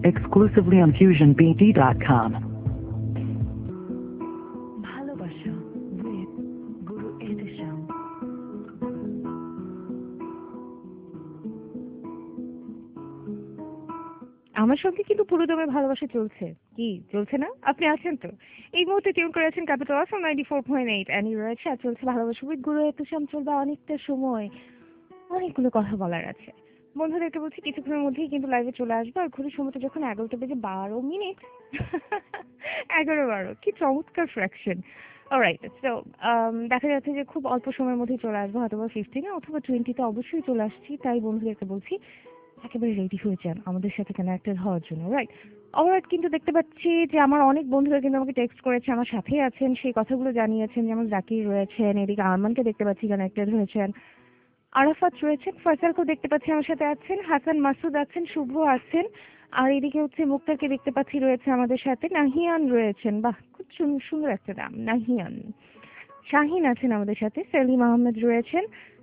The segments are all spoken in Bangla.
exclusively on FusionBD.com. ভালোবাসা with গুরু এহতেশাম। আমার সঙ্গে কিন্তু পুরোদমে ভালোবাসা চলছে। কি চলছে না? আপনি আছেন তো? এই মুহূর্তে টিউন করে আছেন ক্যাপিটাল এফএম 94.8 এন্ড রয়েছে আর চলছে ভালোবাসা with গুরু এহতেশাম। চলবে অনেকটা সময়, অনেকগুলো কথা বলার আছে। বন্ধুদেরকে বলছি কিছুক্ষণের মধ্যেই কিন্তু লাইভে চলে আসবো। আর ঘড়ির সময়টা যখন 11টা বেজে 12 মিনিট 11-12 কি চমৎকার ফ্র্যাকশন। অলরাইট, সো দেখা যাচ্ছে যে খুব অল্প সময়ের মধ্যেই চলে আসবো, হয়তো বা 15 অথবা 20 তে অবশ্যই চলে আসছি। তাই বন্ধুদেরকে বলছি একেবারে রেডি হয়ে যান আমাদের সাথে কানেক্টেড হওয়ার জন্য, রাইট? অলরাইট, কিন্তু দেখতে পাচ্ছি যে আমার অনেক বন্ধুরা কিন্তু আমাকে টেক্সট করেছে, আমার সাথেই আছেন, সেই কথাগুলো জানিয়েছেন। যেমন জাকির রয়েছেন, এদিকে আরমানকে দেখতে পাচ্ছি কানেক্টেড হয়েছেন, আরাফাত রয়েছেন, ফয়সালকেও দেখতে পাচ্ছি আমার সাথে আছেন, হাসান মাসুদ আছেন, শুভ আছেন, আর এদিকে হচ্ছে মুক্তারকে দেখতে পাচ্ছি রয়েছে আমাদের সাথে, নাহিয়ান রয়েছেন, বাহ খুব সুন্দর একটা নাম নাহিয়ান, শাহিন আছেন আমাদের সাথে, সেলিম আহমেদ রয়েছেন,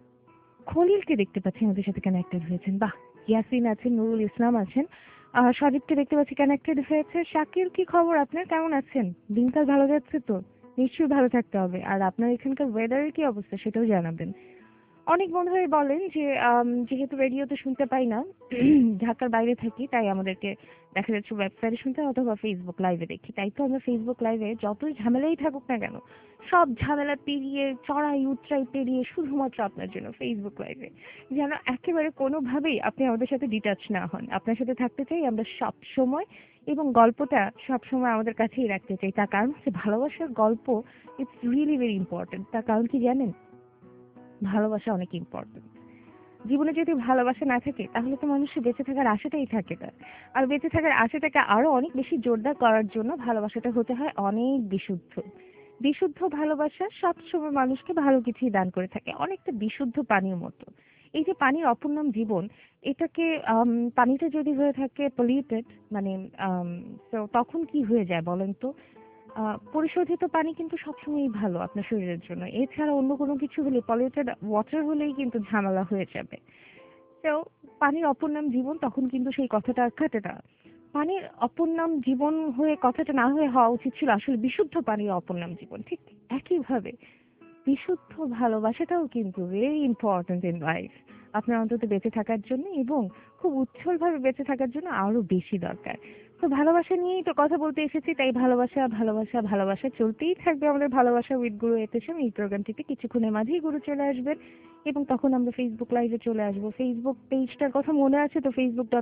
খলিলকে দেখতে পাচ্ছি আমাদের সাথে কানেক্টেড হয়েছেন, বাহ ইয়াসিন আছেন, নুরুল ইসলাম আছেন, সজীবকে দেখতে পাচ্ছি কানেক্টেড হয়েছে। শাকিল, কি খবর আপনার, কেমন আছেন? দিনকাল ভালো যাচ্ছে তো? নিশ্চয়ই ভালো থাকতে হবে। আর আপনার এখানকার ওয়েদারের কি অবস্থা সেটাও জানাবেন। অনেক বন্ধুই বলেন যে যেহেতু রেডিওতে শুনতে পাই না, ঢাকার বাইরে থাকি, তাই আমাদেরকে দেখা যাচ্ছে ওয়েবসাইটে শুনতে হয় অথবা ফেসবুক লাইভে দেখি। তাই তো আমরা ফেসবুক লাইভে যতই ঝামেলাই থাকুক না কেন, সব ঝামেলা পেরিয়ে চড়াই উতরাই পেরিয়ে শুধুমাত্র আপনার জন্য ফেসবুক লাইভে, যেন একেবারে কোনোভাবেই আপনি আমাদের সাথে ডিটাচ না হন। আপনার সাথে থাকতে চাই আমরা সব সময়, এবং গল্পটা সব সময় আমাদের কাছেই রাখতে চাই। তার কারণ হচ্ছে ভালোবাসার গল্প ইটস রিয়েলি ভেরি ইম্পর্টেন্ট। তার কারণ কি জানেন? ভালোবাসা অনেক ইম্পর্টেন্ট। জীবনে যদি ভালোবাসা না থাকে তাহলে তো মানুষের বেঁচে থাকার আশাটাই থাকে না। আর বেঁচে থাকার আশাটাকে আরো অনেক বেশি জোরদার করার জন্য ভালোবাসাটা হতে হয় অনেক বিশুদ্ধ। বিশুদ্ধ ভালোবাসা সবসময় মানুষকে ভালো কিছুই দান করে থাকে, অনেকটা বিশুদ্ধ পানির মতো। এই যে পানির অপর নাম জীবন, এটাকে পানিটা যদি হয়ে থাকে পলিউটেড, মানে তো তখন কি হয়ে যায় বলেন তো? পরিশোধিত পানি কিন্তু সবসময়ই ভালো আপনার শরীরের জন্য। এছাড়া অন্য কোনো কিছু হলে, পলিউটেড ওয়াটার হলেই কিন্তু ঝামেলা হয়ে যাবে। তো পানির অপর নাম জীবন, তখন কিন্তু সেই কথাটা আর খাটে না। পানির অপর নাম জীবন হয়ে কথাটা না হয়ে হওয়া উচিত ছিল আসলে বিশুদ্ধ পানির অপর নাম জীবন। ঠিক একইভাবে বিশুদ্ধ ভালোবাসাটাও কিন্তু ভেরি ইম্পর্ট্যান্ট ইন লাইফ। আপনার অন্তত বেঁচে থাকার জন্য, এবং খুব উচ্ছলভাবে বেঁচে থাকার জন্য আরো বেশি দরকার। তো ভালোবাসা নিয়েই তো কথা বলতে এসেছি, তাই ভালোবাসা ভালোবাসা ভালোবাসা চলতেই থাকবে আমাদের ভালোবাসা উইথ গুরু এতেশাম এই প্রোগ্রামটিতে। কিছুক্ষণের মাঝেই গুরু চলে আসবেন এবং তখন আমরা ফেসবুক লাইভে চলে আসবো। ফেসবুক পেজটার কথা মনে আছে তো?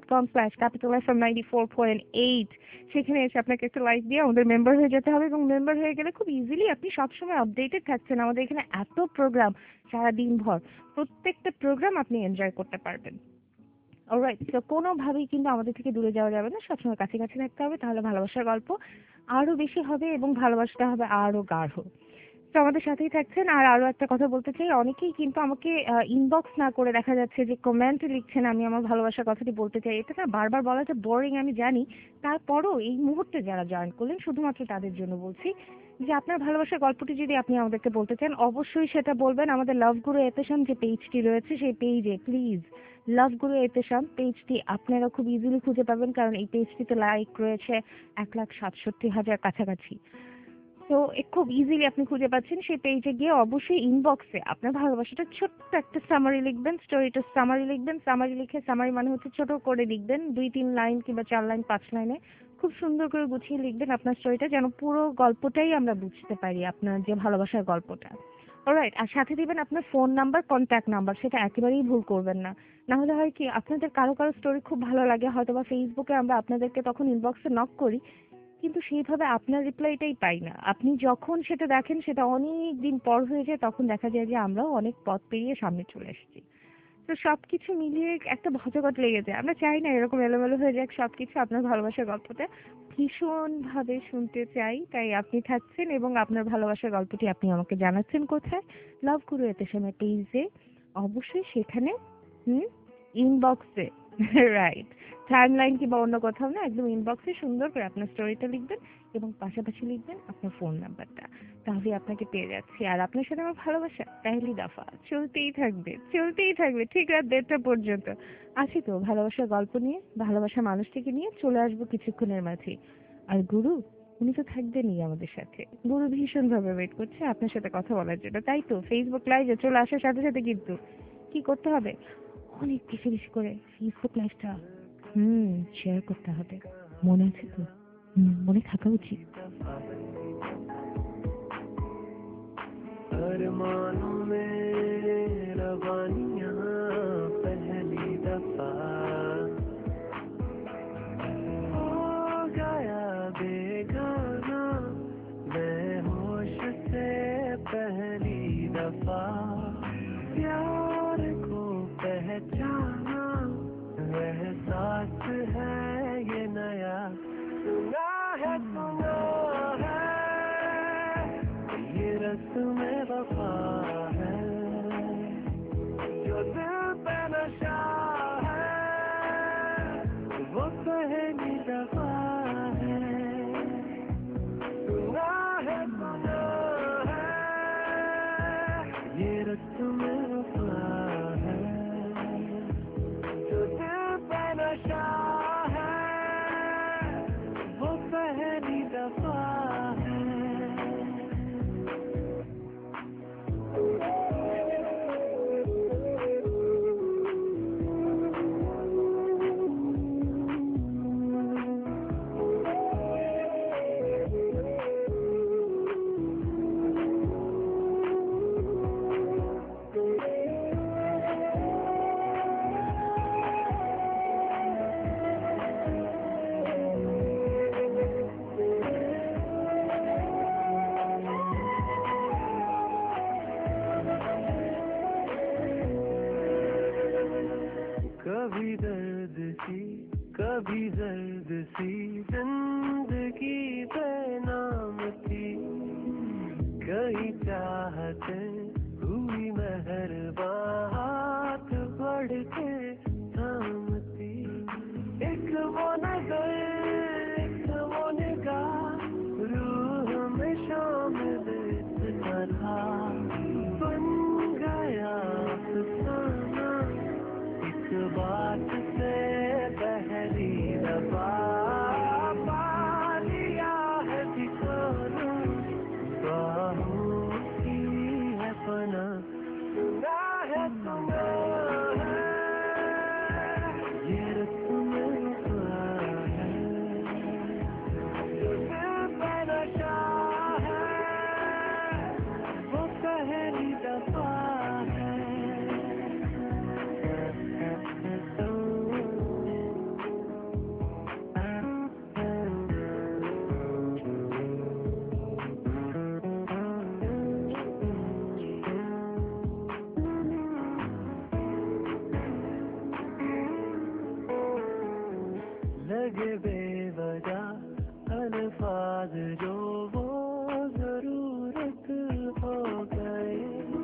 facebook.com/capitalfm94.8। সেখানে এসে আপনাকে একটা লাইক দিয়ে আমাদের মেম্বার হয়ে যেতে হবে, এবং মেম্বার হয়ে গেলে খুব ইজিলি আপনি সবসময় আপডেটেড থাকছেন। আমাদের এখানে এত প্রোগ্রাম সারাদিন ভর, প্রত্যেকটা প্রোগ্রাম আপনি এনজয় করতে পারবেন। অলরাইট, তো কোনোভাবেই কিন্তু আমাদের থেকে দূরে যাওয়া যাবে না, সবসময় কাছাকাছি থাকতে হবে, তাহলে ভালোবাসার গল্প আরো বেশি হবে এবং ভালোবাসাটা হবে আরো গাঢ়। তো আমাদের সাথেই থাকছেন। আর আরো একটা কথা বলতে চাই, অনেকেই কিন্তু আমাকে ইনবক্স না করে দেখা যাচ্ছে যে কমেন্টে লিখছেন আমি আমার ভালোবাসার কথাটি বলতে চাই। এটা না বারবার বলাটা বোরিং আমি জানি, তারপরও এই মুহূর্তে যারা জয়েন করলেন শুধুমাত্র তাদের জন্য বলছি যে আপনার ভালোবাসার গল্পটি যদি আপনি আমাদেরকে বলতে চান অবশ্যই সেটা বলবেন আমাদের লাভ গুরু এতেশাম যে পেজটি রয়েছে সেই পেজে। প্লিজ, লাভ গুরু এতেশাম পেজটি আপনারা খুব ইজিলি খুঁজে পাবেন, কারণ এই পেজটিতে লাইক রয়েছে 1,67,000 কাছাকাছি। তো খুব ইজিলি আপনি খুঁজে পাচ্ছেন। সেই পেজে গিয়ে অবশ্যই ইনবক্সে আপনার ভালোবাসাটা ছোট্ট একটা সামারি লিখবেন, স্টোরিটা সামারি লিখবেন। সামারি লিখে, সামারি মানে হচ্ছে ছোট করে লিখবেন, 2-3 লাইন কিংবা 4 লাইন 5 লাইনে খুব সুন্দর করে গুছিয়ে লিখবেন আপনার স্টোরিটা, যেন পুরো গল্পটাই আমরা বুঝতে পারি, আপনার যে ভালোবাসার গল্পটা। অলরাইট, আর সাথে দিবেন আপনার ফোন নাম্বার, কন্ট্যাক্ট নাম্বার, সেটা একেবারেই ভুল করবেন না। না হলে হয় কি, আপনাদের কারো কারো স্টোরি খুব ভালো লাগে, হয়তোবা ফেসবুকে আমরা আপনাদেরকে তখন ইনবক্সে নক করি, কিন্তু সেইভাবে আপনার রিপ্লাইটাই পাই না। আপনি যখন সেটা দেখেন সেটা অনেক দিন পর হয়ে যায়, তখন দেখা যায় যে আমরাও অনেক পথ পেরিয়ে সামনে চলে এসেছি। তো সবকিছু মিলিয়ে একটা ভজঘট লেগে যায়। আমরা চাই না এরকম এলোমেলো হয়ে যাক সবকিছু। আপনার ভালোবাসার গল্পটা ভীষণভাবে শুনতে চাই, তাই আপনি থাকছেন এবং আপনার ভালোবাসার গল্পটি আপনি আমাকে জানাচ্ছেন কোথায়? লাভ গুরু এতেশামের পেজে, অবশ্যই সেখানে ইনবক্সে রাইট। টাইমলাইন কিংবা অন্য কোথাও না, একদম ইনবক্সে সুন্দর করে আপনার স্টোরিটা লিখবেন এবং পাশাপাশি লিখবেন আপনার ফোন নাম্বারটা। তাহলেই আপনাকে পেয়ে যাচ্ছি। আর আপনার সাথে আমার ভালোবাসা পেহেলি দফা চলতেই থাকবে, চলতেই থাকবে ঠিক রাত ১:৩০ পর্যন্ত। আছি তো ভালোবাসার গল্প নিয়ে, ভালোবাসার মানুষটিকে নিয়ে চলে আসবো কিছুক্ষণের মাঝেই। আর গুরু, উনি তো থাকবেনই আমাদের সাথে। গুরু ভীষণভাবে ওয়েট করছে আপনার সাথে কথা বলার জন্য। তাই তো ফেসবুক লাইভে চলে আসার সাথে সাথে কিন্তু কি করতে হবে? অনেক বেশি বেশি করে ফেসবুক লাইভটা শেয়ার করতে হবে। মনে আছে তো? মনে থাকা উচিত। अरमानों में रवानियां पहली दफा हो गया बेगाना मैं होश से पहली दफा प्यार को पहचाना एहसास है ये नया सुना है ये रस्म वफा है जो दिल पे नशा है वो पहली दफा है सुना है ये रस्म वफा है जो दिल पे नशा है वो पहली दफा है कभी दर्द सी कभी दर्द सी जिंदगी बेनाम थी कहीं चाहते हुई मेहरबान हाथ बढ़ के थामती एक वो नजर एक वो निगाह रूह में शामिल था बन गया अफसाना इस बात से पहली दफा पा लिया है ठिकाना बाहों की है पना सुना है ये रस्म वफा है जो दिल पे नशा है वो पहली दफा है लगे बेवजह अल्फाज जो वो जरूरत हो गए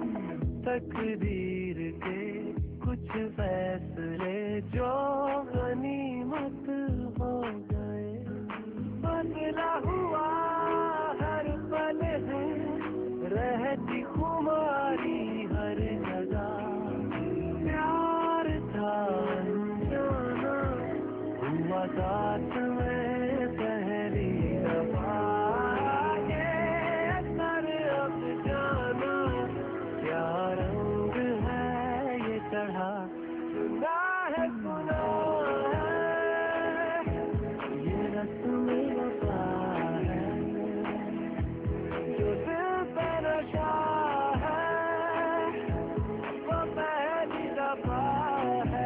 तकदीर के कुछ फैसले जो गनीमत हो गए बदला हुआ हर पल है रहती खुमारी हर जगह प्यार था अनजाना हुआ साथ में पहली दफा ये असर अब जाना क्या रंग है ये चढ़ा सुना है ये रस्म वफा है जो दिल पे नशा है वो पहली दफा है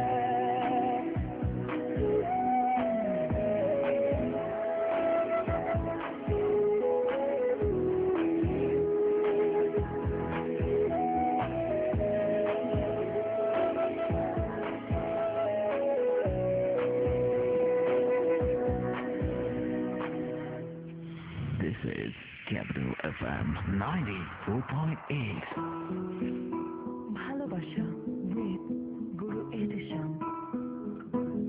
This is Capital FM 94.8. ভালোবাসা with Guru Edison.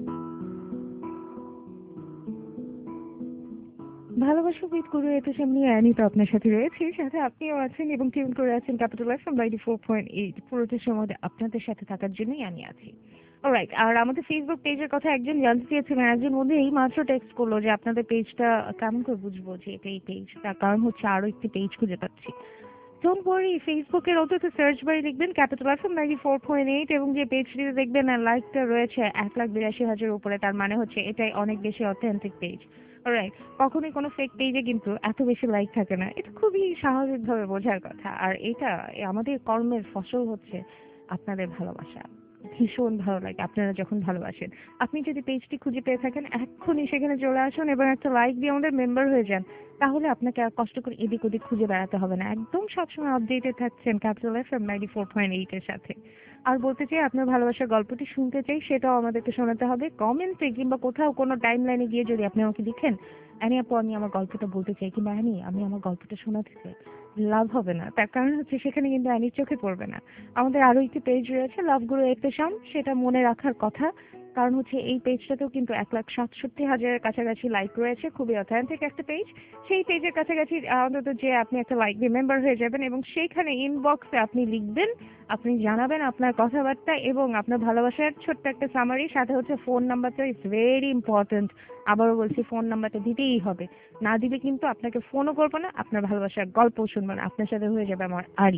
ভালোবাসা উইথ গুরু এতে সামনে অ্যানি তো আপনার সাথে রয়েছে, সাথে আপনিও আছেন এবং টিউন করে আছেন ক্যাপিটাল এফএম 94.8। পুরোটা সময় আপনাদের সাথে থাকার জন্যই আমি আছি। অলরাইট, আর আমাদের ফেসবুক পেজের কথা একজন জানতে চেয়েছিলেন, একজন বন্ধু এই মাত্র টেক্সট করলো যে আপনাদের পেজটা কেমন করে বুঝবো যে এটা এই পেজ, তার কারণ হচ্ছে আরো একটি পেজ খুঁজে পাচ্ছি। ডোন্ট ওয়ারি, ফেসবুকের অন্তত সার্চ বারে লিখবেন ক্যাপিটাল এফএম 94.8 এবং যে পেজটিতে দেখবেন না লাইকটা রয়েছে 1,82,000 উপরে, তার মানে হচ্ছে এটাই অনেক বেশি অথেন্টিক পেজ। অলরাইট, কখনোই কোনো ফেক পেজে কিন্তু এত বেশি লাইক থাকে না, এটা খুবই স্বাভাবিকভাবে বোঝার কথা। আর এটা আমাদের কর্মের ফসল হচ্ছে আপনাদের ভালোবাসা। ভীষণ ভালো লাগে আপনারা যখন ভালোবাসেন। আপনি যদি পেজটি খুঁজে পেয়ে থাকেন, এক্ষুনি সেখানে চলে আসুন এবং একটা লাইক দিয়ে আমাদের মেম্বার হয়ে যান। তাহলে আপনাকে আর কষ্ট করে এদিক ওদিক খুঁজে বেড়াতে হবে না, একদম সবসময় আপডেটেড থাকছেন ক্যাপিটাল এফএম 94.8 এর সাথে। আর বলতে চাই, আপনার ভালোবাসার গল্পটি শুনতে চাই, সেটাও আমাদেরকে শোনাতে হবে কমেন্টে কিংবা কোথাও কোনো টাইম লাইনে গিয়ে যদি আপনি আমাকে লিখেন, অ্যানি আপু আমি আমার গল্পটা বলতে চাই, কিংবা অ্যানি আমি আমার গল্পটা শোনাতে চাই, লাভ হবে না। তার কারণ হচ্ছে সেখানে কিন্তু অ্যানির চোখে পড়বে না। আমাদের আরো একটি পেজ রয়েছে লাভ গুরু এতেশাম, সেটা মনে রাখার কথা, কারণ হচ্ছে এই পেজটাতেও কিন্তু 1,67,000-এর কাছাকাছি লাইক রয়েছে, খুবই অথেন্টিক একটা পেজ। সেই পেজের কাছাকাছি অন্তত যে আপনি একটা লাইক দিয়ে মেম্বার হয়ে যাবেন এবং সেইখানে ইনবক্সে আপনি লিখবেন, আপনি জানাবেন আপনার কথাবার্তা এবং আপনার ভালোবাসার ছোট্ট একটা সামারি, সাথে হচ্ছে ফোন নাম্বারটা ইজ ভেরি ইম্পর্ট্যান্ট। আবারও বলছি, ফোন নাম্বারটা দিতেই হবে, না দিলে কিন্তু আপনাকে ফোনও করবো না, আপনার ভালোবাসার গল্পও শুনবো না, আপনার সাথে হয়ে যাবে আমার আড়ি।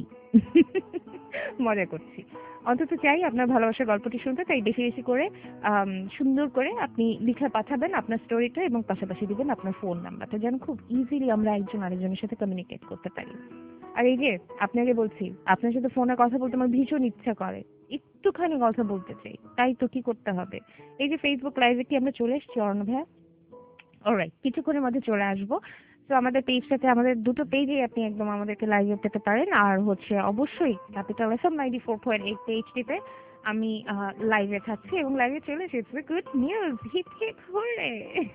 মজা করছি। অন্তত চাই আপনার ভালোবাসার গল্পটি শুনতে, তাই বেশি বেশি করে সুন্দর করে আপনি লিখে পাঠাবেন আপনার স্টোরিটা এবং পাশাপাশি দিবেন আপনার ফোন নাম্বারটা, যেন খুব ইজিলি আমরা একজন আরেকজনের সাথে কমিউনিকেট করতে পারি। আর এই যে আপনাকে বলছি, আপনার সাথে ফোনে কথা বলতে আমার ভীষণ ইচ্ছা করে, একটুখানি কথা বলতে চাই, তাই তো কি করতে হবে? এই যে ফেসবুক লাইভে কি আমরা চলে এসেছি অরণ্য ভাইয়া? অলরাইট, কিছুক্ষণের মধ্যে চলে আসবো। তো আমাদের পেজটাতে, আমাদের দুটো পেজেই আপনি একদম আমাদেরকে লাইভে পেতে পারেন। আর হচ্ছে অবশ্যই ক্যাপিটাল এফএম 94.8 পেজটিতে আমি লাইভে থাকছি এবং লাইভে চলে এসেছি। Good news, hit hit hurray!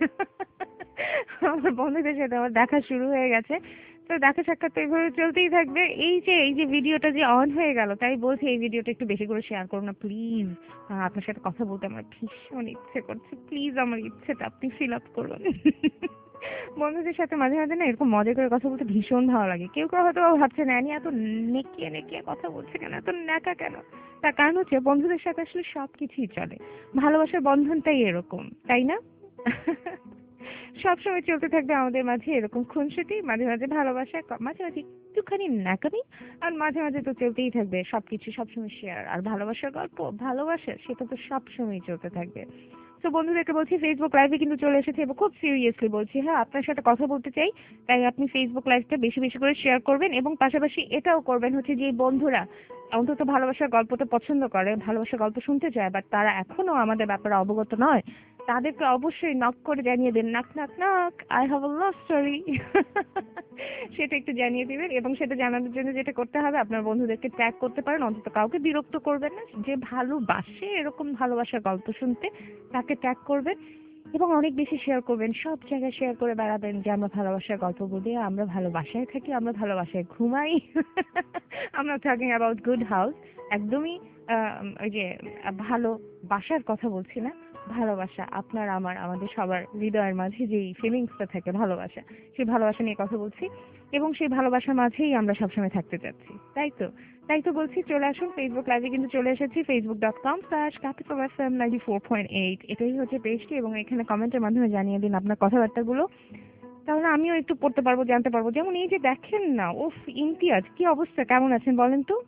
আমার বন্ধুদের সাথে আমার দেখা শুরু হয়ে গেছে। তো দেখা সাক্ষাৎ তো এইভাবে চলতেই থাকবে। এই যে ভিডিওটা যে অন হয়ে গেল, তাই বলছি এই ভিডিওটা একটু বেশি করে শেয়ার করুন না প্লিজ। আপনার সাথে কথা বলতে আমার ভীষণ ইচ্ছে করছে, প্লিজ আমার ইচ্ছেটা আপনি ফিল আপ করুন। বন্ধুদের সাথে মাঝে মাঝে না এরকম মজা করে কথা বলতে ভীষণ ভালো লাগে। কেউ কেউ হয়তো ভাবছে না এত নেকিয়ে নেকিয়ে কথা বলছে কেন, এত ন্যাকা কেন? তার কারণ হচ্ছে বন্ধুদের সাথে আসলে সবকিছুই চলে, ভালোবাসার বন্ধনটাই এরকম, তাই না? সবসময় চলতে থাকবে আমাদের মাঝে এরকম খুনসুটি, মাঝে মাঝে ভালোবাসা, মাঝে মাঝে একটুখানি ন্যাকামি, আর মাঝে মাঝে তো চলতেই থাকবে সবকিছু, সবসময় শেয়ার। আর ভালোবাসার গল্প, ভালোবাসা সেটা তো সবসময় চলতে থাকবে। তো বন্ধুদেরকে বলছি, ফেসবুক লাইভে কিন্তু চলে এসেছে এবং খুব সিরিয়াসলি বলছি, হ্যাঁ আপনার সাথে কথা বলতে চাই, তাই আপনি ফেসবুক লাইভটা বেশি বেশি করে শেয়ার করবেন এবং পাশাপাশি এটাও করবেন হচ্ছে যে বন্ধুরা অন্তত ভালোবাসার গল্পটা পছন্দ করে, ভালোবাসার গল্প শুনতে চায়, বাট তারা এখনো আমাদের ব্যাপারে অবগত নয়, তাদেরকে অবশ্যই নক করে জানিয়ে দেন, knock knock knock, I have a love story. সেটা একটু জানিয়ে দিবেন এবং সেটা জানানোর জন্য যেটা করতে হবে, আপনার বন্ধুদেরকে ট্যাগ করতে পারেন, অন্তত কাউকে বিরক্ত করবেন না, যে ভালোবাসে এরকম ভালোবাসার গল্প শুনতে তাকে ট্যাগ করবেন এবং অনেক বেশি শেয়ার করবেন, সব জায়গায় শেয়ার করে বেড়াবেন যে আমরা ভালোবাসার গল্প বলি, আমরা ভালোবাসায় থাকি, আমরা ভালোবাসায় ঘুমাই। আমরা টকিং অ্যাবাউট গুড হাউস, একদমই ওই যে ভালোবাসার কথা বলছি না, ভালোবাসা আপনার আমার আমাদের সবার হৃদয়ের মাঝে যেই ফিলিংসটা থাকে ভালোবাসা, সেই ভালোবাসা নিয়ে কথা বলছি এবং সেই ভালোবাসার মাঝেই আমরা সবসময় থাকতে চাচ্ছি, তাই তো বলছি, চলে আসুন ফেসবুক লাইভে কিন্তু চলে এসেছি, facebook.com/capitalfm 94.8 এটাই হচ্ছে পেজটি এবং এখানে কমেন্টের মাধ্যমে জানিয়ে দিন আপনার কথাবার্তাগুলো, তাহলে আমিও একটু পড়তে পারবো, জানতে পারবো। যেমন এই যে দেখেন না, উফ ইমতিয়াজ কি অবস্থা, কেমন আছেন বলেন তো?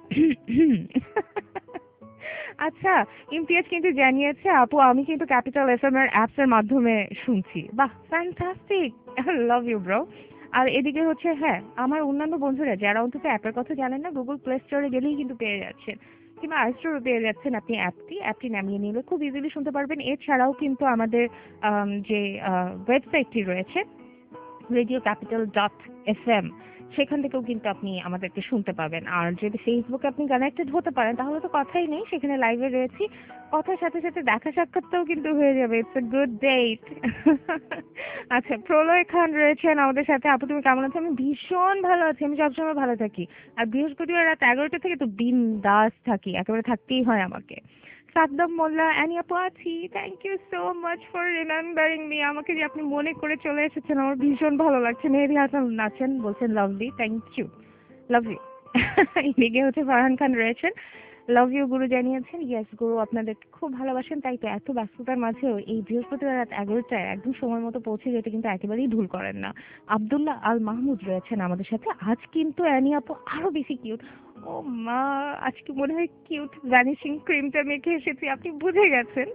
আচ্ছা, ইমতিয়াজ কিন্তু জানিয়েছে আপু আমি কিন্তু ক্যাপিটাল এফএম এর অ্যাপস এর মাধ্যমে শুনছি। বাহ, ফ্যান্টাস্টিক, লাভ ইউ ব্রো। আর এদিকে হচ্ছে, হ্যাঁ আমার অন্যান্য বন্ধুরা যারা অন্তত অ্যাপের কথা জানেন না, গুগল প্লে স্টোরে গেলেই কিন্তু পেয়ে যাচ্ছেন, কিংবা আইস্টোরে পেয়ে যাচ্ছেন আপনি অ্যাপটি নামিয়ে নিলে খুব ইজিলি শুনতে পারবেন। এছাড়াও কিন্তু আমাদের যে ওয়েবসাইটটি রয়েছে radiocapital.fm, সেখান থেকেও কিন্তু আপনি আমাদেরকে শুনতে পাবেন। আর যদি ফেসবুকে আপনি কানেক্টেড হতে পারেন তাহলে তো কথাই নেই, সেখানে লাইভে রয়েছি, কথার সাথে সাথে দেখা সাক্ষাৎটাও কিন্তু হয়ে যাবে, ইটস এ গুড ডেট। আচ্ছা, প্রলয় খান রয়েছেন আমাদের সাথে। আপু তুমি কেমন আছো? আমি ভীষণ ভালো আছি, আমি সবসময় ভালো থাকি। আর বৃহস্পতিবার রাত 11টা থেকে তো বিন্দাস থাকি, একেবারে থাকতেই হয় আমাকে। সাদ্দাম মোল্লা, অ্যানি আপু আছি, thank you so much for remembering me. আমাকে যে আপনি মনে করে চলে এসেছেন আমার ভীষণ ভালো লাগছে। মেহেদি হাসান আছেন, বলছেন lovely, thank you, love you. এদিকে হচ্ছে ফারহান খান রয়েছেন, লাভ ইউ গুরু জানিয়েছেন। ইয়েস গুরু আপনাদেরকে খুব ভালোবাসেন, তাই তো এত ব্যস্ততার মাঝেও এই বৃহস্পতিবার রাত 11টায় একদম সময় মতো পৌঁছে যেতে কিন্তু একেবারেই ভুল করেন না। আব্দুল্লাহ আল মাহমুদ রয়েছেন আমাদের সাথে। আজ কিন্তু অ্যানি আপু আরো বেশি কিউট। ও মা, আজকে মনে হয় কিউট ভ্যানিশিং ক্রিমটা মেখে এসেছি, আপনি বুঝে গেছেন।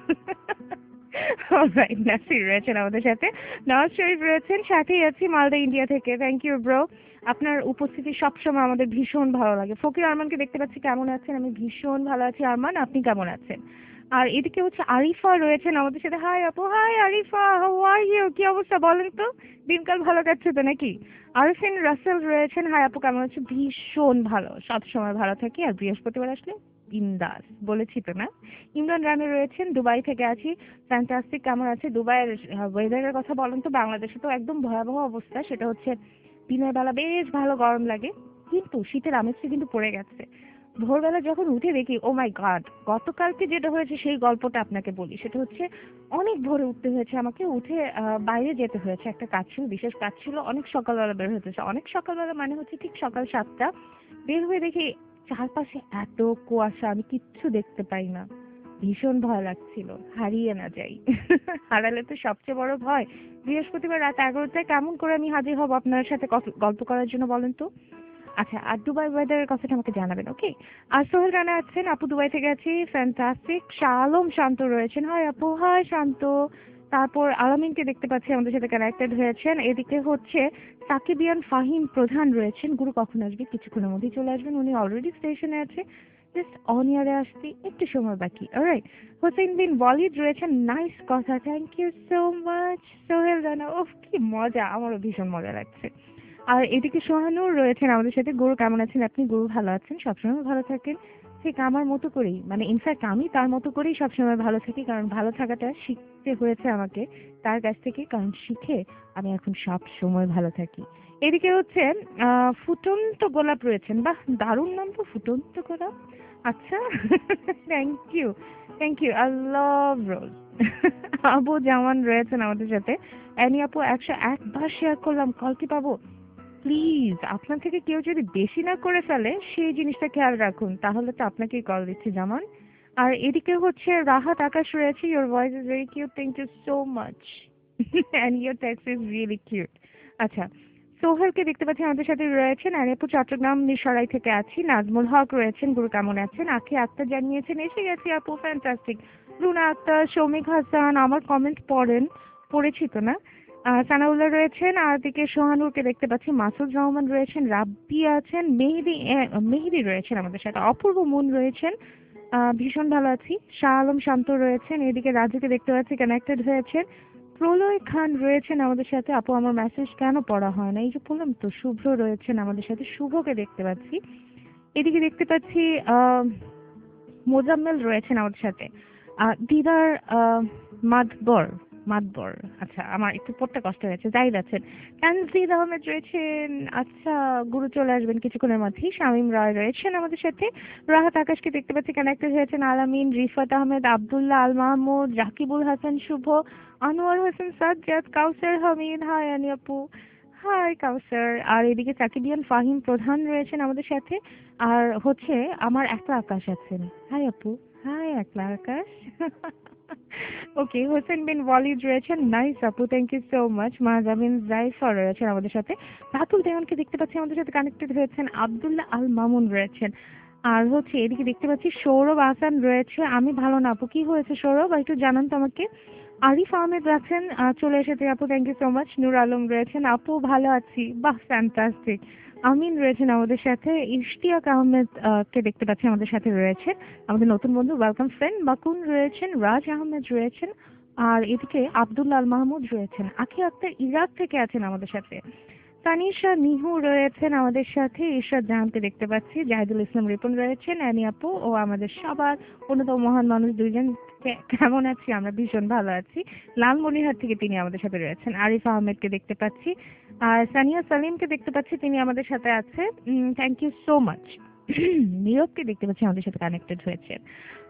অলরাইট, নাসির রয়েছেন আমাদের সাথে, নওয়াজ শরীফ রয়েছেন, সাথেই আছি মালদা ইন্ডিয়া থেকে। থ্যাংক ইউ ব্রো, আপনার উপস্থিতি সবসময় আমাদের ভীষণ ভালো লাগে। ফকির আরমানকে দেখতে পাচ্ছি, কেমন আছেন? আমি ভীষণ ভালো আছি আরমান, আপনি কেমন আছেন? আর এদিকে হচ্ছে আরিফা রয়েছেন আমাদের সাথে। হাই আপু, hi Arifa, how are you? কি অবস্থা বলেন তো, দিনকাল ভালো কাটছে তো নাকি? আরফিন রাসেল রয়েছেন, হাই আপু কেমন আছে? ভীষণ ভালো, সবসময় ভালো থাকি, আর বৃহস্পতিবার আসলে বিন্দাস, বলেছি তো না। ইমরান রানি রয়েছেন, দুবাই থেকে আছি, ফ্যান্টাস্টিক। কেমন আছে দুবাইয়ের ওয়েদারের কথা বলেন তো? বাংলাদেশে তো একদম ভয়াবহ অবস্থা, সেটা হচ্ছে দিনের বেলা বেশ ভালো গরম লাগে, কিন্তু শীতের আমেজটা কিন্তু পড়ে গেছে। ভোরবেলা যখন উঠে দেখি, ও মাই গড, গতকালকে যেটা হয়েছে সেই গল্পটা আপনাকে বলি। সেটা হচ্ছে অনেক ভোরে উঠতে হয়েছে আমাকে, উঠে বাইরে যেতে হয়েছে, একটা কাজ ছিল, বিশেষ কাজ ছিল, অনেক সকালবেলা বের হতে হয়েছে। অনেক সকালবেলা মানে হচ্ছে ঠিক সকাল 7টা। বের হয়ে দেখি চারপাশে এত কুয়াশা, আমি কিচ্ছু দেখতে পাই না। ভীষণ ভয় লাগছিল, হারিয়ে না যাই। হারালে তো সবচেয়ে বড় ভয়। বৃহস্পতিবার রাত 11টায় কেমন করে আমি হাজির হব আপনার সাথে গল্প করার জন্য বলেন তো? আচ্ছা, আর দুবাই ওয়েদারের কথাটা আমাকে জানাবেন, ওকে? আর সোহেল রানা আছেন, আপু দুবাই থেকে আছি, ফ্যান্টাস্টিক। শালম শান্ত রয়েছেন, হাই আপু, হাই শান্ত। তারপর আলামিনকে দেখতে পাচ্ছি আমাদের সাথে কানেক্টেড হয়েছেন। এদিকে হচ্ছে সাকিবিয়ান ফাহিম প্রধান রয়েছেন। গুরু কখন আসবে? কিছুক্ষণের মধ্যেই চলে আসবেন, উনি অলরেডি স্টেশনে আছে, জাস্ট অন ইয়ারে আসতে একটু সময় বাকি। অলরাইট, হোসেন বিন ওয়ালিদ রয়েছেন, নাইস কথা, thank you so much. Sohel Rana, ওফ কি মজা, আমারও ভীষণ মজা লাগছে। আর এদিকে সোহানুর রয়েছেন আমাদের সাথে। গুরু কেমন আছেন আপনি? গুরু ভালো আছেন, সবসময় ভালো থাকেন, ঠিক আমার মতো করেই, মানে ইনফ্যাক্ট আমি তার মতো করেই সবসময় ভালো থাকি, কারণ ভালো থাকাটা শিখতে হয়েছে আমাকে তার কাছ থেকে, কারণ শিখে আমি এখন সব সময় ভালো থাকি। এদিকে হচ্ছে ফুটন্ত গোলাপ রয়েছেন, বাহ দারুণ নাম তো, ফুটন্ত গোলাপ। আচ্ছা, thank you, thank you, I love rose. Abu Jaman রয়েছেন আমাদের সাথে। অ্যানি আপু 101 বার শেয়ার করলাম, কল কি পাবো? প্লিজ আপনার থেকে কেউ যদি বেশি না করে ফেলে সেই জিনিসটা খেয়াল রাখুন, তাহলে তো আপনাকেই কল দিচ্ছি যেমন। আর এদিকে হচ্ছে রাহাত আকাশ রয়েছে, your voice is very cute, thank you so much, and your text is really cute. আচ্ছা, সোহেলকে দেখতে পাচ্ছি আমাদের সাথে রয়েছেন। আর আপু চট্টগ্রাম মিরসরাই থেকে আছি। নাজমুল হক রয়েছেন, গুরু কেমন আছেন? আখি আক্তার জানিয়েছেন এসে গেছি আপু, ফ্যান্টাস্টিক। রুনা আক্তার, শৌমিক হাসান আমার কমেন্ট পড়েন, পড়েছি তো না? সানাউল্লাহ রয়েছেন, আর দিকে সোহানুরকে দেখতে পাচ্ছি, মাসুদ রহমান রয়েছেন, রাব্বি আছেন, মেহেদি রয়েছেন আমাদের সাথে, অপূর্ব মুন রয়েছেন, ভীষণ ভালো আছি। শাহ আলম শান্ত রয়েছেন, এদিকে রাজুকে দেখতে পাচ্ছি কানেক্টেড হয়েছেন, প্রলয় খান রয়েছেন আমাদের সাথে। আপু আমার মেসেজ কেন পড়া হয় না? এই যে বললাম তো, শুভ্র রয়েছেন আমাদের সাথে, শুভকে দেখতে পাচ্ছি। এদিকে দেখতে পাচ্ছি মোজাম্মেল রয়েছেন আমাদের সাথে, দিদার মাদবর, মাদবর, আচ্ছা আমার একটু পড়তে কষ্ট হয়েছে, জাহিদ আছেন, তানজিদ আহমেদ রয়েছেন। আচ্ছা, গুরু চলে আসবেন কিছুক্ষণের মধ্যেই। শামীম রায় রয়েছেন আমাদের সাথে। রাহাত আকাশকে দেখতে পাচ্ছি কানেক্টেড হয়েছেন, আলামিন, রিফাত আহমেদ, আব্দুল্লাহ আল মাহমুদ, রাকিবুল হাসান শুভ, আনোয়ার হোসেন সাজ্জাদ, কাউসার হামিদ, হাই আনি আপু, হাই কাউসার। আর এদিকে সাকিবিয়ান ফাহিম প্রধান রয়েছেন আমাদের সাথে। আর হচ্ছে আমার একলা আকাশ আছেন, হাই আপু, হাই একলা আকাশ। ওকে, হোসেন বিন ওয়ালিদ রয়েছেন, নাইস আপু, thank you so much. Mahjabin Zaifa রয়েছেন আমাদের সাথে। রাতুল দেওয়ানকে দেখতে পাচ্ছি আমাদের সাথে কানেক্টেড হয়েছেন, আব্দুল্লাহ আল মামুন রয়েছেন। আর হচ্ছে এদিকে দেখতে পাচ্ছি সৌরভ আহসান রয়েছে। আমি ভালো না আপু, কি হয়েছে সৌরভ, একটু জানান তো আমাকে। আরিফ আহমেদ আছেন, চলে এসেছে আপু, thank you so much. Nur Alam রয়েছেন, আপু ভালো আছি, বাহ ফ্যান্টাস্টিক। আমিন রয়েছেন আমাদের সাথে। ইশতিয়াক আহমেদ কে দেখতে পাচ্ছি আমাদের সাথে রয়েছে, আমাদের নতুন বন্ধু, ওয়েলকাম ফ্রেন্ড। বাকুন রয়েছেন, রাজ আহমেদ রয়েছেন, আর এদিকে আব্দুল্লাহ আল মাহমুদ রয়েছেন। আখি আক্তার ইরাক থেকে আছেন আমাদের সাথে। তানিশা নিহু রয়েছেন আমাদের সাথে। ঈশ্বর জাহানকে দেখতে পাচ্ছি। জাহিদুল ইসলাম রিপন রয়েছেন, অ্যানি আপু ও আমাদের সবার অন্যতম মহান মানুষ দুইজন, কেমন আছি? আমরা ভীষণ ভালো আছি। লালমনিরহাট থেকে তিনি আমাদের সাথে রয়েছেন। আরিফ আহমেদকে দেখতে পাচ্ছি, আর সানিয়া সালিমকে দেখতে পাচ্ছি, তিনি আমাদের সাথে আছে, থ্যাংক ইউ সো মাচ। নীরবকে দেখতে পাচ্ছি আমাদের সাথে কানেক্টেড হয়েছে।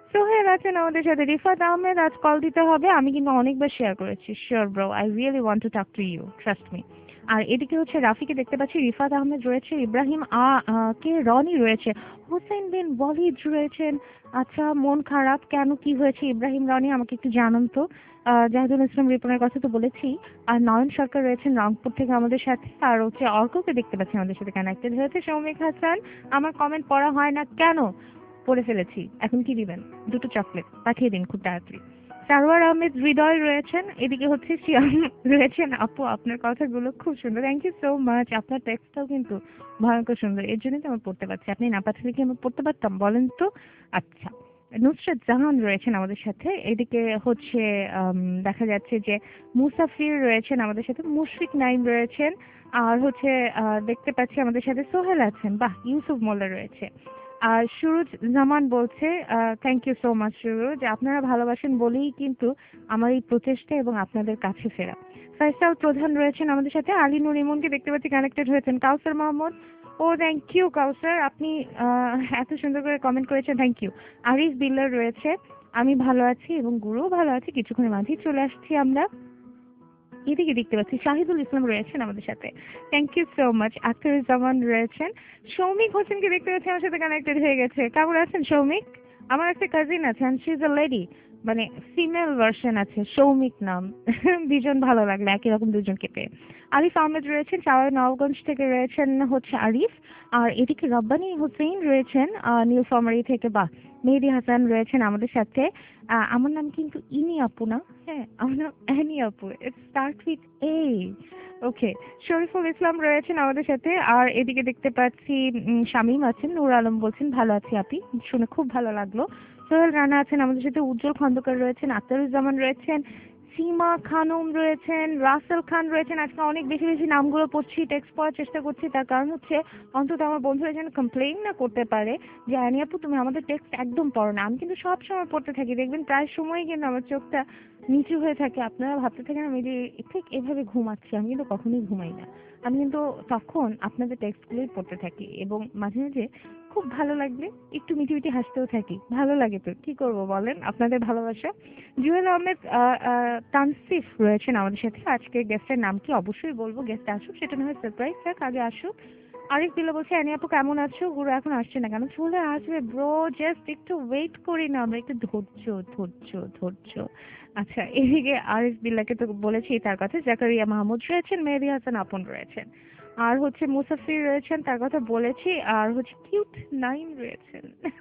সোহেল আছেন আমাদের সাথে, রিফাত আহমেদ আজ কল দিতে হবে, আমি কিন্তু অনেকবার শেয়ার করেছি। Sure bro, I really want to talk to you, trust me. আর এদিকে হচ্ছে রাফিকে দেখতে পাচ্ছি, রিফাত আহমেদ রয়েছে, ইব্রাহিম কে রনি রয়েছে, হোসেন বিন ওয়ালিদ রয়েছেন। আচ্ছা, মন খারাপ কেন, কি হয়েছে ইব্রাহিম রনি, আমাকে একটু জানান তো। জাহিদুল ইসলাম রিপনের কথা তো বলেছি। আর নয়ন সরকার রয়েছেন রংপুর থেকে আমাদের সাথে, আর হচ্ছে অর্ককে দেখতে পাচ্ছি আমাদের সাথে কানেক্টেড হয়েছে। সৌমিক হাসান, আমার কমেন্ট পড়া হয় না কেন, পড়ে ফেলেছি, এখন কি দিবেন? দুটো চকলেট পাঠিয়ে দিন খুব তাড়াতাড়ি। সারোয়ার আহমেদ হৃদয় রয়েছেন, এদিকে হচ্ছে শিয়াম রয়েছেন। আপু আপনার কথাগুলো খুব সুন্দর, থ্যাংক ইউ সো মাচ। আপনার টেক্সটটাও কিন্তু ভয়ঙ্কর সুন্দর, এর জন্যই তো আমি পড়তে পারছি। আপনি না পাঠালে কি আমি পড়তে পারতাম বলেন তো? আচ্ছা, নুসরাত জাহান রয়েছেন আমাদের সাথে, এদিকে হচ্ছে দেখা যাচ্ছে যে মুসাফির রয়েছেন আমাদের সাথে, মুশফিক নাইম রয়েছেন, আর হচ্ছে দেখতে পাচ্ছি আমাদের সাথে সোহেল আছেন, বাহ, ইউসুফ মোল্লা রয়েছে। আর সুরজ জামান বলছে thank you so much Suraj, আপনারা ভালোবাসেন বলেই কিন্তু আমার এই প্রচেষ্টা এবং আপনাদের কাছে ফেরা। ফয়সাল প্রধান রয়েছেন আমাদের সাথে, আলী নূর ইমনকে দেখতে পাচ্ছি কানেক্টেড হয়েছেন, Kawsar Mahmud, oh thank you Kawsar, আপনি এত সুন্দর করে কমেন্ট করেছেন, থ্যাংক ইউ। আরিফ বিল্লার রয়েছে, আমি ভালো আছি এবং গুরুও ভালো আছে, কিছুক্ষণের মাঝেই চলে আসছি আমরা। এদিকে দেখতে পাচ্ছি শাহিদুল ইসলাম রয়েছেন আমাদের সাথে, thank you so much. Akhtaruzzaman রয়েছেন, সৌমিক হোসেনকে দেখতে পাচ্ছি আমার সাথে কানেক্টেড হয়ে গেছে। কেমন আছেন সৌমিক? আমার একটা কাজিন আছে, শি ইজ আ লেডি, মানে ফিমেল ভার্সন আছে, সৌমিক নাম। ভীষণ ভালো লাগলো একই রকম দুজনকে পেয়ে। আরিফ আহমেদ রয়েছেন, চাওয়া নবগঞ্জ থেকে রয়েছেন হচ্ছে আরিফ। আর এদিকে রব্বানী হোসেন রয়েছেন নীলফামারী থেকে, বাহ। মেহেদি হাসান রয়েছেন আমাদের সাথে। আমার নাম কিন্তু ইনি আপু না, হ্যাঁ আমার নাম অ্যানি আপু, it start with A. Okay, Shariful Islam রয়েছেন আমাদের সাথে। আর এদিকে দেখতে পাচ্ছি শামীম আছেন, নূর আলম বলছেন ভালো আছি আপি, শুনে খুব ভালো লাগলো। সোহেল রানা আছেন আমাদের সাথে, উজ্জ্বল খন্দকার রয়েছেন, আখতারুজ্জামান রয়েছেন, সীমা খানম রয়েছেন, রাসেল খান রয়েছেন। আজকে অনেক বেশি বেশি নামগুলো পড়ছি, টেক্সট পড়ার চেষ্টা করছি, তার কারণ হচ্ছে অন্তত আমার বন্ধুরা যেন কমপ্লেইন না করতে পারে যে আনি আপু তুমি আমাদের টেক্সট একদম পড়ো না। আমি কিন্তু সব সময় পড়তে থাকি, দেখবেন প্রায় সময়ই কিন্তু আমার চোখটা নিচু হয়ে থাকে, আপনারা ভাবতে থাকেন আমি যে ঠিক এভাবে ঘুমাচ্ছি, আমি কিন্তু কখনোই ঘুমাই না। আমি কিন্তু তখন আপনাদের টেক্সটগুলোই পড়তে থাকি এবং মাঝে মাঝে খুব ভালো লাগলে একটু মিটি মিটি হাসতেও থাকি, ভালো লাগে তো কি করব বলেন, আপনাদের ভালোবাসা। জুয়েল আহমেদ তানসিফ রয়েছেন আমাদের সাথে, আজকে গেস্টের নাম কি অবশ্যই বলবো, গেস্ট আসুক, সেটা না হয় সারপ্রাইজ থাক, আগে আসুক। আরিফ বিল্লা বলছে অ্যানি আপু কেমন আছো, গুরু এখন আসছে না কেন, চলে আসবে ব্রো, জাস্ট একটু ওয়েট করি না আমরা, একটু ধৈর্য ধৈর্য ধৈর্য। আচ্ছা, এদিকে আরিফ বিল্লাকে তো বলেছি তার কথা, জাকারিয়া মাহমুদ রয়েছেন, মেহেদি হাসান আপন রয়েছেন, আর হচ্ছে মুসাফির রয়েছেন তার কথা বলেছি, আর হচ্ছে কিউট নাইম রয়েছেন।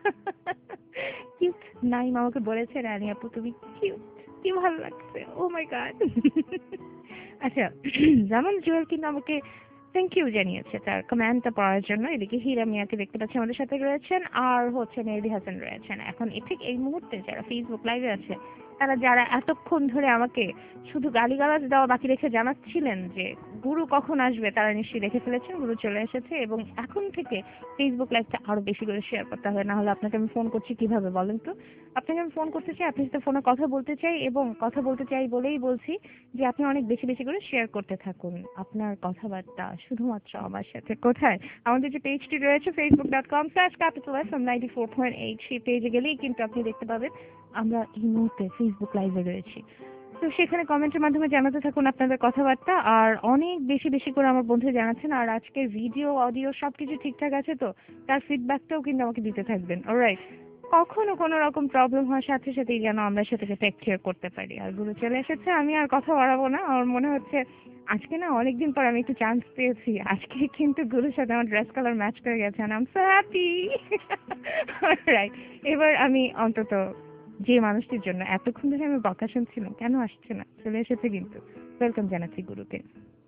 কিউট নাইম আমাকে বলেছে রানী আপু তুমি কিউট, কি ভালো লাগছে, ও মাই গড। আচ্ছা, জামান জুয়েল কিন্তু আমাকে থ্যাংক ইউ জানিয়েছে তার কমেন্টটা পড়ার জন্য। এদিকে হীরা মিয়াকে দেখতে পাচ্ছি আমাদের সাথে রয়েছেন, আর হচ্ছে মেহেদি হাসান রয়েছেন। এখন ঠিক এই মুহূর্তে যারা ফেসবুক লাইভে আছে, তারা যারা এতক্ষণ ধরে আমাকে শুধু গালিগালাজ দেওয়া বাকি রেখে জানাচ্ছিলেন যে গুরু কখন আসবে, তারা নিশ্চয়ই দেখে ফেলেছেন গুরু চলে এসেছে, এবং এখন থেকে ফেসবুক লাইভটা আরো বেশি করে শেয়ার করতে হবে, না হলে আপনাকে আমি ফোন করছি কিভাবে বলেন তো। আপনাকে আমি ফোন করতে চাই, আপনার সাথে ফোনে কথা বলতে চাই, এবং কথা বলতে চাই বলেই বলছি যে আপনি অনেক বেশি বেশি করে শেয়ার করতে থাকুন আপনার কথাবার্তা শুধুমাত্র আমার সাথে। কোথায়? আমাদের যে পেজটি রয়েছে facebook.com/capitalfm94.8, সেই পেজে গেলেই কিন্তু আপনি দেখতে পাবেন আমরা এই মুহূর্তে ফেসবুক লাইভে রয়েছি। তো সেখানে কমেন্টের মাধ্যমে জানাতে থাকুন আপনাদের কথাবার্তা, আর অনেক বেশি বেশি করে আমার বন্ধু জানাচ্ছেন, আর আজকের ভিডিও অডিও সবকিছু ঠিকঠাক আছে তো, তার ফিডব্যাকটাও কিন্তু আমাকে দিতে থাকবেন। অলরাইট, কখনো কোনো রকম প্রবলেম হওয়ার সাথে সাথেই যেন আমরা সেটাকে টেক কেয়ার করতে পারি। আর গুরু চলে এসেছে, আমি আর কথা বাড়াবো না, আমার মনে হচ্ছে আজকে না অনেকদিন পর আমি একটু চান্স পেয়েছি, আজকে কিন্তু গুরুর সাথে আমার ড্রেস কালার ম্যাচ করে গেছে, I am so happy. Alright, এবার আমি অন্তত যে মানুষটির জন্য এতক্ষণ ধরে আমি বকা শুনছিলাম কেন আসছে না, চলে এসেছে কিন্তু, ওয়েলকাম জানাচ্ছি গুরুকে।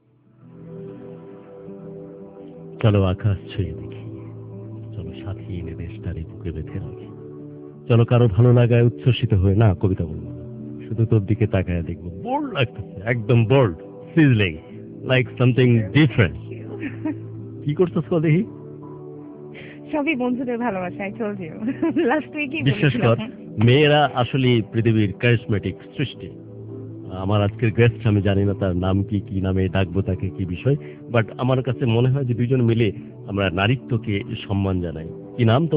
চলো আকাশ ছুঁয়ে দেখি, চলো সাথী এনে দেশটারে বুকে বেঁধে রাখি, চলো কারো ভালো লাগায় উচ্ছ্বসিত হয়ে না কবিতা বলবো, শুধু তোর দিকে তাকায় দেখবো, বোল্ড লাগতেছে, একদম bold, sizzling, like something different. কি করতেছ কো দেখি? সবই বন্ধুদের ভালোবাসা, আই টোল্ড ইউ লাস্ট উইকই বিশ্বাস কর, মেয়েরা আসলে পৃথিবীর ক্যারিসমেটিক সৃষ্টি। আমার আজকের গেস্ট আমি জানি না তার নাম কি, কি নামে ডাকবো তাকে, কি বিষয়, বাট আমার কাছে মনে হয় যে দুইজন মিলে আমরা নারীত্বকে সম্মান জানাই। কি নাম তোমার?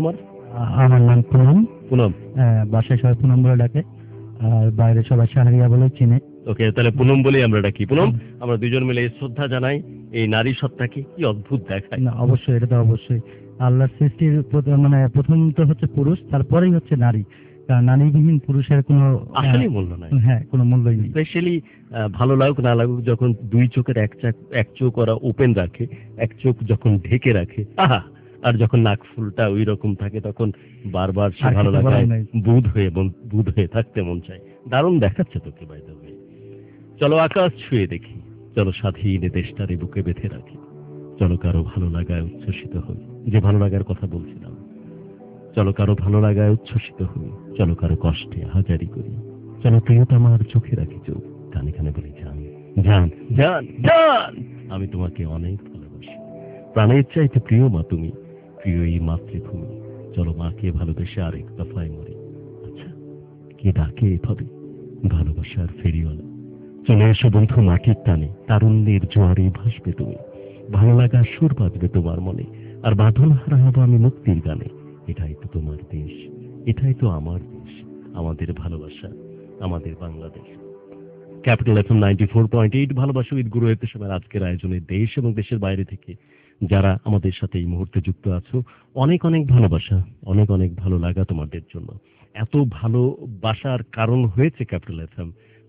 আমার নাম পুনম। পুনম, বাসায় সবাই পুনম বলে ডাকে, আর বাইরে সবাই শাহরিয়া বলে চিনে। ওকে, তাহলে পুনম বলেই আমরা ডাকি। পুনম, আমরা দুজন মিলে শ্রদ্ধা জানাই এই নারী সত্তাকে, কি অদ্ভুত দেখায়। না, অবশ্যই, এটা তো অবশ্যই আল্লাহর সৃষ্টির মানে প্রথম তো হচ্ছে পুরুষ, তারপরেই হচ্ছে নারী। কারণ নারীবিহীন পুরুষের কোনো আসলে মূল্য নাই। হ্যাঁ, কোনো মূল্যই নেই। স্পেশালি ভালো লাগুক না লাগুক, যখন দুই চোখের এক চোখ ওরা ওপেন রাখে, এক চোখ যখন ঢেকে রাখে, আহা, আর যখন নাক ফুলটা ওই রকম থাকে, তখন বারবার সে আর ভালো কিছু লাগায় বলার নেই। বুধ হয়ে থাকতে মন চায়। দারুণ দেখাচ্ছে তোকে বাইরে হয়ে। চলো আকাশ ছুঁয়ে দেখি, চলো স্বাধীন এ দেশটারে বুকে বেঁধে রাখি, চলো কারো ভালো লাগায় উচ্ছ্বসিত হই, যে ভালো লাগার কথা বলছিলাম। চলো কারো ভালো লাগায় উচ্ছ্বসিত হই, চলো কারো কষ্টে হাজারি করি, চলো প্রিয়তমার চোখে রাখি চোখ, কানে কানে বলি জান জান জান জান, আমি তোমাকে অনেক ভালোবাসি, প্রাণের চাইতে প্রিয় মা তুমি, প্রিয় এই মাতৃভূমি। চলো মাকে ভালোবেসে আরেক দফায় মরি। আচ্ছা, কে ডাকে এভাবে? ভালোবাসার ফেরিওয়ালা। চলে এসো বন্ধু মাটির টানে, তারুণ্যের জোয়ারে ভাসবে তুমি, ভালো লাগার সুর বাঁধবে তোমার মনে, আর বাঁধন হারা হবো আমি মুক্তির গানে। এটাই তো তোমার দেশ, এটাই তো আমার দেশ, আমাদের ভালোবাসা, আমাদের বাংলাদেশ। ক্যাপিটাল এফএম 94.8 ভালোবাসা উইথ গুরু সময় আজকের আয়োজনে দেশ এবং দেশের বাইরে থেকে যারা আমাদের সাথে এই মুহূর্তে যুক্ত আছো, অনেক অনেক ভালোবাসা, অনেক অনেক ভালো লাগা তোমাদের জন্য। এত ভালোবাসার কারণ হয়েছে ক্যাপিটাল এফএম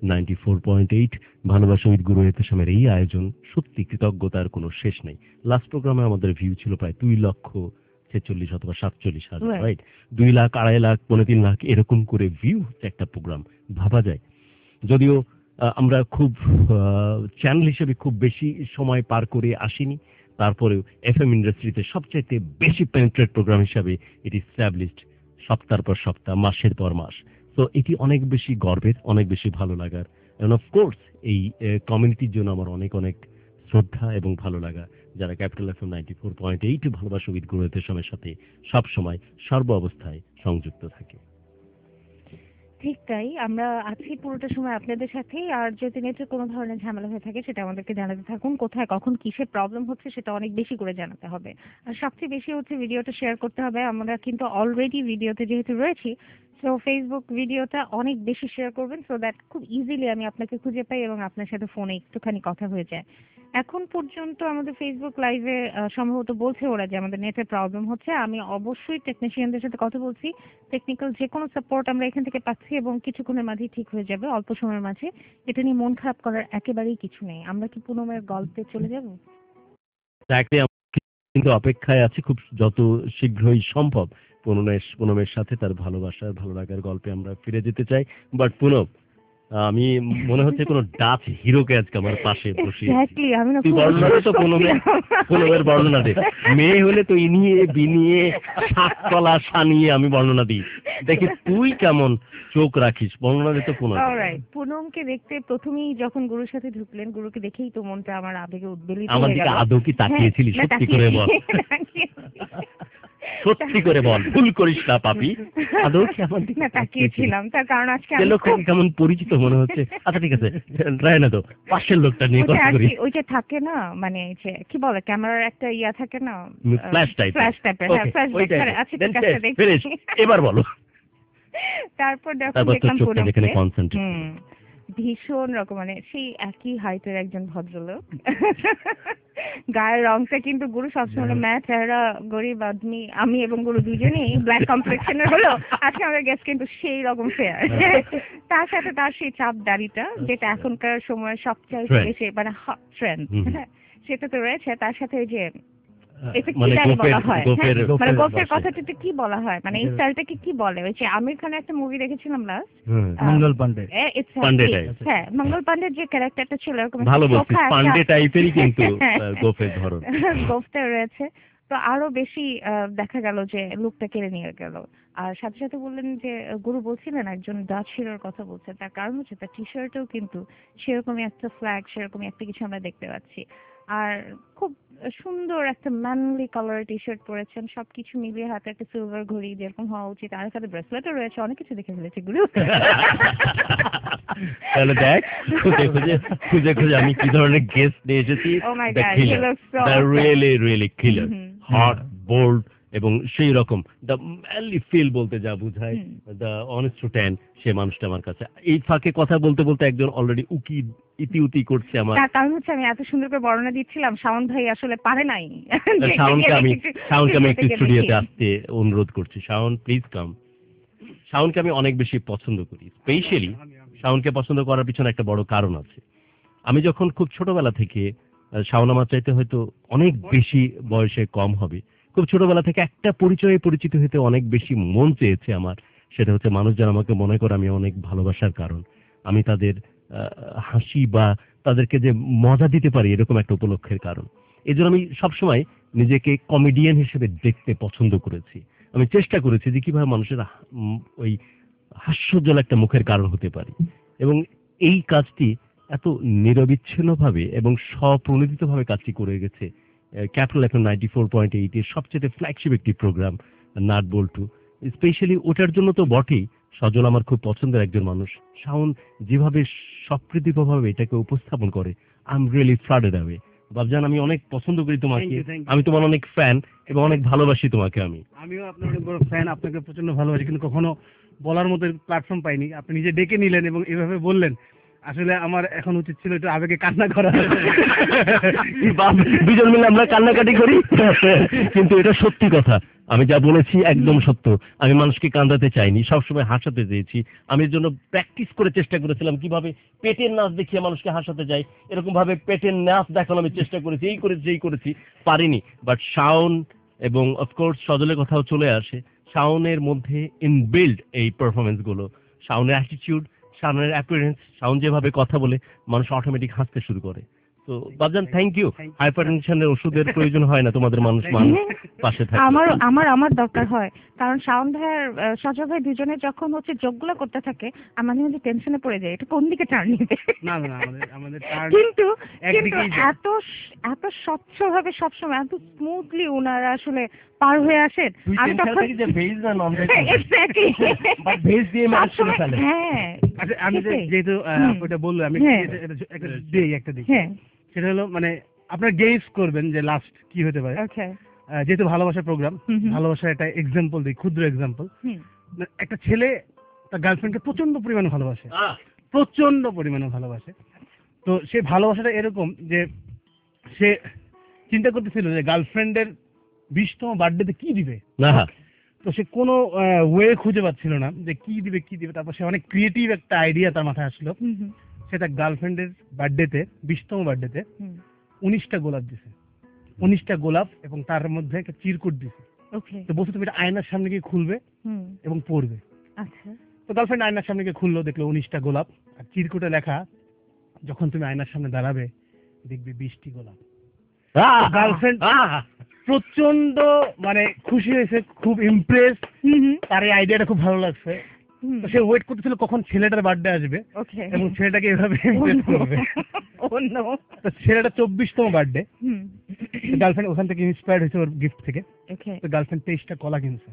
94.8 ভালোবাসা উইথ গুরু সময়ের এই আয়োজন। সত্যি কৃতজ্ঞতার কোনো শেষ নেই। লাস্ট প্রোগ্রামে আমাদের ভিউ ছিল প্রায় 2,46,000 অথবা 47,000, রাইট? 2 লাখ, 2.5 লাখ, 3 লাখ এরকম করে ভিউ হচ্ছে একটা প্রোগ্রাম, ভাবা যায়। যদিও আমরা খুব চ্যানেল হিসেবে খুব বেশি সময় পার করে আসিনি, তারপরেও এফএম ইন্ডাস্ট্রিতে সবচাইতে বেশি পেনিট্রেট প্রোগ্রাম হিসাবে এটি এস্টাবলিশড, সপ্তাহের পর সপ্তাহ, মাসের পর মাস। তো এটি অনেক বেশি গর্বের, অনেক বেশি ভালো লাগার। এন্ড অফকোর্স এই কমিউনিটির জন্য আমার অনেক অনেক শ্রদ্ধা এবং ভালো লাগা, যারা ক্যাপিটাল এফএম 94.8 ভালোবাসা উইথ গুরু সময়ের সাথে সব সময় সর্ব অবস্থায় সংযুক্ত থাকে। ঠিক তাই, আমরা আছি পুরোটা সময় আপনাদের সাথেই। আর যদি নেটে কোনো ধরনের ঝামেলা হয়ে থাকে সেটা আমাদেরকে জানাতে থাকুন। কোথায় কখন কিসের প্রবলেম হচ্ছে সেটা অনেক বেশি করে জানাতে হবে। আর সবচেয়ে বেশি হচ্ছে ভিডিওটা শেয়ার করতে হবে। আমরা কিন্তু অলরেডি ভিডিওতে যেহেতু রয়েছি, সো ফেসবুক ভিডিওটা অনেক বেশি শেয়ার করবেন, সো দ্যাট খুব ইজিলি আমি আপনাকে খুঁজে পাই এবং আপনার সাথে ফোনে একটুখানি কথা হয়ে যায়। এখন পর্যন্ত আমাদের ফেসবুক লাইভে সম্ভবত বলছে ওরা যে আমাদের নেটের প্রবলেম হচ্ছে। আমি অবশ্যই টেকনিশিয়ানদের সাথে কথা বলছি, টেকনিক্যাল যে কোনো সাপোর্ট আমরা এখান থেকে পাচ্ছি এবং কিছুক্ষণের মাঝেই ঠিক হয়ে যাবে, অল্প সময়ের মাঝে। এটা নিয়ে মন খারাপ করার একেবারেই কিছু নেই। আমরা কি পুনমের গল্পে চলে যাব? Exactly, আমরা কিন্তু অপেক্ষায় আছি খুব যত শীঘ্রই সম্ভব পুনমের সাথে তার ভালোবাসার ভালো লাগার গল্পে আমরা ফিরে যেতে চাই। বাট পুনম, আমি মনে হচ্ছে কোনো ডাচ হিরোকে আজকে আমার পাশে বসিয়ে এক্স্যাক্টলি, আমি না তুই খুব বর্ণনা দে তো পুনমের বর্ণনা দে। মেয়ে হলে তো ইনিয়ে বিনিয়ে শাকতলা সানিয়ে আমি বর্ণনা দিই, দেখি তুই কেমন চোখ রাখিস। বর্ণনা দে তো পুনম। অলরাইট, পুনমকে দেখতে প্রথমেই যখন গুরুর সাথে ঢুকলেন, গুরুকে দেখেই তো মনটা আমার আবেগে উদ্বেলিত আমার হয়ে দিকে গেল। আদৌ কি তাকিয়েছিলি? হ্যাঁ, সত্যি করে বল, সত্যি করে বল, ভুল করিস না পাপি। আদৌ কি আমার দিকে না, তাকিয়েছিলাম। তার কারণ আজকে যে আমি লোকটাকে কেমন পরিচিত মনে হচ্ছে। আচ্ছা ঠিক আছে, রায় না তো, পাশের লোকটা নিয়ে কথা করি। ওই যে থাকে না, মানে এই যে কি বলে, ক্যামেরার একটা ইয়া থাকে না, ফ্ল্যাশ টাইপ, ফ্ল্যাশ টাইপের। হ্যাঁ, ফ্ল্যাশ আচ্ছা ঠিক আছে, ফিনিশ। দেখি। এবার বলো। তারপর যখন তারপর তো দেখলাম চোখটা যেখানে পুনমকে, কনসেন্ট্রেট, ভীষণ রকম, মানে সেই একই হাইটের একজন ভদ্রলোক। গায়ের রংটা কিন্তু গুরু সবসময় ম্যাচ, চেহারা গরিব আদমি, আমি এবং গুরু দুজনেই ব্ল্যাক কমপ্লেক্সনের হলো আজকে আমাদের গেস্ট কিন্তু সেই রকম ফেয়ার। তার সাথে তার সেই চাপ দাড়িটা, যেটা এখনকার সময় সবচাইতে বেশি মানে হট ট্রেন্ড, সেটা তো রয়েছে। তার সাথে ওই যে এটা কি জানি বলা হয়, মানে গোফের কথাটাতে কি বলা হয়, মানে এই স্টাইলটাকে কি বলে? ওই যে আমির খানের একটা মুভি দেখেছিলাম লাস্ট, মঙ্গল পান্ডে। হ্যাঁ, মঙ্গল পান্ডের যে ক্যারেক্টারটা ছিল এরকম ভালো বলছিস, পান্ডে টাইপেরই কিন্তু গোফের ধরন, গোফটা রয়েছে। তো আরো বেশি দেখা গেল যে লুকটা কেড়ে নিয়ে গেল। আর সাথে সাথে বললেন যে গুরু বলছিলেন একজন ডাচ হিরোর কথা বলছেন, তার কারণ হচ্ছে তার টি শার্টেও কিন্তু সেরকমই একটা ফ্ল্যাগ, সেরকমই একটা কিছু আমরা দেখতে পাচ্ছি। আর খুব সুন্দর একটা ম্যানলি কালারের টি শার্ট পরেছেন, সবকিছু মিলিয়ে হাতে একটা সিলভার ঘড়ি যেরকম হওয়া উচিত, আর সাথে ব্রেসলেটও রয়েছে। অনেক কিছু দেখে ফেলেছে গুরু। তাহলে দেখ খুঁজে খুঁজে আমি কি ধরনের গেস্ট নিয়ে এসেছি। Oh my God, he looks so really killer, hot, bold, এবং সেই রকম দ্য ম্যানলি ফিল বলতে যা বোঝায়, দ্য অনেস্ট টু ট্যান, সে মানুষটা আমার কাছে। এই ফাঁকে কথা বলতে বলতে একজন অলরেডি ইতি করছে আমার। তার কারণ হচ্ছে আমি এত সুন্দর করে বর্ণনা দিচ্ছিলাম, শাওন ভাই আসলে পারে নাই। শাওনকে আমি একটু স্টুডিওতে আসতে অনুরোধ করছি। Shaon please come. শাওনকে আমি অনেক বেশি পছন্দ করি। স্পেশালি শাওনকে পছন্দ করার পিছনে একটা বড় কারণ আছে। আমি যখন খুব ছোটবেলা থেকে, শাওন আমার চাইতে হয়তো অনেক বেশি বয়সে কম হবে, খুব ছোটবেলা থেকে একটা পরিচয়ে পরিচিত হতে অনেক বেশি মন চেয়েছে আমার। সেটা হচ্ছে মানুষ যারা আমাকে মনে করে আমি অনেক ভালোবাসার কারণ, আমি তাদের হাসি বা তাদেরকে যে মজা দিতে পারি এরকম একটা উপলক্ষের কারণ। এই জন্য আমি সবসময় নিজেকে কমেডিয়ান হিসেবে দেখতে পছন্দ করেছি। আমি চেষ্টা করেছি যে কিভাবে মানুষের ওই হাস্যজ্জ্বল একটা মুখের কারণ হতে পারি, এবং এই কাজটি এত নিরবিচ্ছিন্নভাবে এবং স্বপ্রণোদিতভাবে কাজটি করে গেছে ক্যাপিটাল এখন 94.8 এর সবচেয়ে ফ্ল্যাগশিপ একটি প্রোগ্রাম নাট বল্টু। স্পেশালি ওটার জন্য তো বটেই, সজল আমার খুব পছন্দের একজন মানুষ। শাওন যেভাবে সপ্রীতিভাবে এটাকে উপস্থাপন করে, I am really flooded away. বাবজান, আমি অনেক পছন্দ করি তোমাকে, আমি তোমার অনেক ফ্যান এবং অনেক ভালোবাসি তোমাকে। আমিও আপনার অনেক বড় ফ্যান, আপনাকে প্রচন্ড ভালোবাসি, কিন্তু কখনো বলার মতো প্ল্যাটফর্ম পাইনি। আপনি নিজে ডেকে নিলেন এবং এভাবে বললেন, আসলে আমার এখন উচিত ছিল একটু আবেগে কান্না করা। দুজন মিলে আমরা কান্নাকাটি করি, কিন্তু এটা সত্যি কথা। আমি যা বলেছি একদম সত্য। আমি মানুষকে কান্দাতে চাইনি, সবসময় হাসাতে চেয়েছি। আমি এর জন্য প্র্যাকটিস করে চেষ্টা করেছিলাম কিভাবে পেটের নাচ দেখিয়ে মানুষকে হাসাতে যাই, এরকম ভাবে পেটের নাচ দেখানো আমি চেষ্টা করেছি, এই করেছি, পারিনি। বাট শাওন এবং অফকোর্স সজলের কথাও চলে আসে। শাওনের মধ্যে ইনবিল্ড এই পারফরমেন্স গুলো, শাওনের অ্যাটিটিউড, শাওনের অ্যাপিয়ারেন্স, শাওন যেভাবে কথা বলে মানুষ অটোমেটিক হাসতে শুরু করে। তো বাবজান, থ্যাংক ইউ। হাইপারটেনশনের ওষুধের প্রয়োজন হয় না তোমাদের মানুষ পাশে থাকে। আমার দরকার হয়, কারণ শাওন ভাইয়ের সজল ভাই দুজনে যখন হচ্ছে যোগগুলো করতে থাকে আমার মাঝে টেনশনে পড়ে যায়, এটা কোন দিকে টার্ন নিবে। না আমাদের কিন্তু একদিকেই এত স্বচ্ছভাবে সবসময় এত স্মুথলি ওনারা আসলে পার হয়ে আসেন। আমি তখন আমি যেহেতু ওটা বললো, আমি একটা দিই, সেটা হলো মানে আপনারা গেস করবেন যে লাস্ট কি হতে পারে। যেহেতু ভালোবাসার প্রোগ্রাম, ভালোবাসার একটা এক্সাম্পল দিই, ক্ষুদ্র এক্সাম্পল। একটা ছেলে তার গার্লফ্রেন্ডকে প্রচন্ড পরিমাণে ভালোবাসে। তো সে ভালোবাসাটা এরকম যে সে চিন্তা করতেছিল যে গার্লফ্রেন্ডের 20তম বার্থডেতে কি দিবে। তো সে কোনো ওয়ে খুঁজে পাচ্ছিল না যে কি দিবে। তারপর সে অনেক ক্রিয়েটিভ একটা আইডিয়া তার মাথায় আসলো। সে তার গার্লফ্রেন্ডের বার্থডেতে, 20তম বার্থডেতে 19টা গোলাপ দিছে, 19টা গোলাপ, এবং তার মধ্যে একটা চিরকুট দিছে। তো বলছে তুমি এটা আয়নার সামনে গিয়ে খুলবে এবং পড়বে। তো গার্লফ্রেন্ড আয়নার সামনে গিয়ে খুললো, দেখলো 19টা গোলাপ, আর চিরকুটে লেখা, যখন তুমি আয়নার সামনে দাঁড়াবে দেখবে 20টি গোলাপ। গার্লফ্রেন্ড প্রচন্ড মানে খুশি হয়েছে, খুব ইমপ্রেস, তার এই আইডিয়াটা খুব ভালো লাগছে। তো সে ওয়েট করতেছিল কখন ছেলেটার বার্থডে আসবে এবং ছেলেটাকে এভাবে ইমপ্রেস করবে। তো ছেলেটা 24তম বার্থডে, গার্লফ্রেন্ড ওখান থেকে ইন্সপায়ার্ড হয়েছে ওর গিফট থেকে। তো গার্লফ্রেন্ড 23টা কলা কিনছে।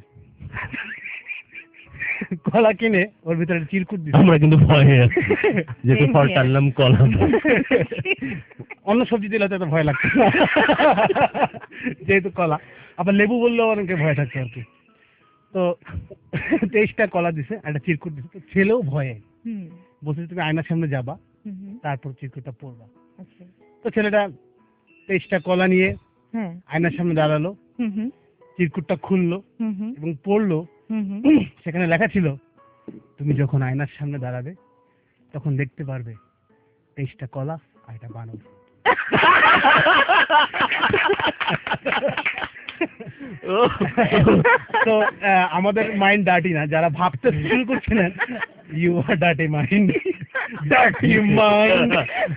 কলা কিনে ওর ভিতরে চিরকুট দিচ্ছে। আমরা কিন্তু ভয়ে আছি, যেহেতু ফল টানলাম কলা। অন্য সবজি দিলে তো ভয় লাগতো না, যেহেতু কলা। আবার লেবু বললেও অনেকে ভয় থাকতো আর কি। তো 23টা কলা দিছে, একটা চিরকুট দিছে। তো ছেলেও ভয়ে বলছে তুমি আয়নার সামনে যাবা, তারপর চিরকুটটা পড়বা। তো ছেলেটা 23টা কলা নিয়ে আয়নার সামনে দাঁড়ালো, চিরকুটটা খুললো এবং পড়লো। সেখানে লেখা ছিল, তুমি যখন আয়নার সামনে দাঁড়াবে তখন দেখতে পারবে 23টা কলা আর একটা বানর। তো আমাদের মাইন্ড ডার্টি না, যারা ভাবতে শুরু করছিলেন, you are dirty mind, dirty mind.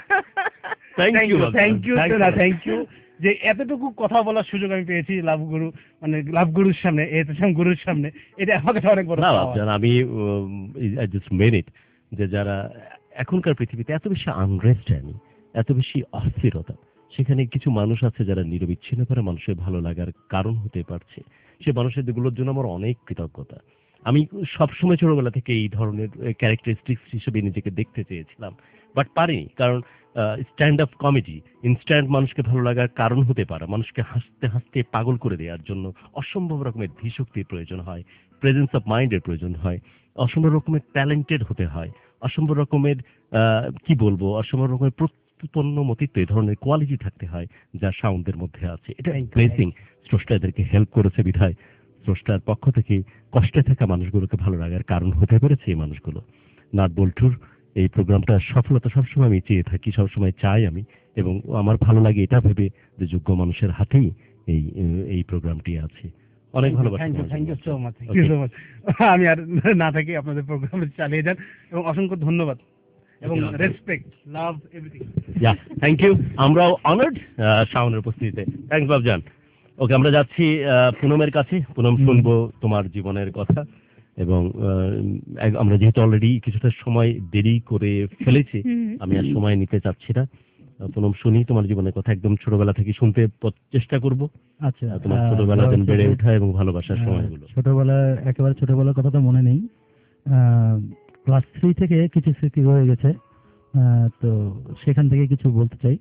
Thank you যে এতটুকু কথা বলার সুযোগ আমি পেয়েছি লাভগুরু, মানে লাভগুরুর সামনে, এহতেশাম গুরুর সামনে। এটা আমার কাছে অনেক বড়। আমি জাস্ট মেন ইট যে যারা এখনকার পৃথিবীতে এত বেশি আনরেস্ট, এত বেশি অস্থিরতা, সেখানে কিছু মানুষ আছে যারা নিরবিচ্ছিন্ন করে মানুষের ভালো লাগার কারণ হতে পারছে। সে মানুষের গুলোর জন্য আমার অনেক কৃতজ্ঞতা। আমি সবসময় ছোটবেলা থেকে এই ধরনের ক্যারেক্টারিস্টিক্স হিসেবে নিজেকে দেখতে চেয়েছিলাম, বাট পারিনি। কারণ স্ট্যান্ড আপ কমেডি ইনস্ট্যান্ট মানুষকে ভালো লাগার কারণ হতে পারে, মানুষকে হাসতে হাসতে পাগল করে দেওয়ার জন্য অসম্ভব রকমের ধীশক্তির প্রয়োজন হয়, প্রেজেন্স অফ মাইন্ডের প্রয়োজন হয়, অসম্ভব রকমের ট্যালেন্টেড হতে হয়, অসম্ভব রকমের কি বলবো, অসম্ভব রকমের প্রত্যুৎপন্নমতিত্ব এই ধরনের কোয়ালিটি থাকতে হয় যা সাউন্ডের মধ্যে আছে। এটা ব্লেসিং, স্রষ্টা এদেরকে হেল্প করেছে বিধায় স্রষ্টার পক্ষ থেকে কষ্টে থাকা মানুষগুলোকে ভালো লাগার কারণ হতে পেরেছে এই মানুষগুলো। নাট বল্টুর এই প্রোগ্রামটার সফলতা সবসময় আমি চেয়ে থাকি, সবসময় চাই আমি, এবং আমার ভালো লাগে এটা ভেবে যে যোগ্য মানুষের হাতেই এই প্রোগ্রামটি আছে। অনেক ভালোবাসা। থ্যাংক ইউ সো মাচ, আমি আর না থাকি, আপনাদের প্রোগ্রাম চালিয়ে যান এবং অসংখ্য ধন্যবাদ এবং respect, love, everything. Yeah, thank you. আমরাও অনার্ড শাওনের উপস্থিতিতে। থ্যাংকস বাবজান। ওকে, আমরা যাচ্ছি পুনমের কাছে। পুনম, শুনবো তোমার জীবনের কথা, এবং আমরা যেহেতু অলরেডি কিছুটা সময় দেরি করে ফেলেছি, আমি আর সময় নিতে চাচ্ছি না। পুনম, শুনি তোমার জীবনের কথা, একদম ছোটবেলা থেকে শুনতে চেষ্টা করব। আচ্ছা, তোমার ছোটবেলা দিন বেড়ে ওঠা এবং ভালোবাসার সময়গুলো। একেবারে ছোটবেলার কথা তো মনে নেই। ক্লাস 3 থেকে কিছু স্মৃতি রয়ে গেছে, তো সেখান থেকে কিছু বলতে চাই।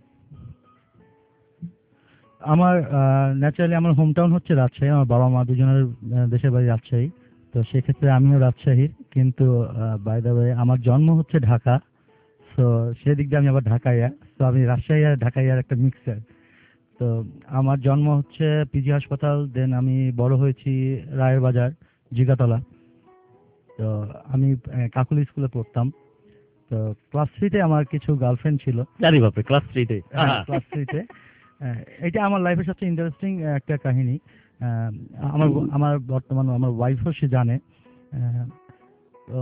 আমার ন্যাচারালি আমার হোম টাউন হচ্ছে রাজশাহী। আমার বাবা মা দুজনের দেশের বাড়ি রাজশাহী, তো সেক্ষেত্রে আমিও রাজশাহীর, কিন্তু বাই দ্য ওয়ে আমার জন্ম হচ্ছে ঢাকা, তো সেদিক দিয়ে আমি আবার ঢাকাইয়া, তো আমি রাজশাহী আর ঢাকাইয়ার একটা মিক্সার। তো আমার জন্ম হচ্ছে পিজি হাসপাতাল, দেন আমি বড় হয়েছি রায়ের বাজার, জিগাতলা। তো আমি কাকুলি স্কুলে পড়তাম। তো ক্লাস 3-তে আমার কিছু গার্লফ্রেন্ড ছিল। জানি বাপরে, ক্লাস 3-তে? ক্লাস 3-তে। এটা আমার লাইফের সবচেয়ে ইন্টারেস্টিং একটা কাহিনী। আমার বর্তমান আমার ওয়াইফও সে জানে। তো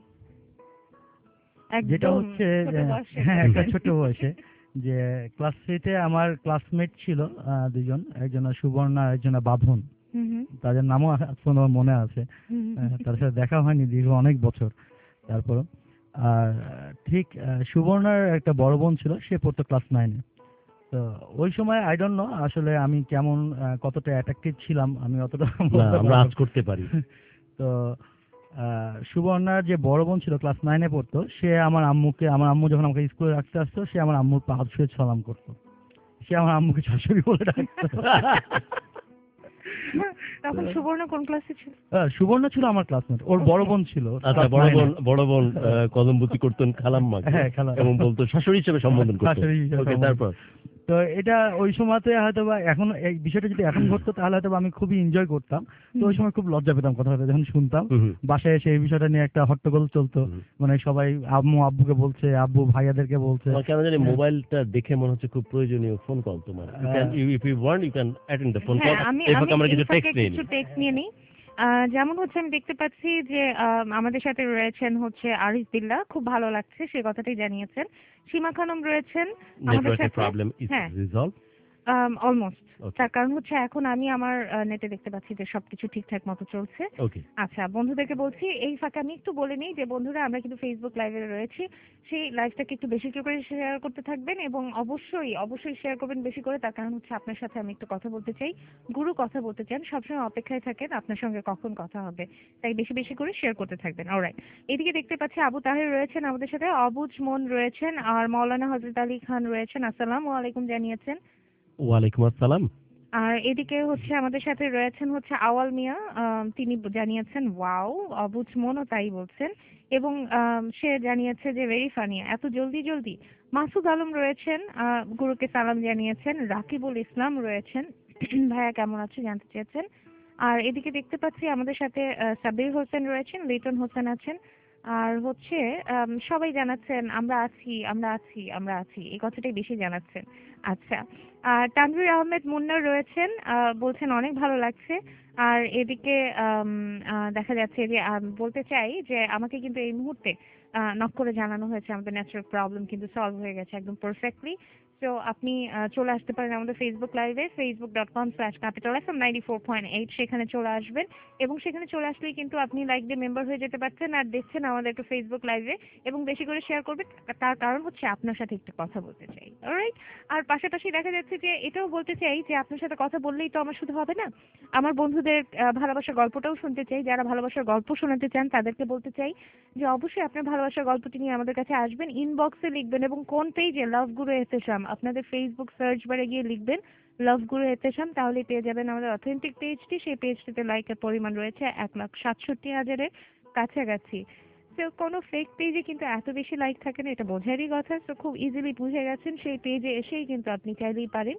যেটা হচ্ছে একটা ছোট বয়সে, যে ক্লাস 3-তে আমার ক্লাসমেট ছিল দুজন, একজন সুবর্ণা, একজন বাঁধন। তাদের নামও এখনো মনে আছে। তার সাথে দেখা হয়নি দীর্ঘ অনেক বছর তারপর। আর ঠিক সুবর্ণার একটা বড় বোন ছিল, সে পড়তো ক্লাস 9-এ। তো ওই সময় আই ডোন্ট নো আসলে আমি কেমন কতটা অ্যাট্রাকটিভ ছিলাম, আমি অতটা আমরা আজ করতে পারি। তো সুবর্ণার যে বড় বোন ছিল, ক্লাস 9-এ পড়তো, সে আমার আম্মু যখন আমাকে স্কুলে রাখতে আসতো, সে আমার আম্মুর পা ছুঁয়ে সালাম করতো। সে আমার আম্মুকে শাশুড়ি বলে ডাকতো। তখন সুবর্ণ কোন ক্লাসে ছিল? সুবর্ণ ছিল আমার ক্লাসমেট, ওর বড় বোন ছিল। আচ্ছা, বড় বোন কদমবুতি করতেন খালাম্মা, এবং বলতো শাশুড়ি হিসেবে সম্বোধন করতো। ওকে, তারপর? তো এটা ওই সময়তে হয়তো বা এখন এই বিষয়টা যদি এখন ঘটতো তাহলে হয়তো আমি খুবই এনজয় করতাম। তো ওই সময় খুব লজ্জা পেতাম কথাটা যখন শুনতাম। বাসায় এসে এই বিষয়টা নিয়ে একটা হট্টগোল চলতো, মানে সবাই আম্মু আব্বুকে বলছে, আব্বু ভাইয়াদেরকে বলছে। কেন জানি মোবাইলটা দেখে মনে হচ্ছে খুব প্রয়োজনীয় ফোন কল তোমার। If you want you can attend the phone call. আমরা কিছু টেক্সট নিয়ে নিই। যেমন হচ্ছে আমি দেখতে পাচ্ছি যে আমাদের সাথে রয়েছেন হচ্ছে আরিফ বিল্লাহ, খুব ভালো লাগছে, সে কথাটাই জানিয়েছেন। সীমা খানম রয়েছেন আমাদের সাথে। Problem is resolve almost. তার কারণ হচ্ছে এখন আমি আমার নেটে দেখতে পাচ্ছি যে সবকিছু ঠিকঠাক মতো চলছে। আচ্ছা, বন্ধুদেরকে বলছি এই ফাঁকে আমি একটু বলে নিই যে বন্ধুরা, আমরা কিন্তু ফেসবুক লাইভে রয়েছি, সেই লাইভটাকে একটু বেশি করে শেয়ার করতে থাকবেন, এবং অবশ্যই শেয়ার করবেন বেশি করে। তার কারণ হচ্ছে আপনার সাথে আমি একটু কথা বলতে চাই। গুরু কথা বলতে চান, সবসময় অপেক্ষায় থাকেন আপনার সঙ্গে কখন কথা হবে, তাই বেশি বেশি করে শেয়ার করতে থাকবেন। অলরাইট, এদিকে দেখতে পাচ্ছি আবু তাহের রয়েছেন আমাদের সাথে, অবুজ মন রয়েছেন, আর মাওলানা হযরত আলী খান রয়েছেন, আসসালামু আলাইকুম জানিয়েছেন। ওয়ালাইকুম আসসালাম। আর এদিকে হচ্ছে আমাদের সাথে রয়েছেন হচ্ছে আওয়াল মিয়া, তিনি জানিয়েছেন ওয়াও, অবুঝ মনও তাই বলছেন, এবং সে জানিয়েছে যে ভেরি ফানি, এত জলদি। মাসুদ আলম রয়েছেন, গুরুকে সালাম জানিয়েছেন। রাকিবুল ইসলাম রয়েছেন, ভাইয়া কেমন আছে জানতে চেয়েছেন। আর এদিকে দেখতে পাচ্ছি আমাদের সাথে সাবির হোসেন রয়েছেন, লিটন হোসেন আছেন, আর হচ্ছে সবাই জানাচ্ছেন আমরা আছি, এই কথাটাই বেশি জানাচ্ছেন। আচ্ছা, আর তানভীর আহমেদ মুন্না রয়েছেন, বলছেন অনেক ভালো লাগছে। আর এদিকে দেখা যাচ্ছে যে বলতে চাই যে আমাকে কিন্তু এই মুহূর্তে নক করে জানানো হয়েছে আমাদের নেটওয়ার্ক প্রবলেম কিন্তু সলভ হয়ে গেছে একদম পারফেক্টলি। সো আপনি চলে আসতে পারেন আমাদের ফেসবুক লাইভে, facebook.com/capitalfm94.8, সেখানে চলে আসবেন এবং সেখানে চলে আসলেই কিন্তু আপনি লাইক দিয়ে মেম্বার হয়ে যেতে পারছেন আর দেখছেন আমাদেরকে ফেসবুক লাইভে এবং বেশি করে শেয়ার করবেন। তার কারণ হচ্ছে আপনার সাথে একটু কথা বলতে চাই, অলরাইট? আর পাশাপাশি দেখা যাচ্ছে যে এটাও বলতে চাই যে আপনার সাথে কথা বললেই তো আমার শুধু হবে না, আমার বন্ধুদের ভালোবাসার গল্পটাও শুনতে চাই। যারা ভালোবাসার গল্প শোনাতে চান তাদেরকে বলতে চাই যে অবশ্যই আপনার ভালোবাসার গল্পটি নিয়ে আমাদের কাছে আসবেন, ইনবক্সে লিখবেন এবং কোন পেজে, লাভ গুরু এহতেশাম, আপনাদের ফেসবুক সার্চ বারে গিয়ে লিখবেন লাভ গুরু এহতেশাম, তাহলেই পেয়ে যাবেন আমাদের অথেন্টিক পেজটি। সেই পেজটিতে লাইকের পরিমাণ রয়েছে 1,67,000-এর কাছাকাছি। তো কোনো ফেক পেজে কিন্তু এত বেশি লাইক থাকে না, এটা বোঝারই কথা। তো খুব ইজিলি বুঝে গেছেন, সেই পেজে এসেই কিন্তু আপনি চাইলেই পারেন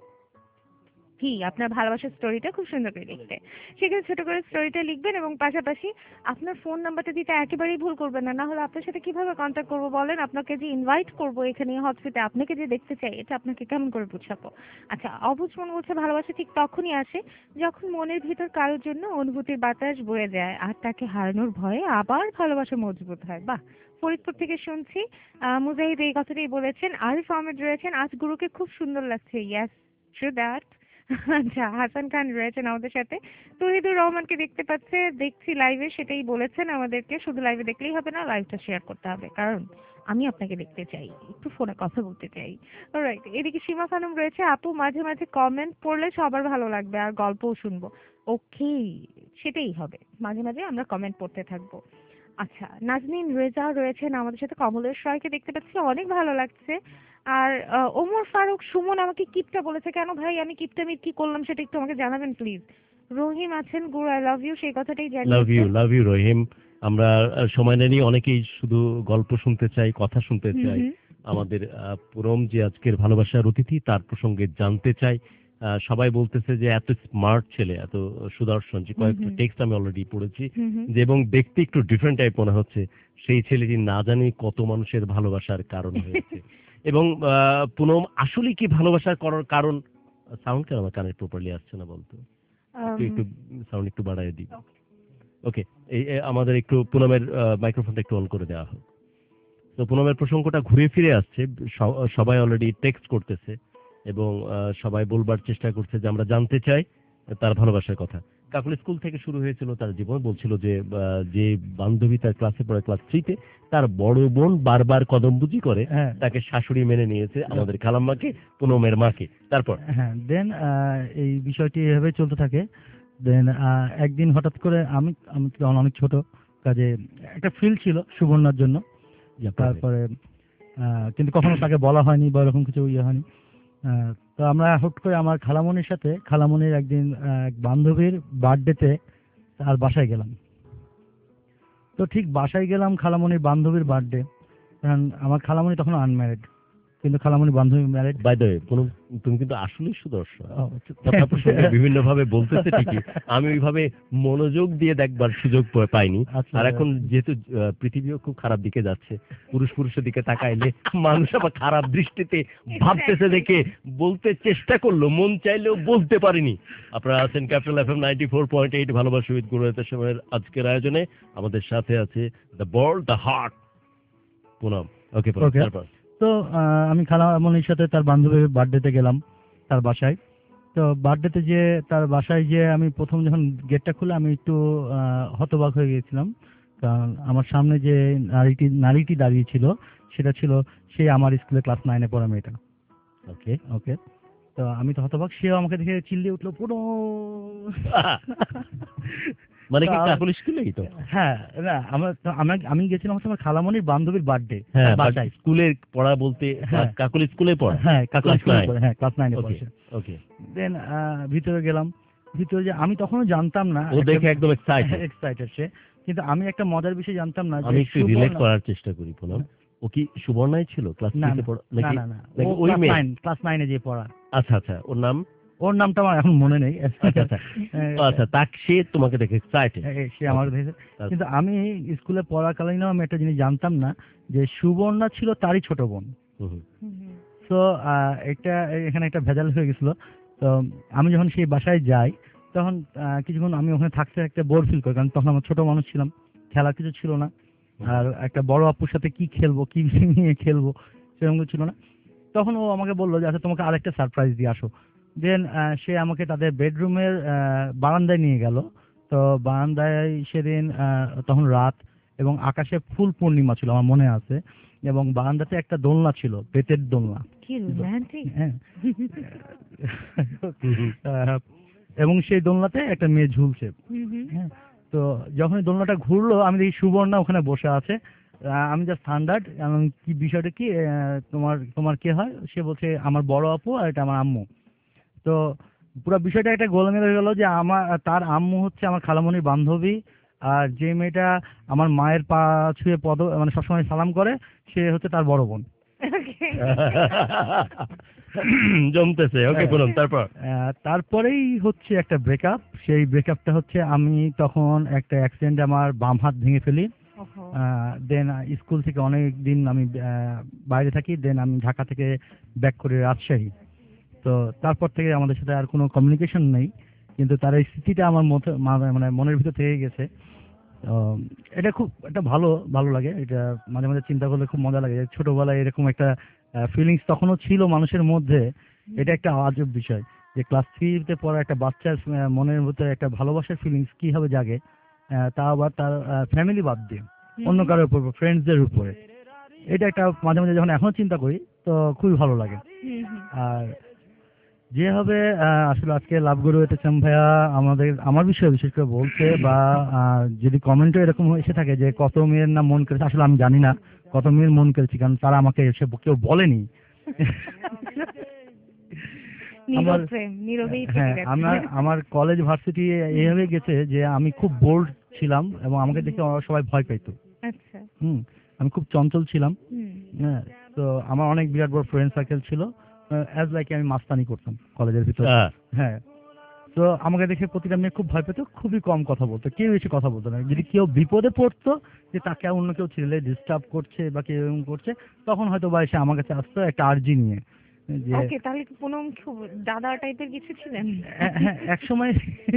কি আপনার ভালোবাসার স্টোরিটা খুব সুন্দর করে লিখতে। সেখানে ছোট করে স্টোরিটা লিখবেন এবং পাশাপাশি আপনার ফোন নাম্বারটা দিতে একেবারেই ভুল করবেন না, না হলে আপনার সাথে কিভাবে কন্ট্যাক্ট করবো বলেন? আপনাকে যে ইনভাইট করবো এখানে হটস্পটে, আপনাকে যে দেখতে চাই, এটা আপনাকে কেমন করে বুঝাবো? আচ্ছা, অবুঝ মন বলছে ভালোবাসা ঠিক তখনই আসে যখন মনের ভিতর কারোর জন্য অনুভূতির বাতাস বয়ে যায় আর তাকে হারানোর ভয়ে আবার ভালোবাসা মজবুত হয়। বাহ! ফরিদপুর থেকে শুনছি মুজাহিদ এই কথাটাই বলেছেন। আরিফ আহমেদ রয়েছেন, আজ গুরুকে খুব সুন্দর লাগছে। Yes, true that. আচ্ছা, হাসান খান রয়েছেন আমাদের সাথে। তহিদুর রহমানকে দেখছি লাইভে, সেটাই বলেছেন আমাদেরকে, শুধু লাইভে দেখলেই হবে না, লাইভটা শেয়ার করতে হবে, কারণ আমি আপনাকে দেখতে চাই, একটু ফোনে কথা বলতে চাই। অলরাইট, এদিকে সীমা খানম রয়েছে, আপু মাঝে মাঝে কমেন্ট পড়লে সবার ভালো লাগবে আর গল্পও শুনবো। ওকে, সেটাই হবে, মাঝে মাঝে আমরা কমেন্ট পড়তে থাকবো। আচ্ছা, নাজনীন রেজা রয়েছেন আমাদের সাথে, কমলেশ রায়কে দেখতে পাচ্ছি, অনেক ভালো লাগছে। আর ওমর ফারুক সুমন আমাকে কিপটা বলেছে। কেন ভাই, আমি কিপটামি কি করলাম সেটা একটু আমাকে জানাবেন প্লিজ। রহিম আছেন, গুড আই লাভ ইউ, সেই কথাটাই লাভ ইউ রহিম। আমরা সময় নিয়ে অনেকেই শুধু গল্প শুনতে চাই, কথা শুনতে চাই। আমাদের পুরম যে আজকের ভালোবাসার অতিথি, তার প্রসঙ্গে জানতে চাই। সবাই বলতেছে যে এত স্মার্ট ছেলে, এত সুদর্শন, যে কয়েকটা টেক্সট আমি অলরেডি পড়েছি, যে এবং দেখতে একটু ডিফারেন্ট টাইপ মনে হচ্ছে। সেই ছেলেটি না জানি কত মানুষের ভালোবাসার কারণ হয়েছে। এবং পুনম আসলে কি ভালোবাসার করার কারণ? সাউন্ড কেন আমার কানে প্রপারলি আসছে না বলতো? একটু সাউন্ড একটু বাড়ায় দিই। ওকে, এই আমাদের একটু পুনমের মাইক্রোফোনটা একটু অন করে দেওয়া হোক। তো পুনমের প্রসঙ্গটা ঘুরে ফিরে আসছে, সবাই অলরেডি টেক্সট করতেছে এবং সবাই বলবার চেষ্টা করছে যে আমরা জানতে চাই তার ভালোবাসার কথা। কাকুলি স্কুল থেকে শুরু হয়েছিল তার জীবন, বলছিল যে যে বান্ধবী তার ক্লাসে পড়ে ক্লাস 3-তে, তার বড় বোন বারবার কদমবুজি করে তাকে শাশুড়ি মেনে নিয়েছে, আমাদের খালাম্মাকে, পুনমের মাকে। তারপর দেন এই বিষয়টি এভাবে চলতে থাকে। দেন একদিন হঠাৎ করে আমি তখন অনেক ছোট, কাজে একটা ফিল ছিল সুবর্ণার জন্য। তারপরে কিন্তু কখনো তাকে বলা হয়নি বা এরকম কিছু ইয়ে হয়নি। তো আমরা হুট করে আমার খালামণির সাথে, খালামণির একদিন এক বান্ধবীর বার্থডেতে তার বাসায় গেলাম। তো ঠিক বাসায় গেলাম খালামণির বান্ধবীর বার্থডে, কারণ আমার খালামণি তখন আনম্যারিড, কিন্তু খালামণি বান্ধবী ম্যারিড। বাই দ্য ওয়ে, তুমি কিন্তু আসলেই সুদর্শন। কথা প্রসঙ্গে বিভিন্ন ভাবে বলতেছে ঠিকই, আমি ওইভাবে মনোযোগ দিয়ে দেখবার সুযোগ পাইনি। আর এখন যেহেতু পৃথিবীও খুব খারাপ দিকে যাচ্ছে, পুরুষের দিকে তাকাইলে মানুষ আবার খারাপ দৃষ্টিতে ভাবতেছে দেখে বলতে চেষ্টা করলো, মন চাইলেও বলতে পারিনি। আপনারা আছেন ক্যাপিটাল এফএম 94.8 ভালোবাসা উইথ গুরু এহতেশামের আজকের আয়োজনে। আমাদের সাথে আছে the bold, the heart, Punam. Okay, তারপর তো আমি খালামণির সাথে তার বান্ধবীর বার্থডেতে গেলাম তার বাসায়। তো বার্থডেতে যে তার বাসায় যে আমি প্রথম যখন গেটটা খুলে আমি একটু হতবাক হয়ে গিয়েছিলাম, কারণ আমার সামনে যে নারীটি দাঁড়িয়ে ছিল সেটা ছিল সেই আমার স্কুলে ক্লাস 9-এ পড়া মেয়েটা। ওকে ওকে, তো আমি তো হতবাক, সেও আমাকে দেখে চিল্লিয়ে উঠলো পুরো। মানে কি কাকুলি স্কুলেই তো? হ্যাঁ, না আমি গেছিলাম হচ্ছে আমার খালামণির বান্ধবীর বার্থডে। হ্যাঁ, স্কুলে পড়া বলতে কাকুলি স্কুলে পড়া? হ্যাঁ, কাকুলি স্কুলে পড়ে, হ্যাঁ ক্লাস 9-এ পড়ে। ওকে, দেন ভিতরে গেলাম। ভিতরে যে আমি তখনও জানতাম না, ও দেখে একদম এক্সাইটেড সে, কিন্তু আমি একটা মজার বিষয় জানতাম না। আমি একটু রিলেট করার চেষ্টা করি। পুনম, ও কি সুবর্ণাই ছিল ক্লাস 3-তে পড়া নাকি? না, ওই ক্লাস 9-এ যে পড়া। আচ্ছা, ওর নামটা আমার এখন মনে নেই। আচ্ছা, তাকে সে তোমাকে দেখে এক্সাইটেড, সে আমাকে দেখে। কিন্তু আমি স্কুলে পড়াকালীন আমি একটা জিনিস জানতাম না, যে সুবর্ণা ছিল তারই ছোট বোন। তো এখানে একটা ভেজাল হয়ে গেছিল। তো আমি যখন সেই বাসায় যাই তখন কিছুক্ষণ আমি ওখানে থাকতে একটা বোর ফিল করি, কারণ তখন আমার ছোট মানুষ ছিলাম, খেলার কিছু ছিল না, আর একটা বড় আপুর সাথে কি খেলবো, কি নিয়ে খেলবো সেরকম ছিল না। তখন ও আমাকে বললো যে আচ্ছা তোমাকে আরেকটা সারপ্রাইজ দিয়ে আসো। দেন সে আমাকে তাদের বেডরুমের বারান্দায় নিয়ে গেল। তো বারান্দায় সেদিন তখন রাত এবং আকাশে ফুল পূর্ণিমা ছিল আমার মনে আছে, এবং বারান্দাতে একটা দোলনা ছিল, বেতের দোলনা। কি রোমান্টিক। হ্যাঁ এবং সেই দোলনাতে একটা মেয়ে ঝুলছে। হ্যাঁ, তো যখন এই দোলনাটা ঘুরলো আমি দেখি সুবর্ণা ওখানে বসে আছে। আমি জাস্ট স্ট্যান্ডার্ড, এবং কি বিষয়টা কি তোমার তোমার কে হয়? সে বলছে আমার বড় আপু আর এটা আমার আম্মু। তো পুরো বিষয়টা একটা গোলমেলে হয়ে গেল যে তার আম্মু হচ্ছে আমার খালামণির বান্ধবী, আর যে মেয়েটা আমার মায়ের পা ছুঁয়ে মানে সবসময় সালাম করে সে হচ্ছে তার বড় বোন। জমতেছে। ওকে, বলুন তারপর। তারপরেই হচ্ছে একটা ব্রেকআপ। সেই ব্রেকআপটা হচ্ছে আমি তখন একটা অ্যাক্সিডেন্টে আমার বাম হাত ভেঙে ফেলি। দেন স্কুল থেকে অনেক দিন আমি বাইরে থাকি। দেন আমি ঢাকা থেকে ব্যাক করি রাজশাহী। তো তারপর থেকে আমাদের সাথে আর কোনো কমিউনিকেশন নেই, কিন্তু তার এই স্মৃতিটা আমার মানে মনের ভিতর থেকে গেছে। এটা খুব একটা ভালো লাগে। এটা মাঝে মাঝে চিন্তা করলে খুব মজা লাগে যে ছোটবেলায় এরকম একটা ফিলিংস তখনও ছিল মানুষের মধ্যে। এটা একটা আজব বিষয় যে ক্লাস 3-তে পড়া একটা বাচ্চার মনের ভিতরে একটা ভালোবাসার ফিলিংস কিভাবে জাগে, তা আবার তার ফ্যামিলি বাদ দিয়ে অন্য কারোর উপর, ফ্রেন্ডসদের উপরে। এটা একটা মাঝে মাঝে যখন এখনো চিন্তা করি তো খুবই ভালো লাগে। আর যেভাবে আসলে আজকে লাভগুরু এতেছেন ভাইয়া আমার বিষয়ে বিশেষ করে বলছে, বা যদি কমেন্টও এরকম এসে থাকে যে কত মেয়ের না মন কেড়েছে, আসলে আমি জানি না কত মেয়ের মন কেড়েছি, কারণ তারা আমাকে এসে কেউ বলেনি। আমার কলেজ ভার্সিটি এইভাবে গেছে যে আমি খুব বোল্ড ছিলাম এবং আমাকে দেখে সবাই ভয় পাইতো। আমি খুব চঞ্চল ছিলাম। হ্যাঁ, তো আমার অনেক বিরাট বড় ফ্রেন্ড সার্কেল ছিল। অ্যাজ লাইক আমি মাস্তানি করতাম কলেজের ভিতরে। হ্যাঁ, তো আমাকে দেখে প্রতিটা মেয়ে খুব ভয় পেত, খুবই কম কথা বলতো, কেউ এসে কথা বলতো না। যদি কেউ বিপদে পড়তো যে তাকে অন্য কেউ ছেলে ডিস্টার্ব করছে বা কেউ এরকম করছে, তখন হয়তো বা এসে আমার কাছে আসতো একটা আর্জি নিয়ে। ওকে, তাহলে কি পুনম খুব দাদা টাইপের কিছু ছিলেন? হ্যাঁ, একসময়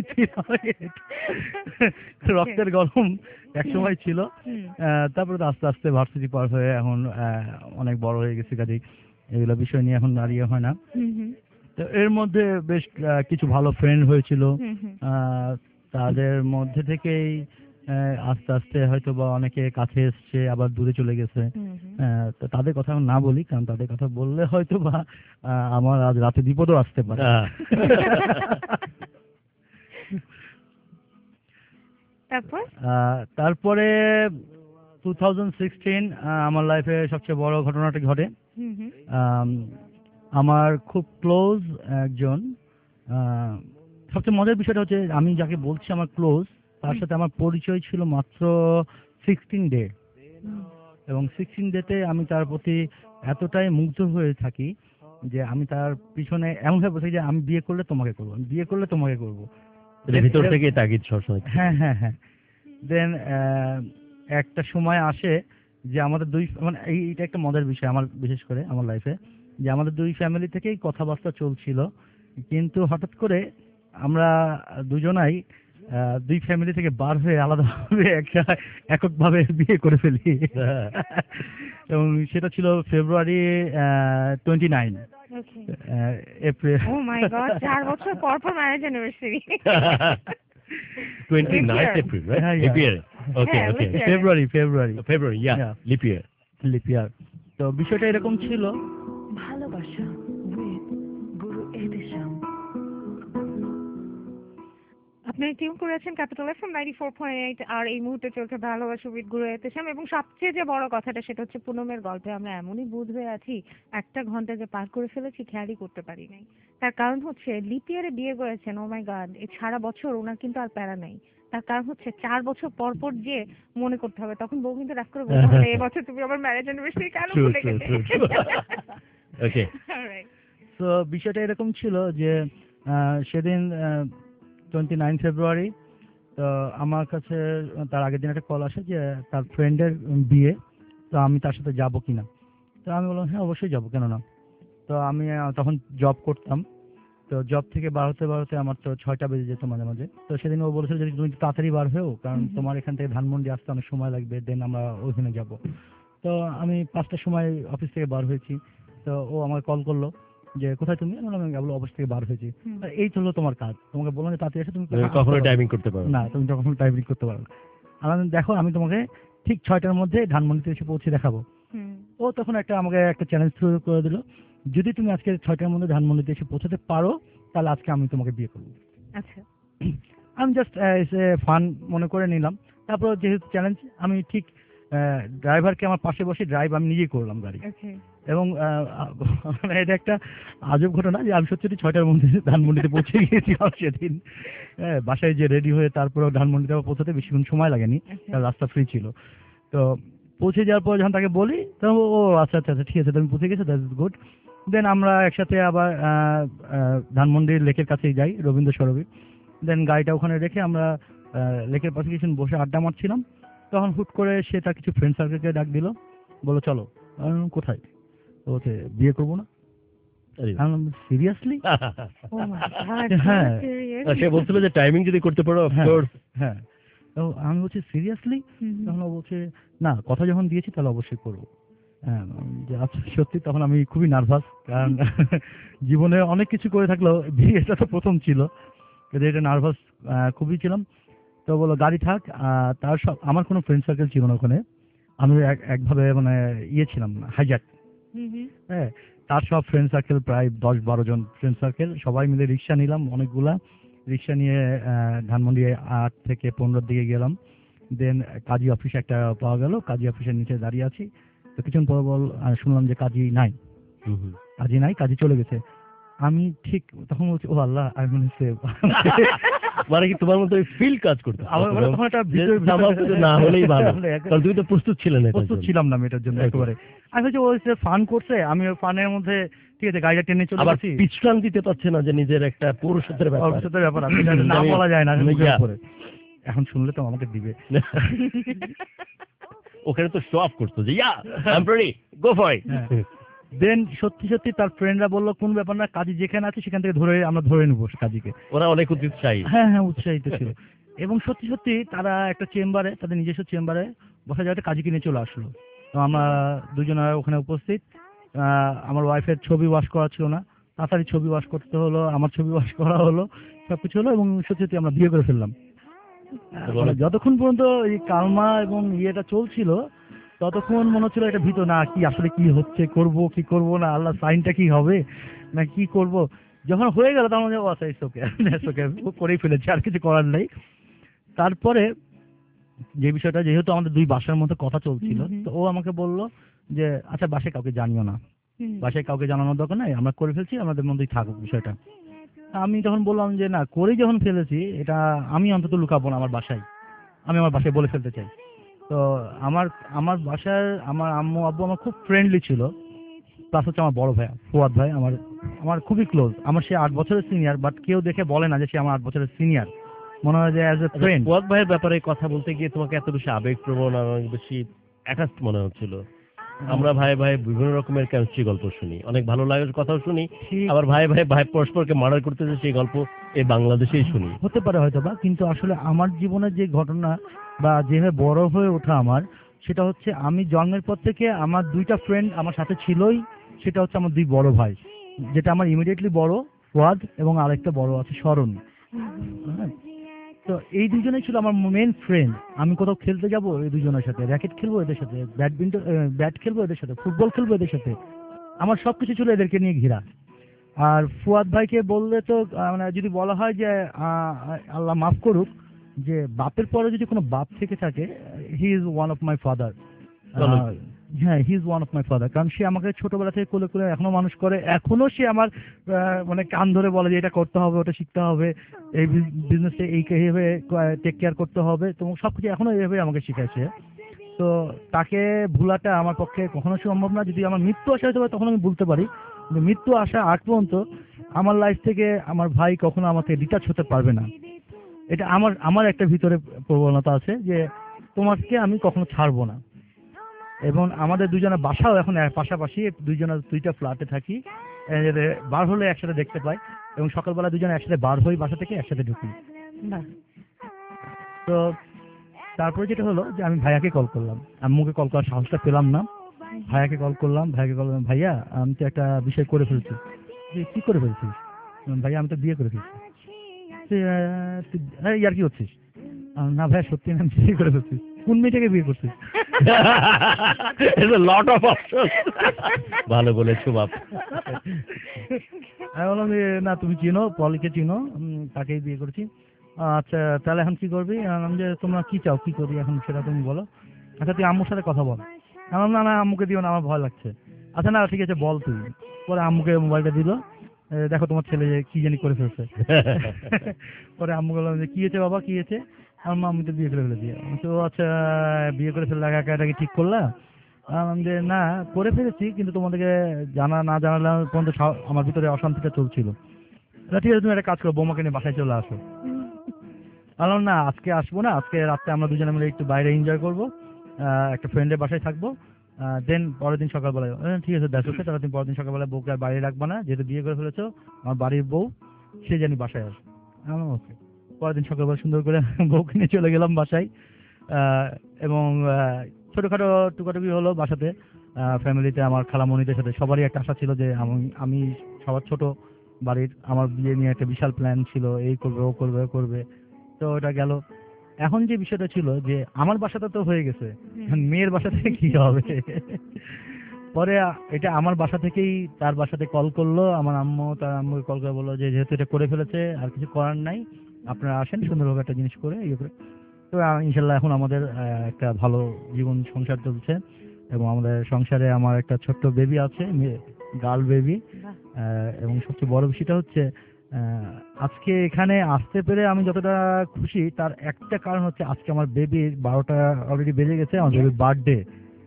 রক্তের গরম একসময় ছিল। তারপরে তো আস্তে আস্তে ভার্সিটি পার হয়ে এখন অনেক বড় হয়ে গেছে, কাজে এগুলো বিষয় নিয়ে এখন দাঁড়িয়ে হয় না। তো এর মধ্যে বেশ কিছু ভালো ফ্রেন্ড হয়েছিল। তাদের মধ্যে থেকেই আস্তে আস্তে হয়তো বা অনেকে কাছে এসছে, আবার দূরে চলে গেছে। তো তাদের কথা না বলি, কারণ তাদের কথা বললে হয়তো বা আমার আজ রাতে বিপদও আসতে পারে। তারপরে 2016 আমার লাইফে সবচেয়ে বড় ঘটনাটি ঘটে। আমার খুব ক্লোজ একজন, সবচেয়ে মজার বিষয়টা হচ্ছে আমি যাকে বলছি আমার ক্লোজ, তার সাথে আমার পরিচয় ছিল মাত্র 16 ডে, এবং 16 ডেতে আমি তার প্রতি এতটাই মুগ্ধ হয়ে থাকি যে আমি তার পিছনে এমনভাবে বসে যে আমি বিয়ে করলে তোমাকে করবো, আমি বিয়ে করলে তোমাকে করবো, ভিতর থেকে তাগিদ সবসময়। হ্যাঁ। দেন একটা সময় আসে যে আমাদের মানে এইটা একটা মজার বিষয় আমার, বিশেষ করে আমার লাইফে, যে আমাদের দুই ফ্যামিলি থেকেই কথাবার্তা চলছিল, কিন্তু হঠাৎ করে আমরা দুজনাই দুই ফ্যামিলি থেকে বার হয়ে আলাদাভাবে এককভাবে বিয়ে করে ফেলি। এবং সেটা ছিল ফেব্রুয়ারি 29, এপ্রিল। ও মাই গড, 4 বছর পর marriage anniversary. 29 April, right? Leap year. Okay. February, yeah. Leap year. তো বিষয়টা এরকম ছিল। ভালোবাসা with গুরু এহতেশাম। আপনি টিউন করেছেন ক্যাপিটাল এফএম 94.8, আর এই মুহূর্তে চলছে ভালোবাসা উইথ গুরু এহতেশাম। এবং সবচেয়ে যে বড় কথাটা সেটা হচ্ছে পুনমের গল্পে আমরা এমনই বুধ হয়ে আছি, 1 ঘন্টা যে পার করে ফেলেছি খেয়ালই করতে পারি নাই। তার কারণ হচ্ছে লিপ ইয়ারে বিয়ে করেছেন। ও মাই গড, এই সারা বছর ওনার কিন্তু আর প্যারা নাই। তার কারণ হচ্ছে 4 বছর পর পর যে মনে করতে হবে, তখন বউ কিন্তু রাগ করে বলতে হবে এবছর তুমি আমার ম্যারেজ অ্যানিভার্সারি কেন ভুলে গেলে। ওকে, তো বিষয়টা এরকম ছিল যে সেদিন 29 ফেব্রুয়ারি, তো আমার কাছে তার আগের দিন একটা কল আসে যে তার ফ্রেন্ডের বিয়ে, তো আমি তার সাথে যাবো কিনা। তো আমি বললাম হ্যাঁ অবশ্যই যাবো, কেন না। তো আমি তখন জব করতাম, তো জব থেকে বার হতে আমার তো 6টা বেজে যেত মাঝে মাঝে। তো সেদিন ও বলেছিল যে তুমি তাড়াতাড়ি বার হয়েও, কারণ তোমার এখান থেকে ধানমন্ডি আসতে অনেক সময় লাগবে, দেন আমরা ওইখানে যাব। তো আমি 5টার সময় অফিস থেকে বার হয়েছি। তো ও আমাকে কল করলো যে কোথায় তুমি? আমি বললাম আমি কেবল অফিস থেকে বার হয়েছি। হুম। এই তো হলো তোমার কাজ, তোমাকে বললাম যে তাড়াতাড়ি এসে তুমি কখনো টাইমিং করতে পারো না, তুমি কখনো টাইপিং করতে পারো না। আমি বললাম, দেখো আমি তোমাকে ঠিক 6টার মধ্যে ধানমন্ডিতে এসে পৌঁছে দেখাবো। হুম। ও তখন আমাকে একটা চ্যালেঞ্জ শুরু করে দিল, যদি তুমি আজকে 6টার মধ্যে ধানমন্ডিতে এসে পৌঁছাতে পারো তাহলে আজকে আমি তোমাকে বিয়ে করবো। আচ্ছা। আমি জাস্ট এসে ফান মনে করে নিলাম। তারপর যেহেতু চ্যালেঞ্জ, আমি ঠিক ড্রাইভারকে আমার পাশে বসে ড্রাইভ আমি নিজেই করলাম গাড়ি। ওকে। এবং মানে এটা একটা আজব ঘটনা যে আমি সত্যি 6টার মধ্যে ধানমন্ডিতে পৌঁছে গিয়েছিলাম সেদিন। হ্যাঁ, বাসায় যে রেডি হয়ে তারপরে ধানমন্ডিতে পৌঁছাতে বেশিক্ষণ সময় লাগেনি, কারণ রাস্তা ফ্রি ছিল। তো পৌঁছে যাওয়ার পর যখন তাকে বলি তখন ও আচ্ছা আচ্ছা আচ্ছা ঠিক আছে, তুমি পৌঁছে গেছো, দ্যাট ইজ গুড। দেন আমরা একসাথে আবার ধানমন্ডির লেকের কাছেই যাই, রবীন্দ্র সরোবর। দেন গাড়িটা ওখানে রেখে আমরা লেকের পাশে কিছু বসে আড্ডা মারছিলাম। তখন হুট করে সে তার কিছু ফ্রেন্ড সার্কেলকে ডাক দিল, বলো চলো। আমি বললাম, কোথায়? তো বলছে বিয়ে করবো না। সিরিয়াসলি? Oh my God. হ্যাঁ। সে বলছিল যে টাইমিং যদি করতে পারো অফকোর্স। হ্যাঁ, তো আমি বলছি সিরিয়াসলি? তখন ও বলছে না, কথা যখন দিয়েছি তাহলে অবশ্যই করবো। হ্যাঁ, যে আচ্ছা সত্যি। তখন আমি খুবই নার্ভাস, কারণ জীবনে অনেক কিছু করে থাকলেও বিয়েটা তো প্রথম ছিল, কিন্তু এটা নার্ভাস খুবই ছিলাম। তো বলো গাড়ি থাক। তার সব আমার কোনো ফ্রেন্ড সার্কেল ছিল না ওখানে, আমি একভাবে মানে ছিলাম হাইজ্যাক। হ্যাঁ, তার সব ফ্রেন্ড সার্কেল প্রায় 10-12 জন ফ্রেন্ড সার্কেল, সবাই মিলে রিক্সা নিলাম অনেকগুলা। রিক্সা নিয়ে ধানমন্ডি 8 থেকে 15 দিকে গেলাম। দেন কাজী অফিস একটা পাওয়া গেল, কাজী অফিসের নিচে দাঁড়িয়ে আছি। তো কিছুক্ষণ পর শুনলাম যে কাজী নাই, কাজী চলে গেছে। আমি ঠিক তখন বলছি ও আল্লাহ, আমি মনে হচ্ছে মানে কি তোমার মধ্যে ফিল কাজ করতে আমার তখন একটা না হলেই ভালো, কারণ তুমি তো প্রস্তুত ছিলে না। প্রস্তুত ছিলাম না আমি এটার জন্য একেবারে। আমি ভাবছি ও ফান করছে, আমি ওই ফানের মধ্যে ঠিক আছে গাড়িটা টেনে চলে আবার গেছি। বিশ্রাম দিতে পারছে না, যে নিজের একটা পুরুষত্বের ব্যাপার। ভবিষ্যতের ব্যাপার আছে, এটা না বলা যায় না মুখের উপরে। এখন শুনলে তো আমাকে দিবে। ওখানে তো শো অফ করতো যে yeah I am ready, go for it. Then সত্যি সত্যি তার ফ্রেন্ডরা বললো কোন ব্যাপার না, কাজী যেখানে আছে সেখান থেকে আমরা ধরে নেবো কাজীকে। ওরা অনেক উৎসাহী। হ্যাঁ হ্যাঁ, উৎসাহিত ছিল। এবং সত্যি সত্যি তারা একটা চেম্বারে, তাদের নিজস্ব চেম্বারে বসা যাওয়াতে কাজীকে নিয়ে চলে আসলো। তো আমরা দুজনে ওখানে উপস্থিত। আমার ওয়াইফের ছবি ওয়াশ করা ছিল না, তাড়াতাড়ি ছবি ওয়াশ করতে হলো, আমার ছবি ওয়াশ করা হলো, সবকিছু হলো এবং সত্যি সত্যি আমরা বিয়ে করে ফেললাম। যতক্ষণ পর্যন্ত এই কালমা এবং ইয়েটা চলছিল ততক্ষণ মনে হচ্ছিল এটা ভীত না, কি আসলে কি হচ্ছে, করব কি করব না, আল্লাহ সাইনটা কি হবে না কি করব। যখন হয়ে গেল তখন আচ্ছা ইটস ওকে, করেই ফেলেছি, আর কিছু করার নেই। তারপরে যে বিষয়টা, যেহেতু আমাদের দুই বাসার মধ্যে কথা চলছিল, তো ও আমাকে বলল যে আচ্ছা বাসায় কাউকে জানিও না, বাসায় কাউকে জানানোর দরকার নাই, আমরা করে ফেলছি, আমাদের মধ্যেই থাকুক বিষয়টা। আমি তখন বললাম যে না, করেই যখন ফেলেছি এটা আমি অন্তত লুকাবো না আমার বাসায়, আমি আমার বাসায় বলে ফেলতে চাই। তো আমার বাসার আমার আম্মু আব্বু আমার খুব ফ্রেন্ডলি ছিল, প্লাস হচ্ছে আমার বড় ভাই ফুয়াদ ভাই, আমার খুবই ক্লোজ। আমার সে 8 বছরের সিনিয়র, বাট কেউ দেখে বলে না যে সে আমার 8 বছরের সিনিয়র, মনে হয় যে অ্যাজ এ ফ্রেন্ড। ফুয়াদ ভাইয়ের ব্যাপারে কথা বলতে গিয়ে তোমাকে এত বেশি আবেগপ্রবণ আর অনেক বেশি অ্যাটাচড মনে হচ্ছিল। আমরা ভাই ভাই বিভিন্ন রকমের কেমিস্ট্রি গল্প শুনি, অনেক ভালো লাগার কথাও শুনি, আবার ভাই ভাই পরস্পরকে মার্ডার করতেছে সেই গল্প এই বাংলাদেশেই শুনি। হতে পারে হয়তো বা, কিন্তু আসলে আমার জীবনের যে ঘটনা বা যেভাবে বড় হয়ে ওঠা আমার, সেটা হচ্ছে আমি জন্মের পর থেকে আমার 2টা ফ্রেন্ড আমার সাথে ছিলই। সেটা হচ্ছে আমার 2 বড় ভাই, যেটা আমার ইমিডিয়েটলি বড় ফুয়াদ এবং আরেকটা বড় আছে শরণ। হ্যাঁ, তো এই দুজনেই ছিল আমার মেন ফ্রেন্ড। আমি কোথাও খেলতে যাব এই দুজনের সাথে, র্যাকেট খেলবো এদের সাথে, ব্যাট খেলবো এদের সাথে, ফুটবল খেলবো এদের সাথে, আমার সবকিছু ছিল এদেরকে নিয়ে ঘেরা। আর ফুয়াদ ভাইকে বললে তো মানে যদি বলা হয় যে আল্লাহ মাফ করুক, যে বাপের পরে যদি কোনো বাপ থেকে থাকে, he is one of my father. হ্যাঁ, he is one of my father, কারণ সে আমাকে ছোটবেলা থেকে কোলে কোলে এখনো মানুষ করে, এখনো সে আমার মানে কান ধরে বলে যে এটা করতে হবে, ওটা শিখতে হবে, এই বিজনেসে এইভাবে টেক কেয়ার করতে হবে, তো সবকিছু এখনো এইভাবে আমাকে শিখাইছে। তো তাকে ভুলাটা আমার পক্ষে কখনো সম্ভব না। যদি আমার মৃত্যু আসা হতে পারে তখন আমি বলতে পারি, কিন্তু মৃত্যু আসা আগ পর্যন্ত আমার লাইফ থেকে আমার ভাই কখনো আমাকে ডিটাচ হতে পারবে না। এটা আমার একটা ভিতরে প্রবণতা আছে যে তোমাকে আমি কখনো ছাড়বো না। এবং আমাদের দুজনের বাসাও এখন পাশাপাশি, দুইজনের 2টা ফ্ল্যাটে থাকি, বার হলে একসাথে দেখতে পাই, এবং সকালবেলা দুজনে একসাথে বার হই বাসা থেকে, একসাথে ঢুকি। তো তারপরে যেটা হলো যে আমি ভাইয়াকে কল করলাম, আম্মুকে কল করার সাহসটা পেলাম না। ভাইয়াকে কল করলাম, ভাইয়া আমি তো একটা বিষয় করে ফেলছি। কি করে ফেলছিস? ভাইয়া আমি তো বিয়ে করে ফেলছি। তুই ইয়ার কি হচ্ছিস? না ভাইয়া সত্যি না, আমি বিয়ে করে ফেলছি। কোন মেয়েটাকে বিয়ে করছিস? Lot of option. ভালো বলেছো বাপ। আমি বললাম যে না তুমি চিনো, পলিকে চিনো, তাকেই বিয়ে করেছি। আচ্ছা তাহলে এখন কি করবি? আমি যে তোমরা কি চাও, কি করি এখন সেটা তুমি বলো। আচ্ছা তুই আম্মুর সাথে কথা বল। আমি না না আম্মুকে দিও না, আমার ভয় লাগছে। আচ্ছা না ঠিক আছে বল তুই। পরে আম্মুকে মোবাইলটা দিল, দেখো তোমার ছেলে যে কি জানি করে ফেলছে। পরে আম্মু বললাম যে কি হয়েছে বাবা, কি হয়েছে? আমার মা আমি তো বিয়ে করে ফেলে দিয়ে। তো আচ্ছা বিয়ে করে ফেললে একা একা কি ঠিক করলা? আমি যে না করে ফেলেছি, কিন্তু তোমাদেরকে না জানালাম পর্যন্ত আমার ভিতরে অশান্তিটা চলছিল। ঠিক আছে তুমি একটা কাজ করো, বৌমাকে নিয়ে বাসায় চলে আসো। বললাম না আজকে আসবো না, আজকে রাত্রে আমরা দুজনে মিলে একটু বাইরে এনজয় করবো, একটা ফ্রেন্ডের বাসায় থাকবো, দেন পরের দিন সকালবেলায়। ঠিক আছে দ্যাটস ওকে, তাহলে তুমি পরের দিন সকালবেলায় বউকে আর বাইরে রাখবা না, যেহেতু বিয়ে করে ফেলেছো আমার বাড়ির বউ, সে জানি বাসায় আসে। ওকে। পরের দিন সকালবেলা সুন্দর করে বউকে নিয়ে চলে গেলাম বাসায়, এবং ছোটোখাটো টুকাটুকি হলো বাসাতে। ফ্যামিলিতে আমার খালামণিদের সাথে সবারই একটা আশা ছিল যে আমি সবার ছোট বাড়ির, আমার বিয়ে নিয়ে একটা বিশাল প্ল্যান ছিল, এই করবে ও করবে ও করবে। তো ওটা গেল। এখন যে বিষয়টা ছিল যে আমার বাসাটা তো হয়ে গেছে, এখন মেয়ের বাসা থেকে কি হবে? পরে এটা আমার বাসা থেকেই তার বাসাতে কল করলো, আমার আম্মু তার আম্মুকে কল করে বললো যে যেহেতু এটা করে ফেলেছে আর কিছু করার নাই, আপনারা আসেন সুন্দরভাবে একটা জিনিস করে ইয়ে করে। তো ইনশাল্লাহ এখন আমাদের একটা ভালো জীবন সংসার চলছে, এবং আমাদের সংসারে আমার একটা ছোট্ট বেবি আছে, গার্ল বেবি। এবং সবচেয়ে বড় বিষয়টা হচ্ছে আজকে এখানে আসতে পেরে আমি যতটা খুশি, তার একটা কারণ হচ্ছে আজকে আমার বেবির 12টা অলরেডি বেজে গেছে, আমার বেবির বার্থডে।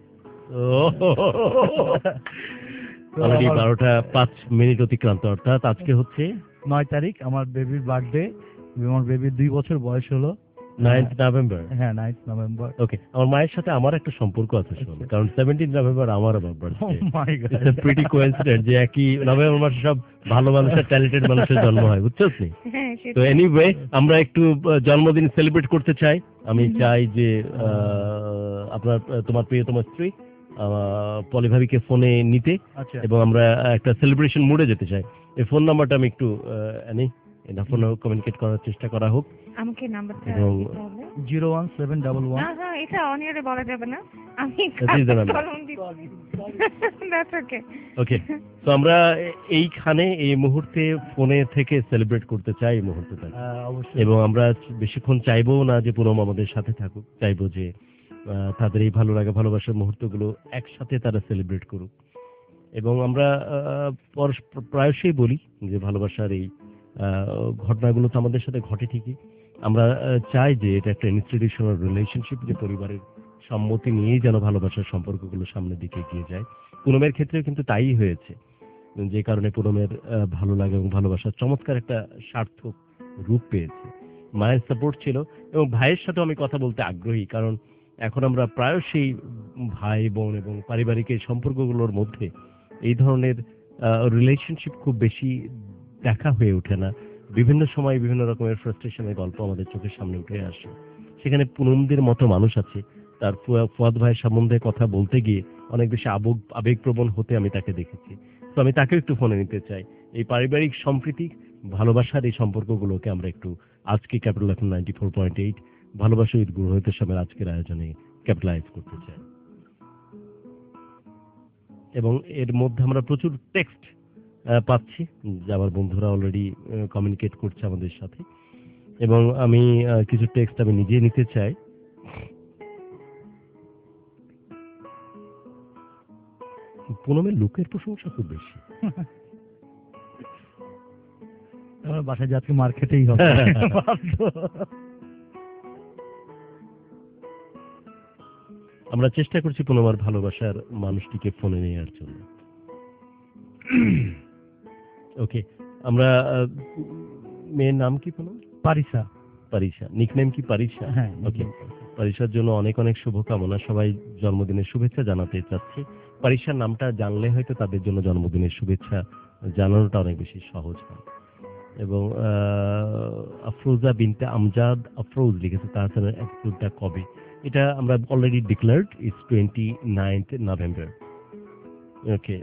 অলরেডি 12টা 5 মিনিট অতিক্রান্ত, অর্থাৎ আজকে হচ্ছে 9 তারিখ আমার বেবির বার্থডে। আমার বেবির 2 বছর বয়স হলো। 9th November. হ্যাঁ 9th নভেম্বর। ওকে, আমার মায়ের সাথে আমার একটা সম্পর্ক আছে শোন, কারণ 17th নভেম্বর আমার birthday. My God, it's a pretty coincident যে একই নভেম্বর মাসে সব ভালো মানুষের, ট্যালেন্টেড মানুষের জন্ম হয়, বুঝছস নি? হ্যাঁ তো এনিওয়ে আমরা একটু জন্মদিন সেলিব্রেট করতে চাই। আমি চাই যে আপনার তোমার প্রিয়তম স্ত্রী পলি ভাবিকে ফোনে নিতে, আচ্ছা এবং আমরা একটা সেলিব্রেশন মুডে যেতে চাই। এই ফোন নাম্বারটা আমি একটু এটা ফোনে কমিউনিকেট করার চেষ্টা করা হোক। আমাকে নাম্বারটা এবং দিতে হবে। 01711। না না এটা অন এয়ারে বলা যাবে না, আমি That is the number. That's okay. Okay, তো আমরা এইখানে এই মুহূর্তে ফোনে থেকে সেলিব্রেট করতে চাই এই মুহূর্তটা, অবশ্যই। এবং আমরা বেশিক্ষণ চাইবো না যে পুনম আমাদের সাথে থাকুক, চাইবো যে তাদের এই ভালো লাগা ভালোবাসার মুহূর্তগুলো একসাথে তারা সেলিব্রেট করুক। এবং আমরা প্রায়শই বলি যে ভালোবাসার এই ঘটনাগুলো তো আমাদের সাথে ঘটে ঠিকই, আমরা চাই যে এটা একটা ইনস্টিটিউশনাল রিলেশনশিপ, যে পরিবারের সম্মতি নিয়েই যেন ভালোবাসার সম্পর্কগুলো সামনের দিকে এগিয়ে যায়। পুনমের ক্ষেত্রেও কিন্তু তাই হয়েছে, যে কারণে পুনমের ভালো লাগে এবং ভালোবাসার চমৎকার একটা সার্থক রূপ পেয়েছে। মায়ের সাপোর্ট ছিল, এবং ভাইয়ের সাথেও আমি কথা বলতে আগ্রহী, কারণ এখন আমরা প্রায়শই ভাই বোন এবং পারিবারিক এই সম্পর্কগুলোর মধ্যে এই ধরনের রিলেশনশিপ খুব বেশি দেখা হয়ে ওঠে না। বিভিন্ন সময় বিভিন্ন রকমের ফ্রাস্ট্রেশনের গল্প আমাদের চোখের সামনে উঠে আসে। সেখানে পুনমদের মতো মানুষ আছে, তার ফুয়াদ ভাইয়ের সম্বন্ধে কথা বলতে গিয়ে অনেক বেশি আবেগপ্রবণ হতে আমি তাকে দেখেছি। তো আমি তাকে একটু ফোনে নিতে চাই। এই পারিবারিক সম্প্রীতি, ভালোবাসার এই সম্পর্কগুলোকে আমরা একটু আজকে ক্যাপিটাল FM 94.8 ভালোবাসা উইথ গুরুহিত সময়ের আজকের আয়োজনে ক্যাপিটালাইজ করতে চাই। এবং এর মধ্যে আমরা প্রচুর টেক্সট পাচ্ছি, যে আমার বন্ধুরা অলরেডি কমিউনিকেট করছে আমাদের সাথে, এবং আমি কিছু টেক্সট আমি নিজে নিতে চাই। পুনমের লুকের প্রশংসা খুব বেশি। আমার বাসায় যাচ্ছি, মার্কেটেই হবে। আমরা চেষ্টা করছি পুনমার ভালোবাসার মানুষটিকে ফোনে নেওয়ার জন্য। ওকে, আমরা মেয়ের নাম কি পুনম? পারিসা। পারিসা, নিকনেম কি পারিসা? হ্যাঁ ওকে, পারিসার জন্য অনেক অনেক শুভকামনা। সবাই জন্মদিনের শুভেচ্ছা জানাতে চাচ্ছি। পারিসার নামটা জানলে হয়তো তাদের জন্য জন্মদিনের শুভেচ্ছা জানানোটা অনেক বেশি সহজ হয়। এবং আফরোজা বিনতে আমজাদ আফরোজ লিখেছে, তাহসানের এপিসোডটা কবে? এটা আমরা already declared, it's 29th November. Okay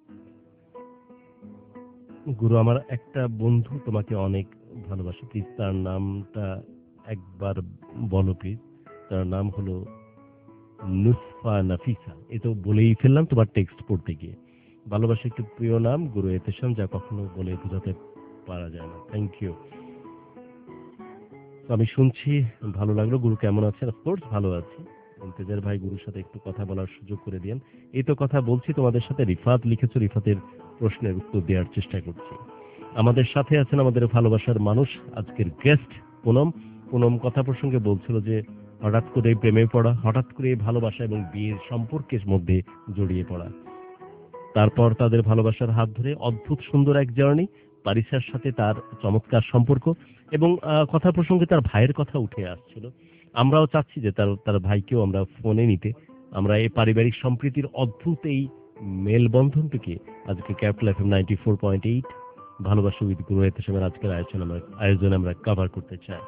Guru, আমার একটা বন্ধু তোমাকে অনেক ভালোবাসে, প্লিজ তার নামটা একবার বলো প্লিজ। তার নাম হলো নুসফা নাফিসা। এ তো বলেই ফেললাম তোমার টেক্সট পড়তে গিয়ে। ভালোবাসা একটু প্রিয় নাম গুরু এতেশাম, যা কখনো বলে বোঝাতে পারা যায় না। Thank you. তো আমি শুনছি, ভালো লাগলো। গুরু কেমন আছেন? অফকোর্স ভালো আছি। ইন্তেজার ভাই গুরুর সাথে একটু কথা বলার সুযোগ করে দিন। এই তো কথা বলছি তোমাদের সাথে। রিফাত লিখেছো, রিফাতের প্রশ্নের উত্তর দেওয়ার চেষ্টা করছি। আমাদের সাথে আছেন আমাদের ভালোবাসার মানুষ, আজকের গেস্ট পুনম। পুনম কথা প্রসঙ্গে বলছিল যে হঠাৎ করে প্রেমে পড়া, হঠাৎ করে ভালোবাসা এবং বিয়ের সম্পর্কের মধ্যে জড়িয়ে পড়া, তারপর তাদের ভালোবাসার হাত ধরে অদ্ভুত সুন্দর এক জার্নি, পারিসার সাথে তার চমৎকার সম্পর্ক এবং কথা প্রসঙ্গে তার ভাইয়ের কথা উঠে আসছিল। আমরাও চাচ্ছি যে তার তার ভাইকেও আমরা ফোনে নিতে। আমরা এই পারিবারিক সম্প্রীতির অদ্ভুত এই মেলবন্ধনটিকে আজকে ক্যাপিটাল এফএম 94.8 ভালোবাসা উইথ গুরু এতেশামের আজকের আয়োজনে আমরা কভার করতে চাই।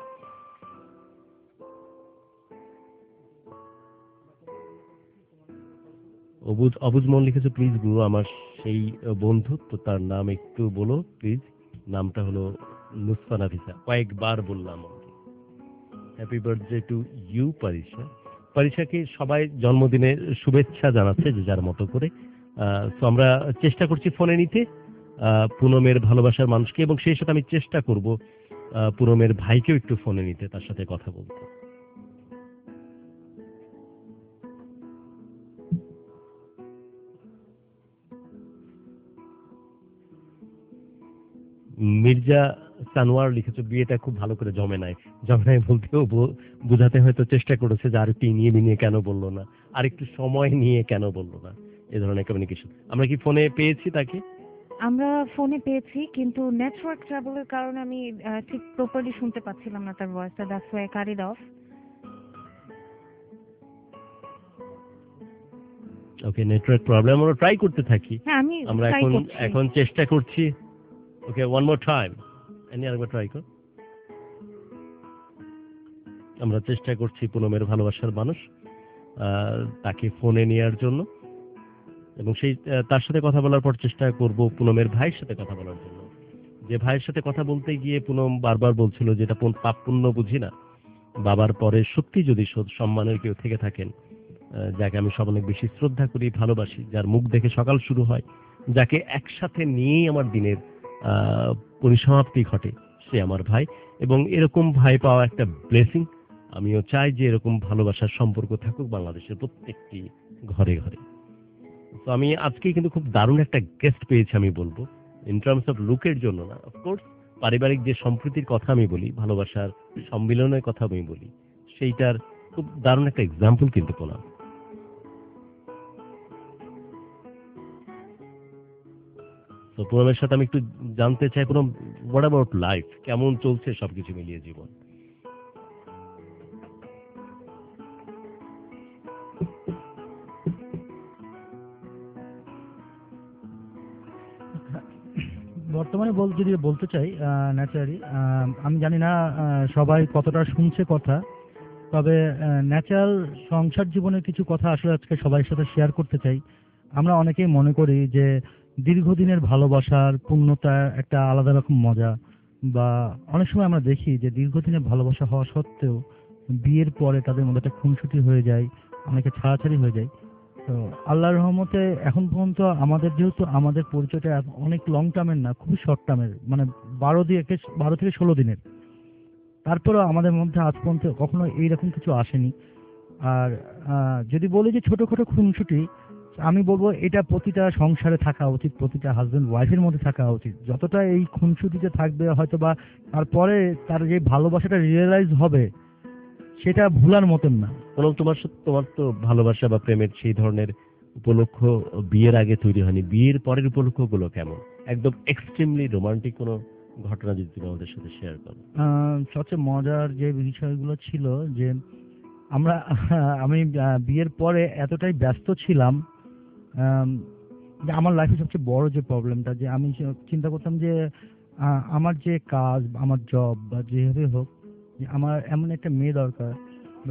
অবুজ মন লিখেছে, প্লিজ গুরু আমার সেই বন্ধু, তো তার নাম একটু বলো প্লিজ। নামটা হলো নুসফা নাফিসা। কয়েকবার বললাম। Happy birthday to you Parisa. পারিসাকে সবাই জন্মদিনের শুভেচ্ছা জানাচ্ছে যে যার মতো করে। তো আমরা চেষ্টা করছি ফোনে নিতে পুনমের ভালোবাসার মানুষকে, এবং সেই সাথে আমি চেষ্টা করব পুনমের ভাইকেও একটু ফোনে নিতে, তার সাথে কথা বলতে। মির্জা সানোয়ার লিখেছে, বিয়েটা খুব ভালো করে জমে নাই। জমে নাই বলতেও বোঝাতে হয়তো চেষ্টা করেছে যে আর একটু নিয়ে নিয়ে কেন বললো না, আর একটু সময় নিয়ে কেন বললো না, এ ধরনের কমিউনিকেশন। আমরা কি ফোনে পেয়েছি তাকে? আমরা ফোনে পেয়েছি, কিন্তু নেটওয়ার্ক ট্রাবলের কারণে আমি ঠিক প্রপারলি শুনতে পাচ্ছিলাম না তার ভয়েসটা। That's why I cut it off. Okay, network problem, আমরা ট্রাই করতে থাকি। হ্যাঁ, আমি আমরা ট্রাই এখন করছি। এখন চেষ্টা করছি। Okay, one more time. আরেকবার ট্রাই কর। আমরা চেষ্টা করছি পুনমের ভালোবাসার মানুষ তাকে ফোনে নেওয়ার জন্য, এবং সেই তার সাথে কথা বলার পর চেষ্টা করব পুনমের ভাইয়ের সাথে কথা বলার জন্য। যে ভাইয়ের সাথে কথা বলতে গিয়ে পুনম বারবার বলছিল যে এটা পাপ পুণ্য বুঝি না, বাবার পরে সত্যি যদি সম্মানের কেউ থেকে থাকেন, যাকে আমি সব অনেক বেশি শ্রদ্ধা করি, ভালোবাসি, যার মুখ দেখে সকাল শুরু হয়, যাকে একসাথে নিয়েই আমার দিনের পরিসমাপ্তি ঘটে, সে আমার ভাই। এবং এরকম ভাই পাওয়া একটা ব্লেসিং। আমিও চাই যে এরকম ভালোবাসার সম্পর্ক থাকুক বাংলাদেশের প্রত্যেকটি ঘরে ঘরে। তো আমি আজকে কিন্তু খুব দারুণ একটা গেস্ট পেয়েছি, আমি বলবো ইন টার্মস অফ লুকের জন্য না, অফকোর্স পারিবারিক যে সম্প্রীতির কথা আমি বলি, ভালোবাসার সম্মিলনের কথা আমি বলি, সেইটার খুব দারুণ একটা এক্সাম্পল কিন্তু পেলাম। তো পুনমের সাথে আমি একটু জানতে চাই, পুনম, হোয়াট অ্যাবাউট লাইফ, কেমন চলছে সবকিছু মিলিয়ে জীবন? বর্তমানে যদি বলতে চাই ন্যাচারালি, আমি জানি না সবাই কতটা শুনছে কথা, তবে ন্যাচারাল সংসার জীবনের কিছু কথা আসলে আজকে সবার সাথে শেয়ার করতে চাই। আমরা অনেকেই মনে করি যে দীর্ঘদিনের ভালোবাসার পূর্ণতা একটা আলাদা রকম মজা, বা অনেক সময় আমরা দেখি যে দীর্ঘদিনের ভালোবাসা হওয়া সত্ত্বেও বিয়ের পরে তাদের মধ্যে একটা খুনসুটি হয়ে যায়, অনেকে ছাড়াছাড়ি হয়ে যায়। তো আল্লাহর রহমতে এখন পর্যন্ত আমাদের, যেহেতু আমাদের পরিচয়টা অনেক লং টার্মের না, খুবই শর্ট টার্মের, মানে 12 থেকে 16 দিনের, তারপরেও আমাদের মধ্যে আজ পর্যন্ত কখনো এইরকম কিছু আসেনি। আর যদি বলি যে ছোটখাটো খুনসুটি, আমি বলবো এটা প্রতিটা সংসারে থাকা উচিত, প্রতিটা হাজবেন্ড ওয়াইফের মধ্যে থাকা উচিত। যতটা এই খুনসুটিতে থাকবে হয়তো বা তারপরে তার যে ভালোবাসাটা রিয়েলাইজ হবে, সেটা ভুলার মতন না। তোমার তো ভালোবাসা বা প্রেমের সেই ধরনের উপলক্ষ বিয়ের আগে তৈরি হয়নি, বিয়ের পরের উপলক্ষগুলো কেমন? একদম এক্সট্রিমলি রোমান্টিক কোনো ঘটনা যদি তুমি আমাদের সাথে শেয়ার করো। সবচেয়ে মজার যে বিষয়গুলো ছিল যে আমি বিয়ের পরে এতটাই ব্যস্ত ছিলাম, যে আমার লাইফে সবচেয়ে বড় যে প্রবলেমটা, যে আমি চিন্তা করতাম যে আমার যে কাজ, আমার জব বা যেভাবে হোক, যে আমার এমন একটা মেয়ে দরকার।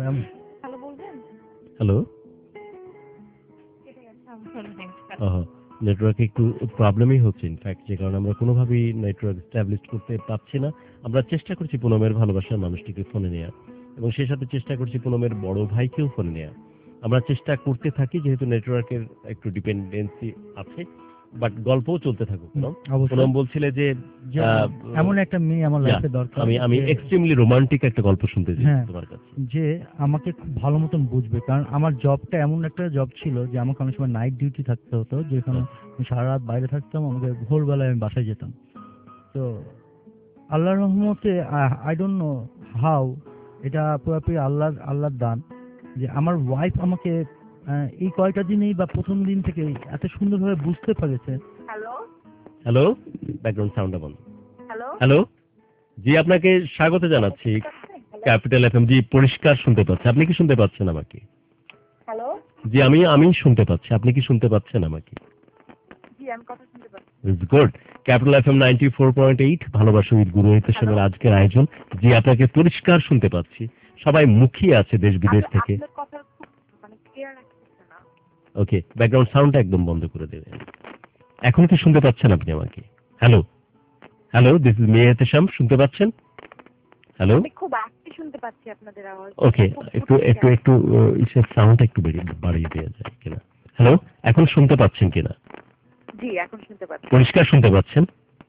হ্যালো বলবেন? হ্যালো। কেটে গেছে, আমি শুনলাম। নেটওয়ার্কে একটু প্রবলেমই হচ্ছে ইনফ্যাক্ট, যে কারণে আমরা কোনোভাবেই নেটওয়ার্ক এস্টাবলিশ করতে পারছি না। আমরা চেষ্টা করছি পুনমের ভালোবাসার মানুষটিকে ফোনে নেওয়া, এবং সেই সাথে চেষ্টা করছি পুনমের বড় ভাইকেও ফোনে নেওয়া। আমরা চেষ্টা করতে থাকি, যেহেতু নেটওয়ার্কের একটু ডিপেন্ডেন্সি আছে, বাট গল্পও চলতে থাকুক। অবশ্যই। পুনম বলছিলে যে যে এমন একটা মেয়ে আমার লাইফে দরকার, আমি যে- এক্সট্রিমলি রোমান্টিক একটা গল্প শুনতে চাই হ্যাঁ। তোমার কাছে। যে আমাকে খুব ভালো মতন বুঝবে, কারণ আমার জবটা এমন একটা জব ছিল যে আমাকে অনেক সময় নাইট ডিউটি থাকতে হতো, যেখানে আমি সারা রাত বাইরে থাকতাম, আমাকে ভোরবেলায় আমি বাসায় যেতাম। তো আল্লাহর রহমতে আই ডোন্ট নো হাউ, এটা পুরোপুরি আল্লাহর দান যে আমার ওয়াইফ আমাকে এই কয়টা দিনেই বা প্রথম দিন থেকে এত সুন্দরভাবে বুঝতে পেরেছে। হ্যালো, ব্যাকগ্রাউন্ড সাউন্ডটা বন্ধ। হ্যালো হ্যালো, জি আপনাকে স্বাগত জানাচ্ছি ক্যাপিটাল এফএম। জি, পরিষ্কার শুনতে পাচ্ছি। আপনি কি শুনতে পাচ্ছেন আমাকে? হ্যালো জি, আমি শুনতে পাচ্ছি। আপনি কি শুনতে পাচ্ছেন আমাকে? জি আমি কথা শুনতে পাচ্ছি। It's good. ক্যাপিটাল এফএম 94.8 ভালোবাসা উইথ গুরু হিতেশের আজকের আয়োজন। জি, আপনাকে পরিষ্কার শুনতে পাচ্ছি। সবাই মুখিয়ে আছে দেশ বিদেশ থেকে। আপনার কথা খুব মানে ক্লিয়ার আসছে না। ওকে, ব্যাকগ্রাউন্ড সাউন্ডটা একদম বন্ধ করে দেবেন। এখন কি শুনতে পাচ্ছেন আপনি আমাকে? Hello hello, this is me Hitesham, শুনতে পাচ্ছেন? হ্যালো, আমি খুব আস্তে শুনতে পাচ্ছি আপনাদের আওয়াজ। ওকে, একটু ইসের সাউন্ডটা একটু বাড়িয়ে দেওয়া যায় কিনা? হ্যালো, এখন শুনতে পাচ্ছেন কিনা? জি এখন শুনতে পাচ্ছি। পরিষ্কার শুনতে পাচ্ছেন?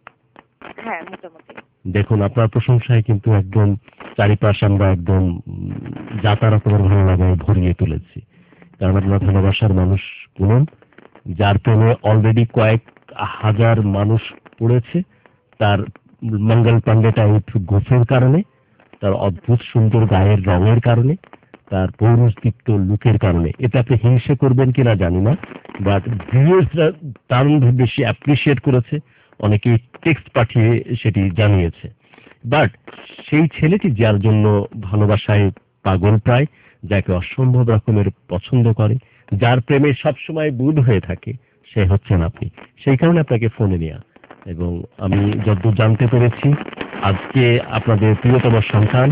হ্যাঁ মোটামুটি। দেখুন, আপনার প্রশংসায় কিন্তু একদম চারিপাশ আমরা একদম যাতা রকমের ভালো লাগায় ভরিয়ে তুলেছি। কারণ আপনার ভালোবাসার মানুষ পুনম, যার প্রেমে অলরেডি কয়েক হাজার মানুষ পড়েছে, তার মঙ্গল পান্ডে টাইপ গোফের কারণে, তার অদ্ভুত সুন্দর গায়ের রঙের কারণে, তার পৌরুষদীপ্ত লুকের কারণে। এতে আপনি হিংসে করবেন কিনা জানি না, বাট ভিউয়ার্সরা দারুণভাবে বেশি অ্যাপ্রিসিয়েট করেছে, অনেকেই টেক্সট পাঠিয়ে সেটি জানিয়েছে। বাট সেই ছেলেটি যার জন্য ভালোবাসায় পাগল প্রায়, যাকে অসম্ভব রকমের পছন্দ করে, যার প্রেমে সবসময় বুঁদ হয়ে থাকে, সে হচ্ছেন আপনি। সেই কারণে আপনাকে ফোনে নেওয়া। এবং আমি যতদূর জানতে পেরেছি, আজকে আপনাদের প্রিয়তম সন্তান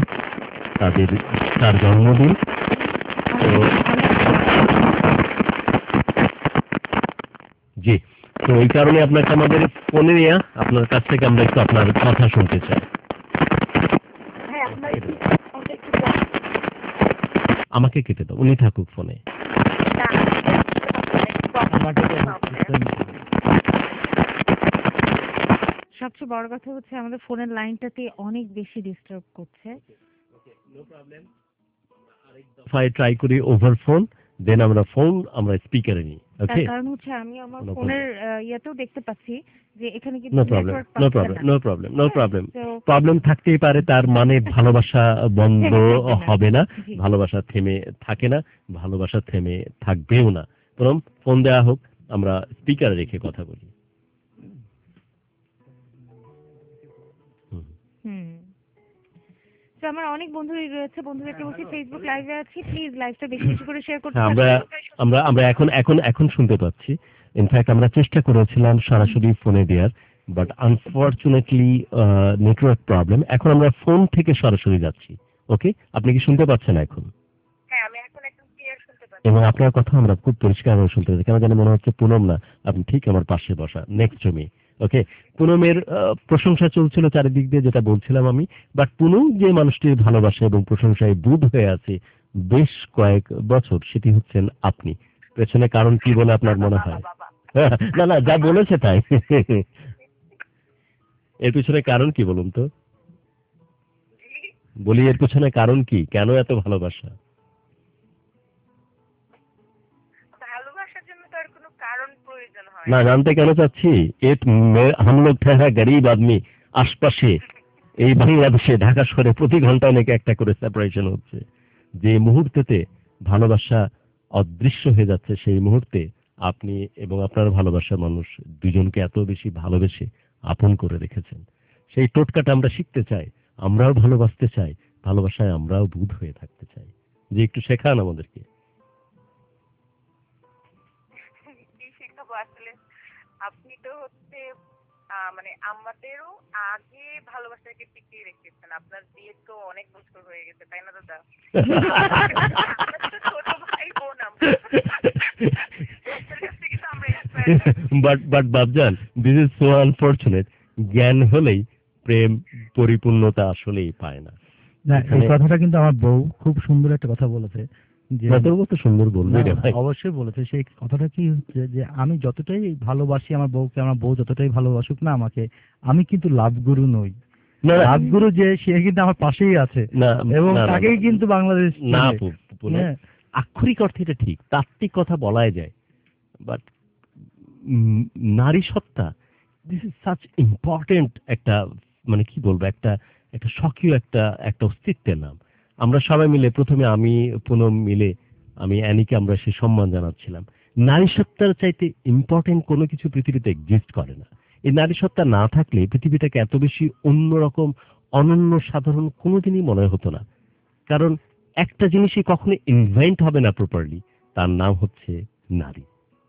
তার জন্মদিন। তো জি, তো এই কারণে আপনাকে আমাদের ফোনে নেওয়া। আপনার কাছ থেকে আমরা একটু আপনার কথা শুনতে চাই। হ্যাঁ আপনার সাউন্ডটা একটু কম। আমাকে কেটে দাও, উনি থাকুক ফোনে। না, একটু কম। আমাকে তো সবচেয়ে বড় কথা হচ্ছে আমাদের ফোনের লাইনটাতে অনেক বেশি ডিস্টার্ব করছে। ট্রাই করি ওভার ফোন, দেন আমরা স্পিকারে নিই। তার ওকে, কারণ হচ্ছে আমি আমার No ফোনের ইয়েতেও দেখতে পাচ্ছি যে এখানে কিন্তু নো প্রবলেম, নেটওয়ার্ক নো পাচ্ছে প্রবলেম, না। No problem, no problem. তো প্রবলেম থাকতেই পারে, তার মানে ভালোবাসা বন্ধ হবে না, জি। ভালোবাসা থেমে থাকে না, ভালোবাসা থেমে থাকবেও না। বরং ফোন দেওয়া হোক, আমরা স্পিকারে রেখে কথা বলি। হুম। তো আমার অনেক বন্ধুই রয়েছে, বন্ধুদেরকে বলছি ফেসবুক লাইভে আছি, প্লিজ লাইভটা বেশি বেশি করে শেয়ার করতে হ্যাঁ, থাকুন। আমরা এখন শুনতে পাচ্ছি। ইনফ্যাক্ট আমরা চেষ্টা করেছিলাম সরাসরি ফোনে দেওয়ার, বাট আনফরচুনেটলি নেটওয়ার্ক প্রবলেম। এখন আমরা ফোন থেকে সরাসরি যাচ্ছি। ওকে, আপনি কি শুনতে পাচ্ছেন এখন? হ্যাঁ আমি এখন একদম ক্লিয়ার শুনতে পাচ্ছি। এবং আপনার কথা আমরা খুব পরিষ্কারভাবে শুনতে পাচ্ছি। কেন জানি মনে হচ্ছে পুনম না, আপনি ঠিক আমার পাশে বসা, নেক্সট টু মি। ওকে, পুনমের প্রশংসা চলছিল চারিদিক দিয়ে, যেটা বলছিলাম আমি। বাট পুনম যে মানুষটির ভালোবাসা এবং প্রশংসায় বুঁদ হয়ে আছে বেশ কয়েক বছর, সেটি হচ্ছেন আপনি। পেছনে কারণ কি বলে আপনার মনে হয়? না না, যা বলেছে তাই। এর পিছনে কারণ কি বলুন তো? বলি, এর পিছনে কারণ কি? কেন এত ভালোবাসা? ভালোবাসার জন্য তো আর কোনো কারণ প্রয়োজন হয় না, জানতে কেন চাচ্ছি, हम लोग ठहरा गरीब आदमी, আশপাশে এই বাংলাদেশে ঢাকা শহরে প্রতি ঘন্টায় নাকি একটা করে সেপারেশন হচ্ছে। যে মুহূর্তেতে ভালোবাসা অদৃশ্য হয়ে যাচ্ছে, সেই মুহূর্তে আপনি এবং আপনার ভালোবাসার মানুষ দুজনকে এত বেশি ভালোবেসে আপন করে রেখেছেন। সেই টোটকাটা আমরা শিখতে চাই, আমরাও ভালোবাসতে চাই, ভালোবাসায় আমরাও বুঁদ হয়ে থাকতে চাই। যে একটু শেখান আমাদেরকে। কি শেখাবো আসলে। আপনি তো হচ্ছে মানে আমাদেরও আগে ভালোবাসাকে টিকিয়ে রেখেছেন। আপনার বিয়ে তো অনেক বছর হয়ে গেছে তাই না দাদা? আপনার তো ছোট ভাই বোন আমরা। আপনার কাছ থেকে তো আমরা inspire but Babjan, this is so unfortunate, জ্ঞান হলেই প্রেম পরিপূর্ণতা আসলেই পায় না। না, এই কথাটা কিন্তু আমার বউ খুব সুন্দর একটা কথা বলেছে যে তোর মতো সুন্দর বলবি রে না, ভাই। অবশ্যই বলেছে। সেই কথাটা কি হচ্ছে যে আমি যতটাই ভালোবাসি আমার বউকে, আমার বউ যতটাই ভালোবাসুক না আমাকে, আমি কিন্তু লাভ গুরু নই। না, না, লাভ গুরু যে সে কিন্তু আমার পাশেই আছে না, এবং না, না, তাকেই না, কিন্তু বাংলাদেশ না চেনে। পুনম, হ্যাঁ, আক্ষরিক অর্থে এটা ঠিক, তাত্ত্বিক কথা বলাই যায়, বাট নারী সত্তা, দিস ইজ সাচ ইম্পর্টেন্ট একটা, মানে কি বলবো, একটা একটা স্বকীয় একটা একটা অস্তিত্বের নাম। আমরা সবাই মিলে প্রথমে, আমি পুনম মিলে, আমি অ্যানিকে আমরা সে সম্মান জানাচ্ছিলাম। নারী সত্তার চাইতে ইম্পর্টেন্ট কোনো কিছু পৃথিবীতে এক্সিস্ট করে না। এই নারী সত্তা না থাকলে পৃথিবীটাকে এত বেশি অন্যরকম, অনন্য, সাধারণ কোনোদিনই মনে হতো না। কারণ একটা জিনিসই কখনো ইনভেন্ট হবে না প্রপারলি, তার নাম হচ্ছে নারী।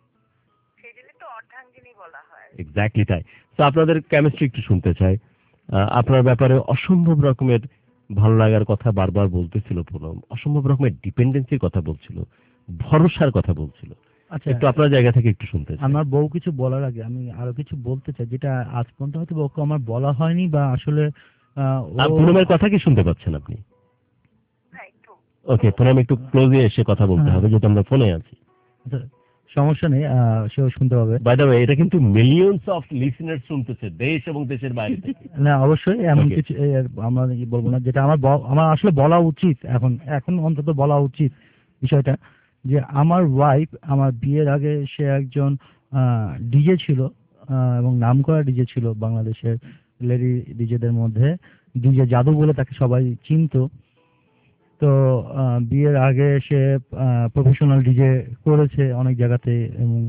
সেই জন্য তো অর্ধাঙ্গিনী বলা হয়। এক্স্যাক্টলি তাই। তো আপনাদের কেমিস্ট্রি একটু শুনতে চাই। আপনার ব্যাপারে অসম্ভব রকমের ভালো লাগার কথা বারবার বলতেছিল পুনম, অসম্ভব রকমের ডিপেন্ডেন্সির কথা বলছিল, ভরসার কথা বলছিল। আচ্ছা, একটু আপনার জায়গা থেকে একটু শুনতে চাই। আমার বউ কিছু বলার আগে আমি আরো কিছু বলতে চাই, যেটা আজ পর্যন্ত হয়তো বউকে আমার বলা হয়নি বা আসলে পুনমের কথা কি শুনতে পাচ্ছেন আপনি? হ্যাঁ, একটু ওকে, পুনম একটু ক্লোজে এসে কথা বলতে হবে, যেহেতু আমরা ফোনে আছি। আচ্ছা, সমস্যা নেই, সেও শুনতে পাবে। বাই দ্য ওয়ে, এটা কিন্তু মিলিয়নস অফ লিসেনার শুনতেছে দেশ এবং দেশের বাইরে থেকে। না, অবশ্যই এমন Okay. কিছু আমরা বলবো না, যেটা আমার আসলে বলা উচিত, এখন অন্তত বলা উচিত বিষয়টা, যে আমার ওয়াইফ আমার বিয়ের আগে সে একজন ডিজে ছিল, এবং নামকরা ডিজে ছিল বাংলাদেশের লেডি ডিজেদের মধ্যে। ডিজে জাদু বলে তাকে সবাই চিনতো। তো বিয়ের আগে সে প্রফেশনাল ডিজে করেছে অনেক জায়গাতে, এবং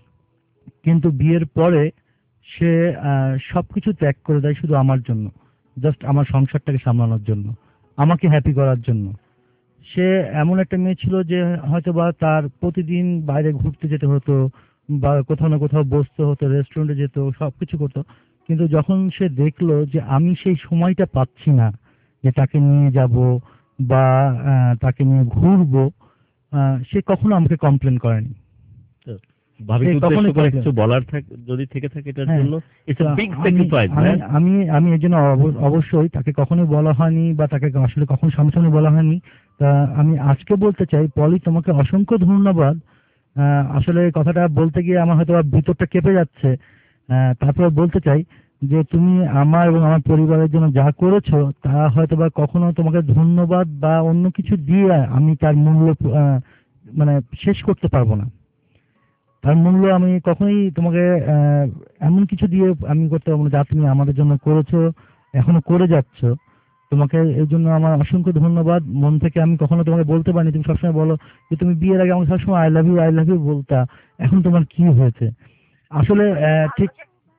কিন্তু বিয়ের পরে সে সবকিছু ত্যাগ করে দেয় শুধু আমার জন্য, জাস্ট আমার সংসারটাকে সামলানোর জন্য, আমাকে হ্যাপি করার জন্য। সে এমন একটা মেয়ে ছিল যে হয়তোবা তার প্রতিদিন বাইরে ঘুরতে যেতে হতো বা কোথাও না কোথাও বসতে হতো, রেস্টুরেন্টে যেত, সবকিছু করতো। কিন্তু যখন সে দেখলো যে আমি সেই সময়টা পাচ্ছি না যে তাকে নিয়ে যাব বা তাকে নিয়ে ঘুরবো, সে কখনো আমাকে কমপ্লেন করেনি। ভাবির সে উদ্দেশ্য কখনোই করে complain- কিছু বলার যদি থেকে থাকে এটার হ্যাঁ। জন্য, ইটস আ বিগ আমি স্যাক্রিফাইস, ম্যান। আমি আমি এই জন্য অবশ্যই তাকে কখনোই বলা হয়নি বা তাকে আসলে কখনো সামনাসামনি বলা হয়নি। তা আমি আজকে বলতে চাই, পলি তোমাকে অসংখ্য ধন্যবাদ। আসলে কথাটা বলতে গিয়ে আমার হয়তো ভিতরটা কেঁপে যাচ্ছে। তারপরে বলতে চাই যে তুমি আমার এবং আমার পরিবারের জন্য যা করেছো তা হয়তোবা কখনো তোমাকে ধন্যবাদ বা অন্য কিছু দিয়ে আমি তার মূল্য মানে শেষ করতে পারবো না। তার মূল্য আমি কখনোই তোমাকে এমন কিছু দিয়ে আমি করতে পারবো না যা তুমি আমাদের জন্য করেছো, এখনো করে যাচ্ছ। তোমাকে এই জন্য আমার অসংখ্য ধন্যবাদ। মন থেকে আমি কখনো তোমাকে বলতে পারিনি, তুমি সবসময় বলো যে তুমি বিয়ের আগে আমাকে সবসময় আই লাভ ইউ বলতা, এখন তোমার কি হয়েছে? আসলে ঠিক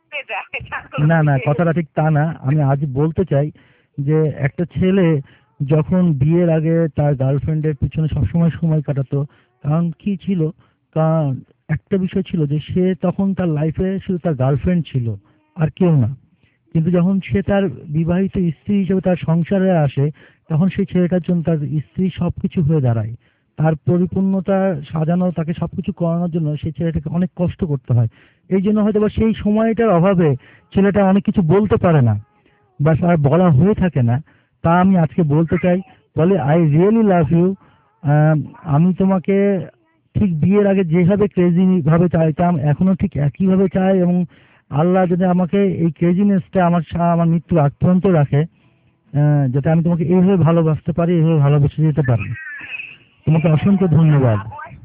না, না, কথাটা ঠিক তা না। আমি আজ বলতে চাই যে একটা ছেলে যখন বিয়ের আগে তার গার্লফ্রেন্ডের পিছনে সবসময় সময় কাটাতো, কারণ কি ছিল, কারণ একটা বিষয় ছিল যে সে তখন তার লাইফে শুধু তার গার্লফ্রেন্ড ছিল, আর কেউ না। কিন্তু যখন সে তার বিবাহিত স্ত্রী হিসেবে তার সংসারে আসে, তখন সেই ছেলেটার জন্য তার স্ত্রী সবকিছু হয়ে দাঁড়ায়। তার পরিপূর্ণতা সাজানো, তাকে সবকিছু করানোর জন্য সেই ছেলেটাকে অনেক কষ্ট করতে হয়। এই জন্য হয়তো বা সেই সময়টার অভাবে ছেলেটা অনেক কিছু বলতে পারে না বা তার বলা হয়ে থাকে না। তা আমি আজকে বলতে চাই, বলে আই রিয়েলি লাভ ইউ। আমি তোমাকে ঠিক বিয়ের আগে যেভাবে ক্রেজি ভাবে চাইতাম এখনো ঠিক একইভাবে চাই, এবং আল্লাহ যদি আমাকে এই ক্রেজিনেসটা আমার মৃত্যুর আগ পর্যন্ত রাখে, যাতে আমি তোমাকে এইভাবে ভালোবাসতে পারি, এইভাবে ভালোবেসে যেতে পারি। তোমাকে অসংখ্য ধন্যবাদ।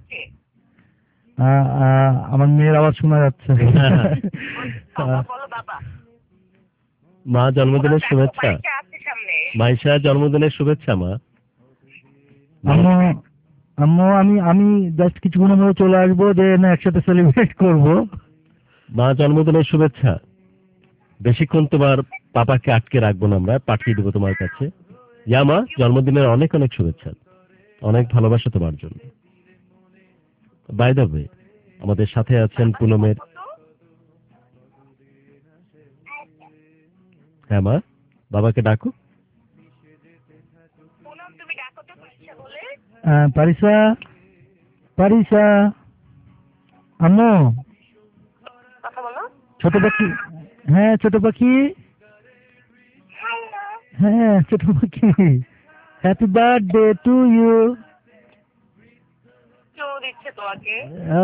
আমার মেয়ের আওয়াজ শোনা যাচ্ছে। বলো বাবা। মা জন্মদিনের শুভেচ্ছা। আছে সামনে। মাইশা জন্মদিনের শুভেচ্ছা মা। আম্মু, আম্মু, আমি জাস্ট কিছুক্ষণের মধ্যে চলে আসবো, যে না একসাথে সেলিব্রেট করবো। মা জন্মদিনের শুভেচ্ছা। বেশিক্ষণ তোমার পাপাকে আটকে রাখবো না, আমরা পাঠিয়ে দেবো তোমার কাছে। ইয়া মা, জন্মদিনের অনেক অনেক শুভেচ্ছা, অনেক ভালোবাসা তোমার জন্য। বাই দ্য ওয়ে, আমাদের সাথে আছেন পুনমের। হ্যাঁ মা, বাবাকে ডাকো। পুনম তুমি ডাকো তো পরীক্ষা বলে। পারিসা, পারিসা, আম্মু, ছোট পাখি, হ্যাঁ ছোট পাখি, হ্যাঁ ছোট পাখি, হ্যাপি বার্থডে টু ইউ। চুমু দিচ্ছে তোমাকে।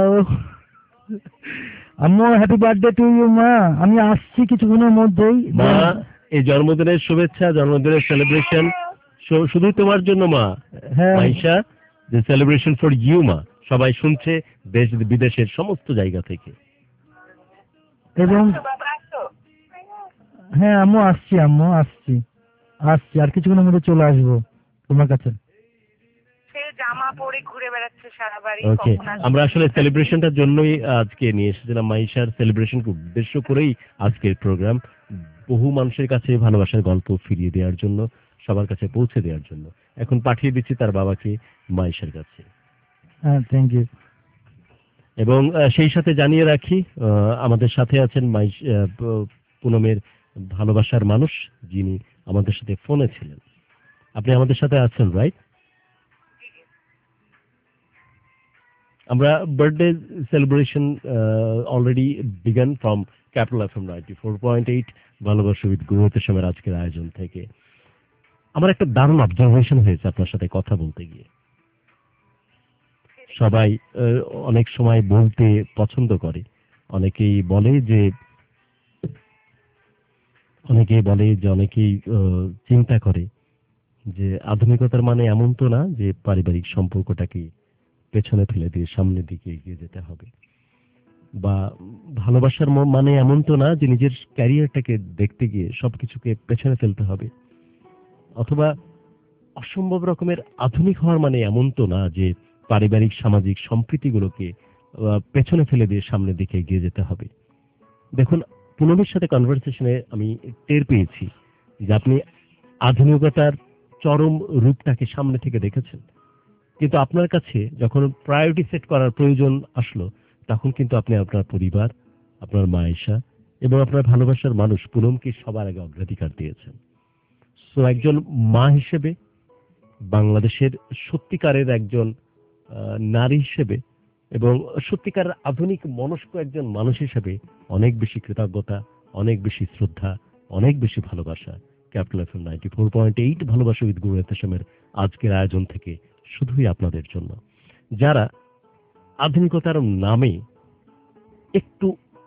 আম্মু হ্যাপি বার্থডে টু ইউ মা, আমি আসছি কিছুক্ষণের মধ্যেই। মা, এই জন্মদিনের শুভেচ্ছা, জন্মদিনের সেলিব্রেশন শুধুই তোমার জন্য মা। হ্যাঁ মাইশা, যে সেলিব্রেশন ফর ইউ মা, সবাই শুনছে দেশ বিদেশের সমস্ত জায়গা থেকে। এবং বাবা আসো। হ্যাঁ আম্মু আসছি, আম্মু আসছি, আসছি আর কিছুক্ষণের মধ্যে চলে আসবো তোমার কাছে। সে জামা পরে ঘুরে বেড়াচ্ছে সারা বাড়ি। ওকে, কখন আসবে? আমরা আসলে সেলিব্রেশনটার জন্যই আজকে নিয়ে এসেছিলাম, মাইশার সেলিব্রেশনকে উদ্দেশ্য করেই আজকের প্রোগ্রাম। বহু মানুষের কাছে ভালোবাসার গল্প ফিরিয়ে দেওয়ার জন্য, সবার কাছে পৌঁছে দেওয়ার জন্য। এখন পাঠিয়ে দিচ্ছি তার বাবাকে মাইশার কাছে। হ্যাঁ থ্যাংক ইউ। এবং সেই সাথে জানিয়ে রাখি, আমাদের সাথে আছেন পুনমের ভালোবাসার মানুষ, যিনি আমাদের সাথে ফোনে ছিলেন। আপনি আমাদের সাথে আছেন, রাইট? আমরা birthday celebration already began from Capital FM 94.8 ভালোবাসা উইথ গুরু হেতেশামের আজকের আয়োজন থেকে। আমার একটা দারুণ অবজারভেশন হয়েছে আপনার সাথে কথা বলতে গিয়ে। সবাই অনেক সময় বলতে পছন্দ করে, অনেকেই বলে যে অনেকেই চিন্তা করে যে আধুনিকতার মানে এমন তো না যে পারিবারিক সম্পর্কটাকে পেছনে ফেলে দিয়ে সামনের দিকে এগিয়ে যেতে হবে, বা ভালোবাসার মানে এমন তো না যে নিজের ক্যারিয়ারটাকে দেখতে গিয়ে সবকিছুকে পেছনে ফেলতে হবে, অথবা অসম্ভব রকমের আধুনিক হওয়ার মানে এমন তো না যে পারিবারিক সামাজিক সম্প্রীতিগুলোকে পেছনে ফেলে দিয়ে সামনের দিকে এগিয়ে যেতে হবে। দেখুন, পুনমের সাথে কনভারসেশনে আমি টের পেয়েছি যে আপনি আধুনিকতার চরম রূপটাকে সামনে থেকে দেখেছেন, কিন্তু আপনার কাছে যখন প্রায়োরিটি সেট করার প্রয়োজন আসলো, তখন কিন্তু আপনি আপনার পরিবার, আপনার মায়েশা এবং আপনার ভালোবাসার মানুষ পুনমকে সবার আগে অগ্রাধিকার দিয়েছেন। সো একজন মা হিসেবে, বাংলাদেশের সত্যিকারের একজন নারী হিসেবে এবং সত্যিকার আধুনিক মনস্ক একজন মানুষ হিসেবে অনেক বেশি কৃতজ্ঞতা, অনেক বেশি শ্রদ্ধা, অনেক বেশি ভালোবাসা ক্যাপিটাল এফএম 94.8 ভালোবাসা উইথ গুরু হেতেশামের আজকের আয়োজন থেকে শুধুই আপনাদের জন্য, যারা আধুনিকতার নামে একটু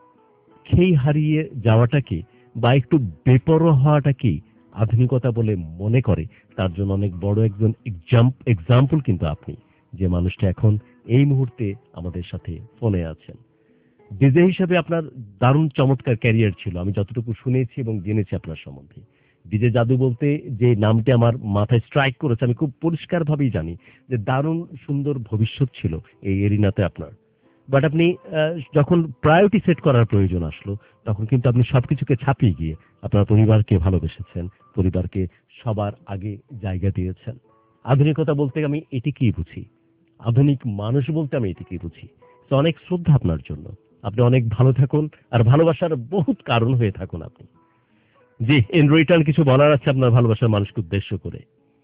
খেই হারিয়ে যাওয়াটাকে বা একটু বেপরোয়া হওয়াটাকে আধুনিকতা বলে মনে করে, তার জন্য অনেক বড় একজন এক্সাম্পল কিন্তু আপনি, যে মানুষটা এখন এই মুহূর্তে আমাদের সাথে ফোনে আছেন। ডিজে হিসাবে আপনার দারুণ চমৎকার ক্যারিয়ার ছিল, আমি যতটুকু শুনেছি এবং জেনেছি আপনার সম্বন্ধে। ডিজে জাদু বলতে যে নামটি আমার মাথায় স্ট্রাইক করেছে, আমি খুব পরিষ্কারভাবেই জানি যে দারুণ সুন্দর ভবিষ্যৎ ছিল এই এরিনাতে আপনার। বাট আপনি যখন প্রায়োরিটি সেট করার প্রয়োজন আসলো, তখন কিন্তু আপনি সবকিছুকে ছাপিয়ে গিয়ে আপনার পরিবারকে ভালোবেসেছেন, পরিবারকে সবার আগে জায়গা দিয়েছেন। আধুনিকতা বলতে আমি এটিকেই বুঝি, আধুনিক মানুষ বলতে আমি এটিকেই বুঝি। তো অনেক শ্রদ্ধা আপনার জন্য, আপনি অনেক ভালো থাকুন আর ভালোবাসার বহুত কারণ হয়ে থাকুন আপনি। জি, ইন রিটার্ন কিছু বলার আছে আপনার ভালোবাসার মানুষকে উদ্দেশ্য করে?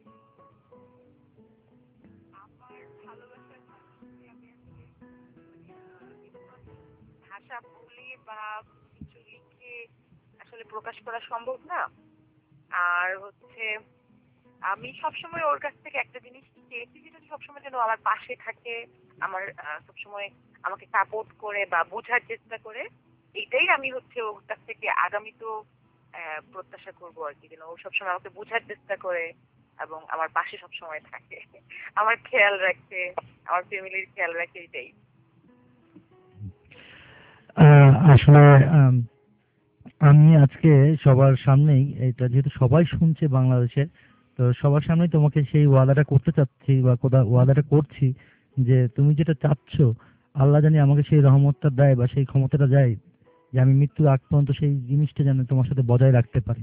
ভাষা বলে বা কিছু লিখে আসলে প্রকাশ করা সম্ভব না। আর হচ্ছে আমি সবসময় ওর কাছ থেকে একটা জিনিস চেয়েছি, যেটা সবসময় যেন আমার পাশে থাকে, আমার সবসময় আমাকে সাপোর্ট করে বা বোঝার চেষ্টা করে। এইটাই আমি হচ্ছে ওর কাছ থেকে আগামীতেও প্রত্যাশা করবো আর কি, যেন ও সবসময় আমাকে বোঝার চেষ্টা করে এবং আমার পাশে সবসময় থাকে, আমার খেয়াল রাখে, আমার ফ্যামিলির খেয়াল রাখে, এটাই। আসলে আমি আজকে সবার সামনেই, এটা যেহেতু সবাই শুনছে বাংলাদেশের, তো সবার সামনেই তোমাকে সেই ওয়াদাটা করতে চাচ্ছি বা ওয়াদাটা করছি যে তুমি যেটা চাচ্ছ, আল্লাহ জানি আমাকে সেই রহমতটা দেয় বা সেই ক্ষমতাটা দেয় যে আমি মৃত্যুর আগ পর্যন্ত সেই জিনিসটা যেন তোমার সাথে বজায় রাখতে পারি।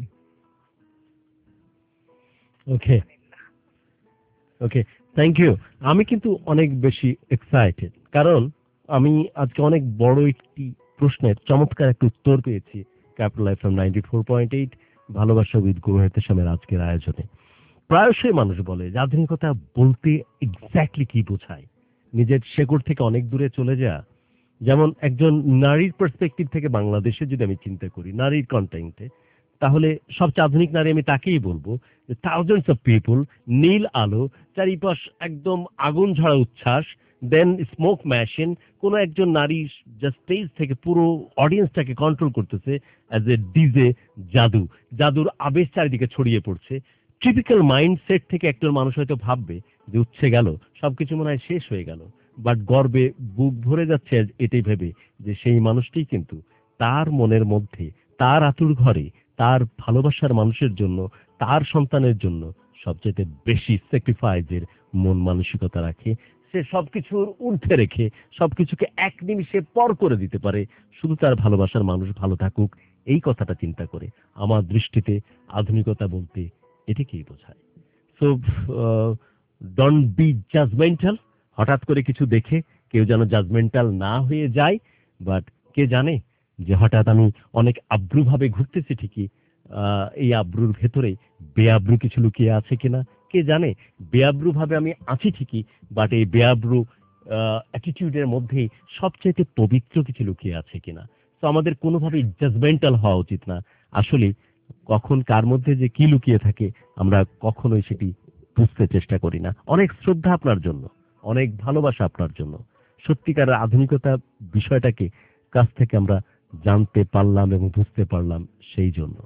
Okay okay, thank you. আমি কিন্তু অনেক বেশি এক্সাইটেড, কারণ আমি আজকে অনেক বড় একটি প্রশ্নের চমৎকার একটা উত্তর পেয়েছি ক্যাপিটাল এফএম 94.8 ভালোবাসা উইথ গুরু হেতেশামের আজকের আয়োজনে। প্রায়শই মানুষ বলে যে আধুনিকতা বলতে এক্স্যাক্টলি কি বোঝায়, নিজের শেকড় থেকে অনেক দূরে চলে যাওয়া, যেমন একজন নারীর পার্সপেক্টিভ থেকে বাংলাদেশে যদি আমি চিন্তা করি নারীর কন্টেন্টে, তাহলে সবচেয়ে আধুনিক নারী আমি তাকেই বলবো। থাউজেন্ডস অফ পিপল, নীল আলো, চারিপাশ একদম আগুন ঝরা উচ্ছ্বাস, দেন স্মোক ম্যাশিন, কোনো একজন নারী জাস্ট স্টেজ থেকে পুরো অডিয়েন্সটাকে কন্ট্রোল করতেছে অ্যাজ এ ডিজে, জাদুর আবেশ চারিদিকে ছড়িয়ে পড়ছে। টিপিক্যাল মাইন্ডসেট থেকে একজন মানুষ হয়তো ভাববে যে উচ্ছে গেল, সবকিছু মনে হয় শেষ হয়ে গেল, বাট গর্বে বুক ভরে যাচ্ছে এটাই ভেবে যে সেই মানুষটি কিন্তু তার মনের মধ্যে, তার আতুর ঘরে, তার ভালোবাসার মানুষের জন্য, তার সন্তানের জন্য সবচেয়ে বেশি স্যাক্রিফাইসের মন মানসিকতা রাখে। সে সবকিছুর ঊর্ধ্বে রেখে সবকিছুকে এক নিমিষে পর করে দিতে পারে, শুধু তার ভালোবাসার মানুষ ভালো থাকুক এই কথাটা চিন্তা করে। আমার দৃষ্টিতে আধুনিকতা বলতে এটাকেই বোঝায়। So don't be judgmental. হঠাৎ করে কিছু দেখে কেউ যেন জাজমেন্টাল না হয়ে যায়, বাট কে জানে যে হঠাৎ আমি অনেক আব্রুভাবে ঘুরতেছি ঠিকই, এই আব্রুর ভেতরে বেআব্রু কিছু লুকিয়ে আছে কিনা কে জানে। বেআব্রু ভাবে আমি আছি ঠিকই, বাট এই বেআব্রু অ্যাটিটিউডের মধ্যেই সবচেয়ে পবিত্র কিছু লুকিয়ে আছে কিনা। তো আমাদের কোনোভাবেই জাজমেন্টাল হওয়া উচিত না। আসলে কখন কার মধ্যে যে কি লুকিয়ে থাকে আমরা কখনোই সেটি বুঝতে চেষ্টা করি না। অনেক শ্রদ্ধা আপনার জন্য, অনেক ভালোবাসা আপনার জন্য। সত্যিকার আধুনিকতা বিষয়টাকে কাছ থেকে আমরা জানতে পারলাম এবং বুঝতে পারলাম সেই জন্য।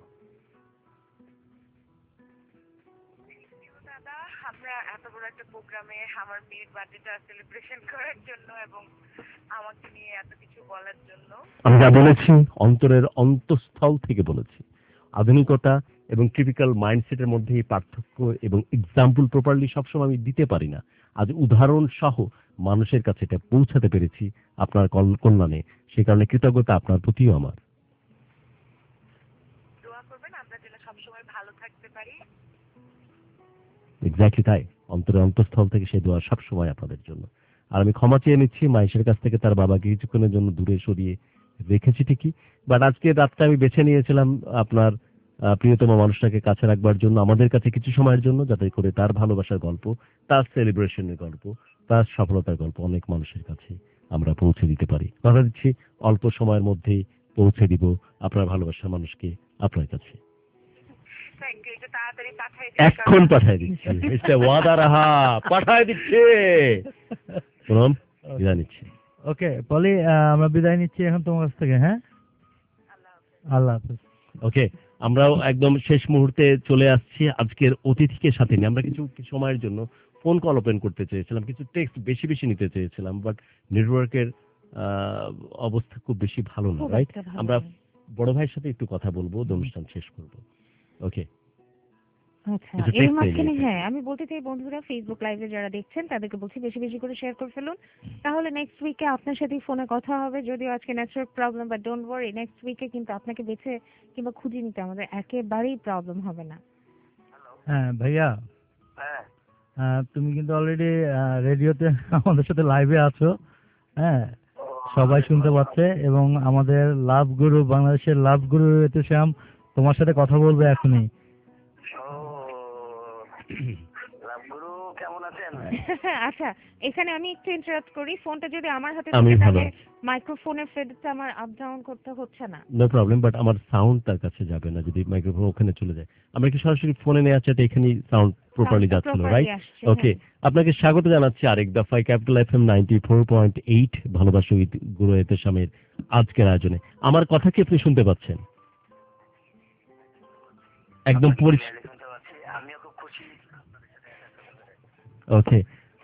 দাদা, আমরা এত বড় একটা প্রোগ্রামে আমার মেয়ের বার্থডেটা সেলিব্রেশন করার জন্য এবং আমাকে নিয়ে এত কিছু বলার জন্য। আমি যা বলেছি অন্তরের অন্তঃস্থল থেকে বলেছি। আধুনিকতা এবং টিপিক্যাল মাইন্ডসেটের মধ্যে এই পার্থক্য এবং এক্সাম্পল প্রপারলি সবসময় আমি দিতে পারি না। আজ উদাহরণ সহ মানুষের কাছে এটা পৌঁছাতে পেরেছি আপনার কল্যাণে, সে কারণে কৃতজ্ঞতা আপনার প্রতিও আমার। দোয়া করবেন আমরা যেন সবসময় ভালো থাকতে পারি। এক্স্যাক্টলি তাই, অন্তরের অন্তঃস্থল থেকে সেই দোয়া সবসময় আপনাদের জন্য। আর আমি ক্ষমা চেয়ে নিচ্ছি, মাইশের কাছ থেকে তার বাবাকে কিছুক্ষণের জন্য দূরে সরিয়ে রেখেছি ঠিকই, বাট আজকে রাতটা আমি বেছে নিয়েছিলাম আপনার প্রিয়তম মানুষটাকে কাছে রাখবার জন্য, আমাদের কাছে কিছু সময়ের জন্য, যাতে করে তার ভালোবাসার গল্প, তার সেলিব্রেশনের গল্প, তার সফলতার গল্প অনেক মানুষের কাছে আমরা পৌঁছে দিতে পারি। কথা দিচ্ছি অল্প সময়ের মধ্যেই পৌঁছে দিব আপনার ভালোবাসার মানুষকে আপনার কাছে। থ্যাংক ইউ, একটু তাড়াতাড়ি পাঠিয়ে দিন। এখন পাঠিয়ে দিচ্ছি, এটা ওয়াদা রাহা, পাঠিয়ে দিচ্ছে। প্রণাম, বিদায় নিচ্ছি। ওকে পলি, আমরা বিদায় নিচ্ছি এখন তোমার কাছ থেকে। হ্যাঁ, আল্লাহ হাফেজ। ওকে, আমরাও একদম শেষ মুহূর্তে চলে আসছি আজকের অতিথিকে সাথে নিয়ে। আমরা কিছু সময়ের জন্য ফোন কল ওপেন করতে চেয়েছিলাম, কিছু টেক্সট বেশি বেশি নিতে চেয়েছিলাম, বাট নেটওয়ার্কের অবস্থা খুব বেশি ভালো না, রাইট? আমরা বড় ভাইয়ের সাথে একটু কথা বলবো, অনুষ্ঠান শেষ করব। ওকে, আচ্ছা, কিছু এর text মাঝখানে এলিয়েছে। হ্যাঁ আমি বলতে চাই বন্ধুরা, ফেসবুক লাইভে যারা দেখছেন তাদেরকে বলছি বেশি বেশি করে শেয়ার করে ফেলুন, তাহলে নেক্সট উইকে আপনার সাথেই ফোনে কথা হবে। যদিও আজকে network problem, but don't worry, next উইকে কিন্তু আপনাকে বেছে কিংবা খুঁজে নিতে আমাদের একেবারেই প্রবলেম হবে না। হ্যাঁ ভাইয়া, হ্যাঁ, তুমি কিন্তু অলরেডি রেডিওতে আমাদের সাথে লাইভে আছো। হ্যাঁ, সবাই শুনতে পাচ্ছে এবং আমাদের লাভ গুরু, বাংলাদেশের লাভ গুরু এতে শ্যাম তোমার সাথে কথা বলবে এখনই। ও রামগুরু কেমন আছেন? আচ্ছা, এখানে আমি একটু ইন্টারাপ্ট করি, ফোনটা যদি আমার হাতে আমি থাকে ভালো তাহলে আছি। মাইক্রোফোনের ফেডটা আমার আপ ডাউন করতে হচ্ছে না। নো প্রবলেম, বাট আমার সাউন্ড তার কাছে যাবে না যদি মাইক্রোফোন ওখানে চলে যায়। আমরা কি সরাসরি ফোনে নেওয়া চাইতে এখানেই সাউন্ড প্রপারলি Sound টা যাচ্ছিল, properly রাইট? আসছে, ওকে, হ্যাঁ। আপনাকে স্বাগত জানাচ্ছি আরেক দফায় ক্যাপিটাল FM 94.8 ভালোবাসা উইথ গুরু এতেশামের আজকের আয়োজনে। আমার কথা কি আপনি শুনতে পাচ্ছেন? একদম পরিষ্কার। শুনতে পাচ্ছি, আমিও খুব খুশি। ওকে,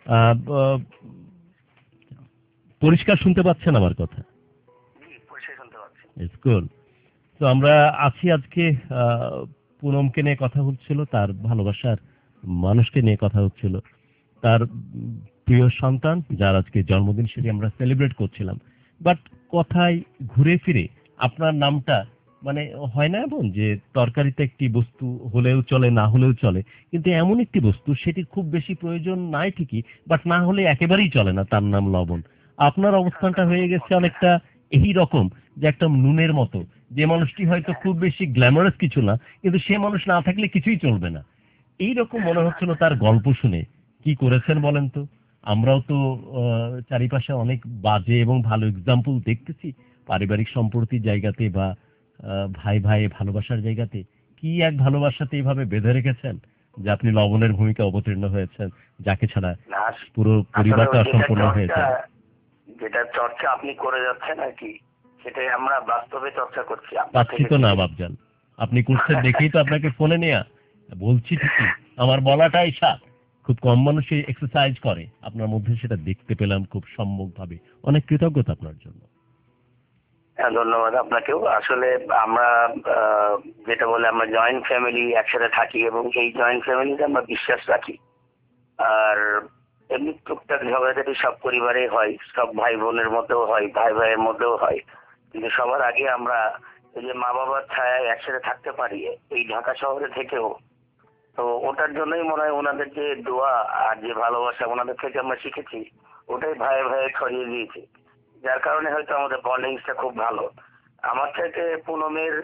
পরিষ্কার শুনতে পাচ্ছেন আমার কথা? জি, পরিষ্কার শুনতে পাচ্ছি। It's good. তো আমরা আছি আজকে পুনমকে নিয়ে কথা হচ্ছিল, তার ভালোবাসার মানুষকে নিয়ে কথা হচ্ছিল, তার প্রিয় সন্তান যার আজকে জন্মদিন সেটি আমরা সেলিব্রেট করছিলাম। বাট কথায় ঘুরে ফিরে আপনার নামটা, মানে হয় না এমন যে তরকারিতে একটি বস্তু হলেও চলে না হলেও চলে, কিন্তু এমন একটি বস্তু সেটির খুব বেশি প্রয়োজন নাই ঠিকই, বাট না হলে একেবারেই চলে না, তার নাম লবণ। আপনার অবস্থানটা হয়ে গেছে অনেকটা এই রকম যে একটা নুনের মতো, যে মানুষটি হয়তো খুব বেশি গ্ল্যামারাস কিছু না, কিন্তু সে মানুষ না থাকলে কিছুই চলবে না। এইরকম মনে হচ্ছিল তার গল্প শুনে। কি করেছেন বলেন তো? আমরাও তো চারিপাশে অনেক বাজে এবং ভালো এক্সাম্পল দেখতেছি পারিবারিক সম্প্রতির জায়গাতে বা ভাই ভাই ভালোবাসার জায়গাতে। কি এক ভালোবাসাতে এইভাবে বেঁধে রেখেছেন যে আপনি লবণের ভূমিকা অবতীর্ণ হয়েছেন, যাকে ছাড়া না, পুরো আসলে পরিবারটা ওই অসম্পূর্ণ হয়ে যায়। যেটা চর্চা আপনি করে যাচ্ছেন আর কি, সেটাই আমরা বাস্তবে চর্চা করছি আপনার পাচ্ছি থেকে তো না শিখে। বাপজান, আপনি করছেন দেখেই তো আপনাকে ফোনে নেয়া। বলছি ঠিকই, আমার বলাটাই সার। খুব কম মানুষই এক্সারসাইজ করে, আপনার মধ্যে সেটা দেখতে পেলাম খুব সম্যকভাবে। অনেক কৃতজ্ঞতা আপনার জন্য। হ্যাঁ, ধন্যবাদ আপনাকেও। আসলে আমরা যেটা বলে আমরা জয়েন্ট ফ্যামিলি একসাথে থাকি এবং এই জয়েন্ট ফ্যামিলিতে আমরা বিশ্বাস রাখি। আর এমনি টুকটাক ঝগড়াঝাটি সব পরিবারে হয়, সব ভাই বোনের মধ্যেও হয়, ভাই ভাইয়ের মধ্যেও হয়, কিন্তু সবার আগে আমরা এই যে মা বাবার ছায়ায় একসাথে থাকতে পারি এই ঢাকা শহরে থেকেও, তো ওটার জন্যই মনে হয় ওনাদের যে দোয়া আর যে ভালোবাসা ওনাদের থেকে আমরা শিখেছি, ওটাই ভাইয়ে ভাইয়ে ছড়িয়ে দিয়েছি, যার কারণে হয়তো আমাদের বন্ডিংসটা খুব ভালো। আমার থেকে পুনমের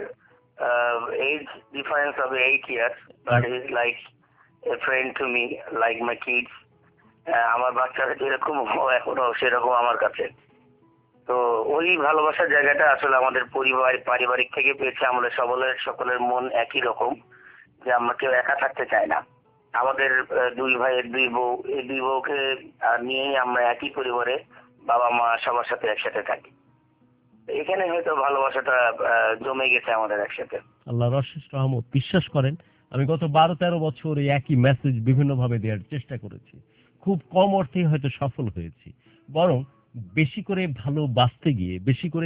এজ ডিফারেন্স হবে 8 years, but is like a friend to me, like my kids. আমার বাচ্চারা যেরকম এখনো সেরকম আমার কাছে। তো ওই ভালোবাসার জায়গাটা আসলে আমাদের পারিবারিক থেকে পেয়েছে। আমাদের সকলের মন একই রকম, যে আমরা কেউ একা থাকতে চাই না। আমাদের 2 ভাইয়ের 2 বউ, এই 2 বউকে নিয়েই আমরা একই পরিবারে বাবা মা সবার সাথে একসাথে থাকি। এখানে হয়তো ভালোবাসাটা জমে গেছে আমাদের একসাথে। আল্লাহর অশেষ রহমত। বিশ্বাস করেন, আমি গত 12-13 বছর এই একই মেসেজ বিভিন্নভাবে দেওয়ার চেষ্টা করেছি। খুব কম অর্থেই হয়তো সফল হয়েছি, বরং বেশি করে ভালোবাসতে গিয়ে, বেশি করে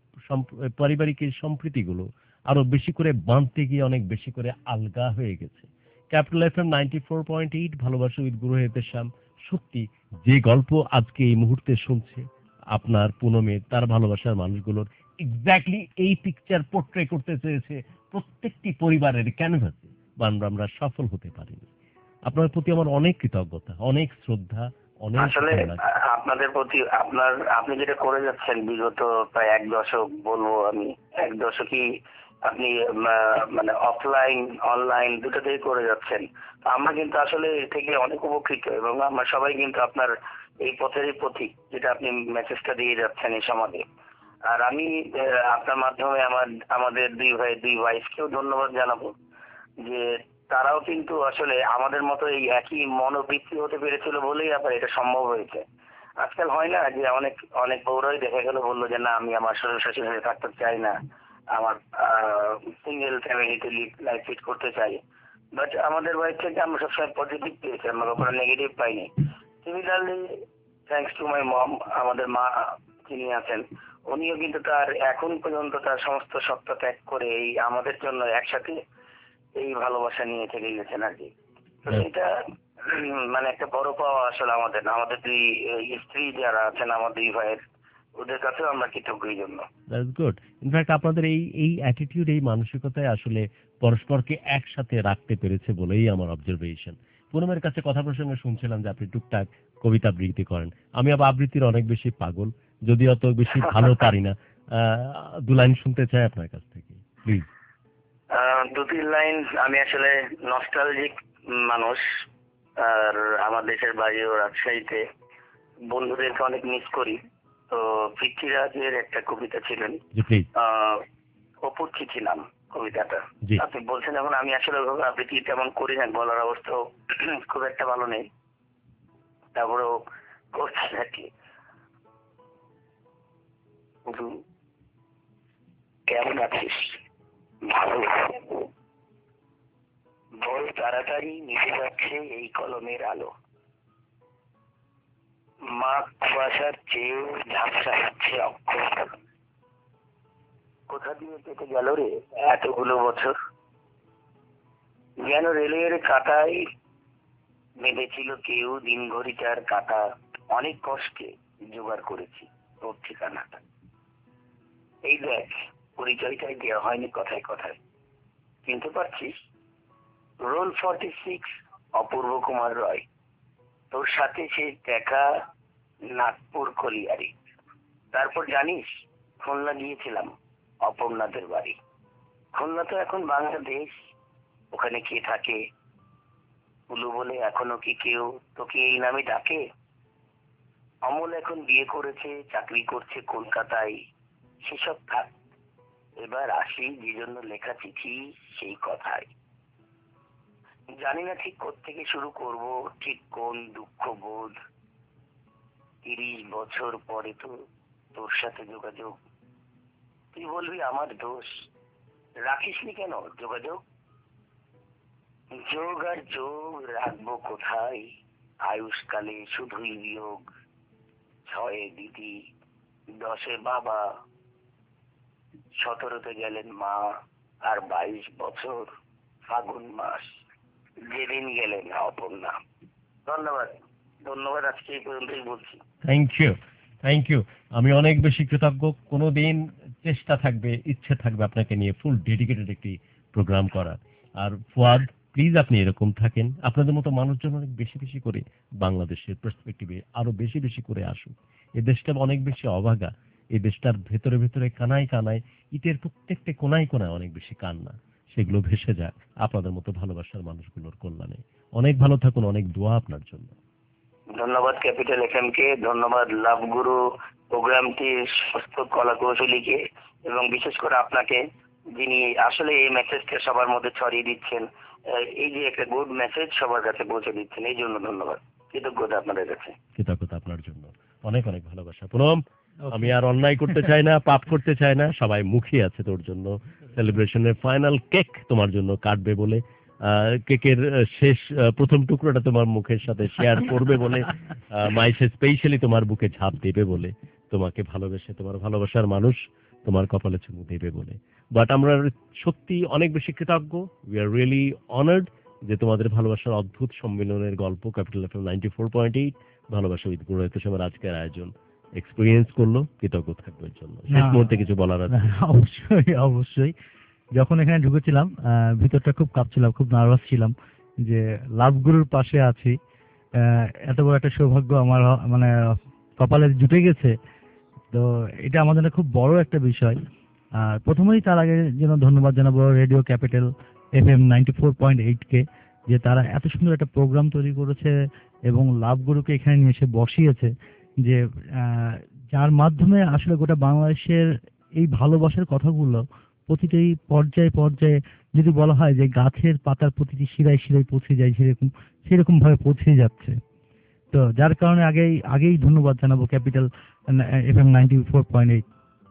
পারিবারিক এই সম্প্রীতিগুলো আরো বেশি করে বাঁধতে গিয়ে অনেক বেশি করে আলগা হয়ে গেছে। ক্যাপিটাল FM 94.8 ভালোবাসা উইথ গুরু হেতেশাম। সত্যি যে গল্প আজকে এই মুহূর্তে শুনছে আপনার পুনমের, তার ভালোবাসার মানুষগুলোর এক্স্যাক্টলি এই পিকচার পোর্ট্রে করতে চেয়েছে প্রত্যেকটি পরিবারের ক্যানভাসে, বা আমরা সফল হতে পারিনি। আপনার প্রতি আমার অনেক কৃতজ্ঞতা, অনেক শ্রদ্ধা, অনেক আসলে ভালো লাগে। আপনাদের প্রতি আপনি যেটা করে যাচ্ছেন বিগত প্রায় 1 দশক, বলবো আমি 1 দশকই আপনি মানে অফলাইন অনলাইন দুটোতেই করে যাচ্ছেন। তো আমরা কিন্তু আসলে এর থেকে অনেক উপকৃত এবং আমরা সবাই কিন্তু আপনার এই পথেরই পথিক, যেটা আপনি মেসেজটা দিয়ে যাচ্ছেন এই সমাজে। আর আমি আপনার মাধ্যমে আমাদের 2 ভাই 2 ওয়াইফকেও ধন্যবাদ জানাবো, যে তারাও কিন্তু আসলে আমাদের মতো এই একই মনোবৃত্তি হতে পেরেছিল বলেই আবার এটা সম্ভব হয়েছে। আজকাল হয় না যে অনেক অনেক বউরাই দেখা গেল বললো যে না, আমি আমার শ্বশুর শাশুড়ির সাথে থাকতে চাই না, আমার সিঙ্গেল ফ্যামিলিতে লাইফ লিড করতে চাই। বাট আমাদের ওয়াইফ থেকে আমরা সবসময় পজিটিভ পেয়েছি, আমরা কখনো নেগেটিভ পাইনি। Similarly thanks to my mom, আমাদের মা যিনি আছেন, উনিও কিন্তু তার এখন পর্যন্ত তার সমস্ত সত্তা ত্যাগ করে এই আমাদের জন্য একসাথে এই ভালোবাসা নিয়ে থেকে গেছেন আর কি। তো এটা মানে একটা বড় পাওয়া আসলে আমাদের 2 স্ত্রী যারা আছেন আমার 2 ভাইয়ের, ওদের কাছেও আমরা কৃতজ্ঞ এই জন্য। That's good. ইনফ্যাক্ট আপনাদের এই অ্যাটিটিউড, এই মানসিকতায় আসলে পরস্পরকে একসাথে রাখতে পেরেছে বলেই আমার অবজারভেশন। পুনমের কাছে কথা প্রসঙ্গে শুনছিলাম যে আপনি টুকটাক কবিতা আবৃত্তি করেন। আমি আবার আবৃত্তির অনেক বেশি পাগল, যদি অত বেশি ভালো পারি না। 2 লাইন শুনতে চাই আপনার কাছ থেকে, প্লিজ। 2-3 লাইন। আমি আসলে নস্টালজিক মানুষ, আর আমার দেশের বাড়িও রাজশাহীতে, বন্ধুদেরকে অনেক মিস করি। তো পৃথ্বীরাজের একটা কবিতা ছিলেন, জি প্লিজ। অপুর চিঠি নাম কবিতাটা। জি। আপনি বলছেন এখন, আমি আসলে ওইভাবে আবৃত্তি তেমন করি না, গলার অবস্থাও খুব একটা ভালো নেই, তারপরেও করছি আর কি। কেমন আছিস? ভালো। বল তাড়াতাড়ি নিভে যাচ্ছে এই কলমের আলো, মাঘ কুয়াশার চেয়েও ঝাপসা হচ্ছে অক্ষর। কোথা দিয়ে কেটে গেল রে এতগুলো বছর? যেন রেলের কাঁটায় বেঁধেছিল কেউ দিন ঘড়িটার কাঁটা। অনেক কষ্টে জোগাড় করেছি তোর ঠিকানাটা। এই দেখ, পরিচয়টাই দেওয়া হয়নি কথায় কথায়, চিনতে পারছিস? রোল 46, অপূর্ব কুমার রয়। তোর সাথে সে দেখা নাগপুর কলিয়ারি। তারপর জানিস খুলনা গিয়েছিলাম অপর্ণাদের বাড়ি। খুলনা তো এখন বাংলাদেশ, ওখানে কে থাকে? উলু বলে এখনো কি কেউ তোকে এই নামে ডাকে? অমল এখন বিয়ে করেছে, চাকরি করছে কলকাতায়, সেসব থাক। এবার আসি যে জন্য লেখা চিঠি, সেই কথায়। জানি না ঠিক কোত্থেকে শুরু করব, ঠিক কোন দুঃখ বোধ। 30 বছর পরে তো তোর সাথে যোগাযোগ। তুই বলবি আমার দোষ, রাখিসনি কেন যোগাযোগ? যোগ আর যোগ রাখবো কোথায়, আয়ুষ্কালে শুধুই বিয়োগ। 6 দিদি, 10 বাবা, 17তে গেলেন মা, আর 22 বছর ফাগুন মাস যেদিন গেলেন অপর্ণা। ধন্যবাদ, ধন্যবাদ, আজকে এই পর্যন্তই বলছি। Thank you. আমি অনেক বেশি কৃতজ্ঞ। কোনোদিন চেষ্টা থাকবে, ইচ্ছে থাকবে আপনাকে নিয়ে ফুল ডেডিকেটেড একটি প্রোগ্রাম করার। আর ফুয়াদ, প্লিজ আপনি এরকম থাকেন। আপনাদের মতো মানুষজন অনেক বেশি বেশি করে বাংলাদেশের পার্সপেক্টিভে আরো বেশি বেশি করে আসুক। এই দেশটা অনেক বেশি অভাগা। এই দেশটার ভেতরে ভেতরে কানায় কানায়, ইটের প্রত্যেকটা কোনায় কোনায় অনেক বেশি কান্না। সেগুলো ভেসে যাক আপনাদের মতো ভালোবাসার মানুষগুলোর কল্যাণে। অনেক ভালো থাকুন, অনেক দোয়া আপনার জন্য। ধন্যবাদ ক্যাপিটাল এফএম কে, ধন্যবাদ লাভ গুরু প্রোগ্রামটির সমস্ত কলা কৌশলীকে, এবং বিশেষ করে আপনাকে, যিনি আসলে এই মেসেজকে সবার মধ্যে ছড়িয়ে দিচ্ছেন। এই যে একটা গুড মেসেজ সবার কাছে পৌঁছে দিচ্ছেন, এই জন্য ধন্যবাদ, কৃতজ্ঞতা আপনাদের কাছে। কৃতজ্ঞতা আপনার জন্য, অনেক অনেক ভালোবাসা। পুনম, আমি আর অন্যায় করতে চাই না, পাপ করতে চাই না। সবাই মুখী আছে তোর জন্য। সেলিব্রেশনের ফাইনাল কেক তোমার জন্য কাটবে বলে, কেকের শেষ প্রথম টুকরোটা তোমার মুখের সাথে শেয়ার করবে বলে, মাইসে স্পেশালি তোমার বুকে ঝাঁপ দেবে বলে, তোমাকে ভালোবেসে তোমার ভালোবাসার মানুষ তোমার কপালে চুমু দেবে বলে। বাট আমরা সত্যি অনেক বেশি কৃতজ্ঞ। উই আর রিয়েলি অনার্ড যে তোমাদের ভালোবাসার অদ্ভুত সম্মেলনের গল্প ক্যাপিটাল এফএম 94.8 ভালোবাসা উইথ গুরু সময় আজকের আয়োজন এক্সপেরিয়েন্স করলো। কৃতজ্ঞ থাকবে এর জন্য। শেষ মুহূর্তে কিছু বলার আছে? অবশ্যই অবশ্যই। যখন এখানে ঢুকেছিলাম ভিতরটা খুব কাঁপছিলাম, খুব নার্ভাস ছিলাম যে লাভ গুরুর পাশে আছি। এত বড় একটা সৌভাগ্য আমার মানে কপালে জুটে গেছে। তো এটা আমাদের জন্য খুব বড় একটা বিষয়। আর প্রথমেই তার আগে যেন ধন্যবাদ জানাবো রেডিও ক্যাপিটাল এফএম 94.8 কে, যে তারা এত সুন্দর একটা প্রোগ্রাম তৈরি করেছে এবং লাভ গুরুকে এখানে নিয়ে এসে বসিয়েছে, যে যার মাধ্যমে আসলে গোটা বাংলাদেশের এই ভালোবাসার কথাগুলো প্রতিটি পর্যায়ে পর্যায়ে, যদি বলা হয় যে গাছের পাতার প্রতিটি শিরায় শিরায় পৌঁছে যায়, সেরকম ভাবে পৌঁছে যাচ্ছে। তো যার কারণে আগেই ধন্যবাদ জানাবো ক্যাপিটাল এফএম 94.8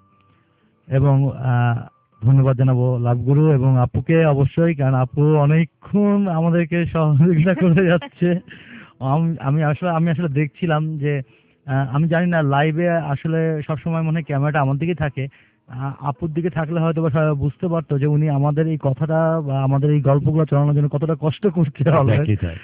এবং ধন্যবাদ জানাবো লাভগুরু এবং আপুকে অবশ্যই, কারণ আপু অনেকক্ষণ আমাদেরকে সহযোগিতা করে যাচ্ছে। আমি আসলে দেখছিলাম যে আমি জানি না লাইভে আসলে সবসময় মনে হয় ক্যামেরাটা আমার দিকে থাকে, আপুর দিকে থাকলে হয়তো বা সবাই বুঝতে পারতো যে উনি আমাদের এই কথাটা বা আমাদের এই গল্পগুলো চালানোর জন্য কতটা কষ্ট করতে হবে।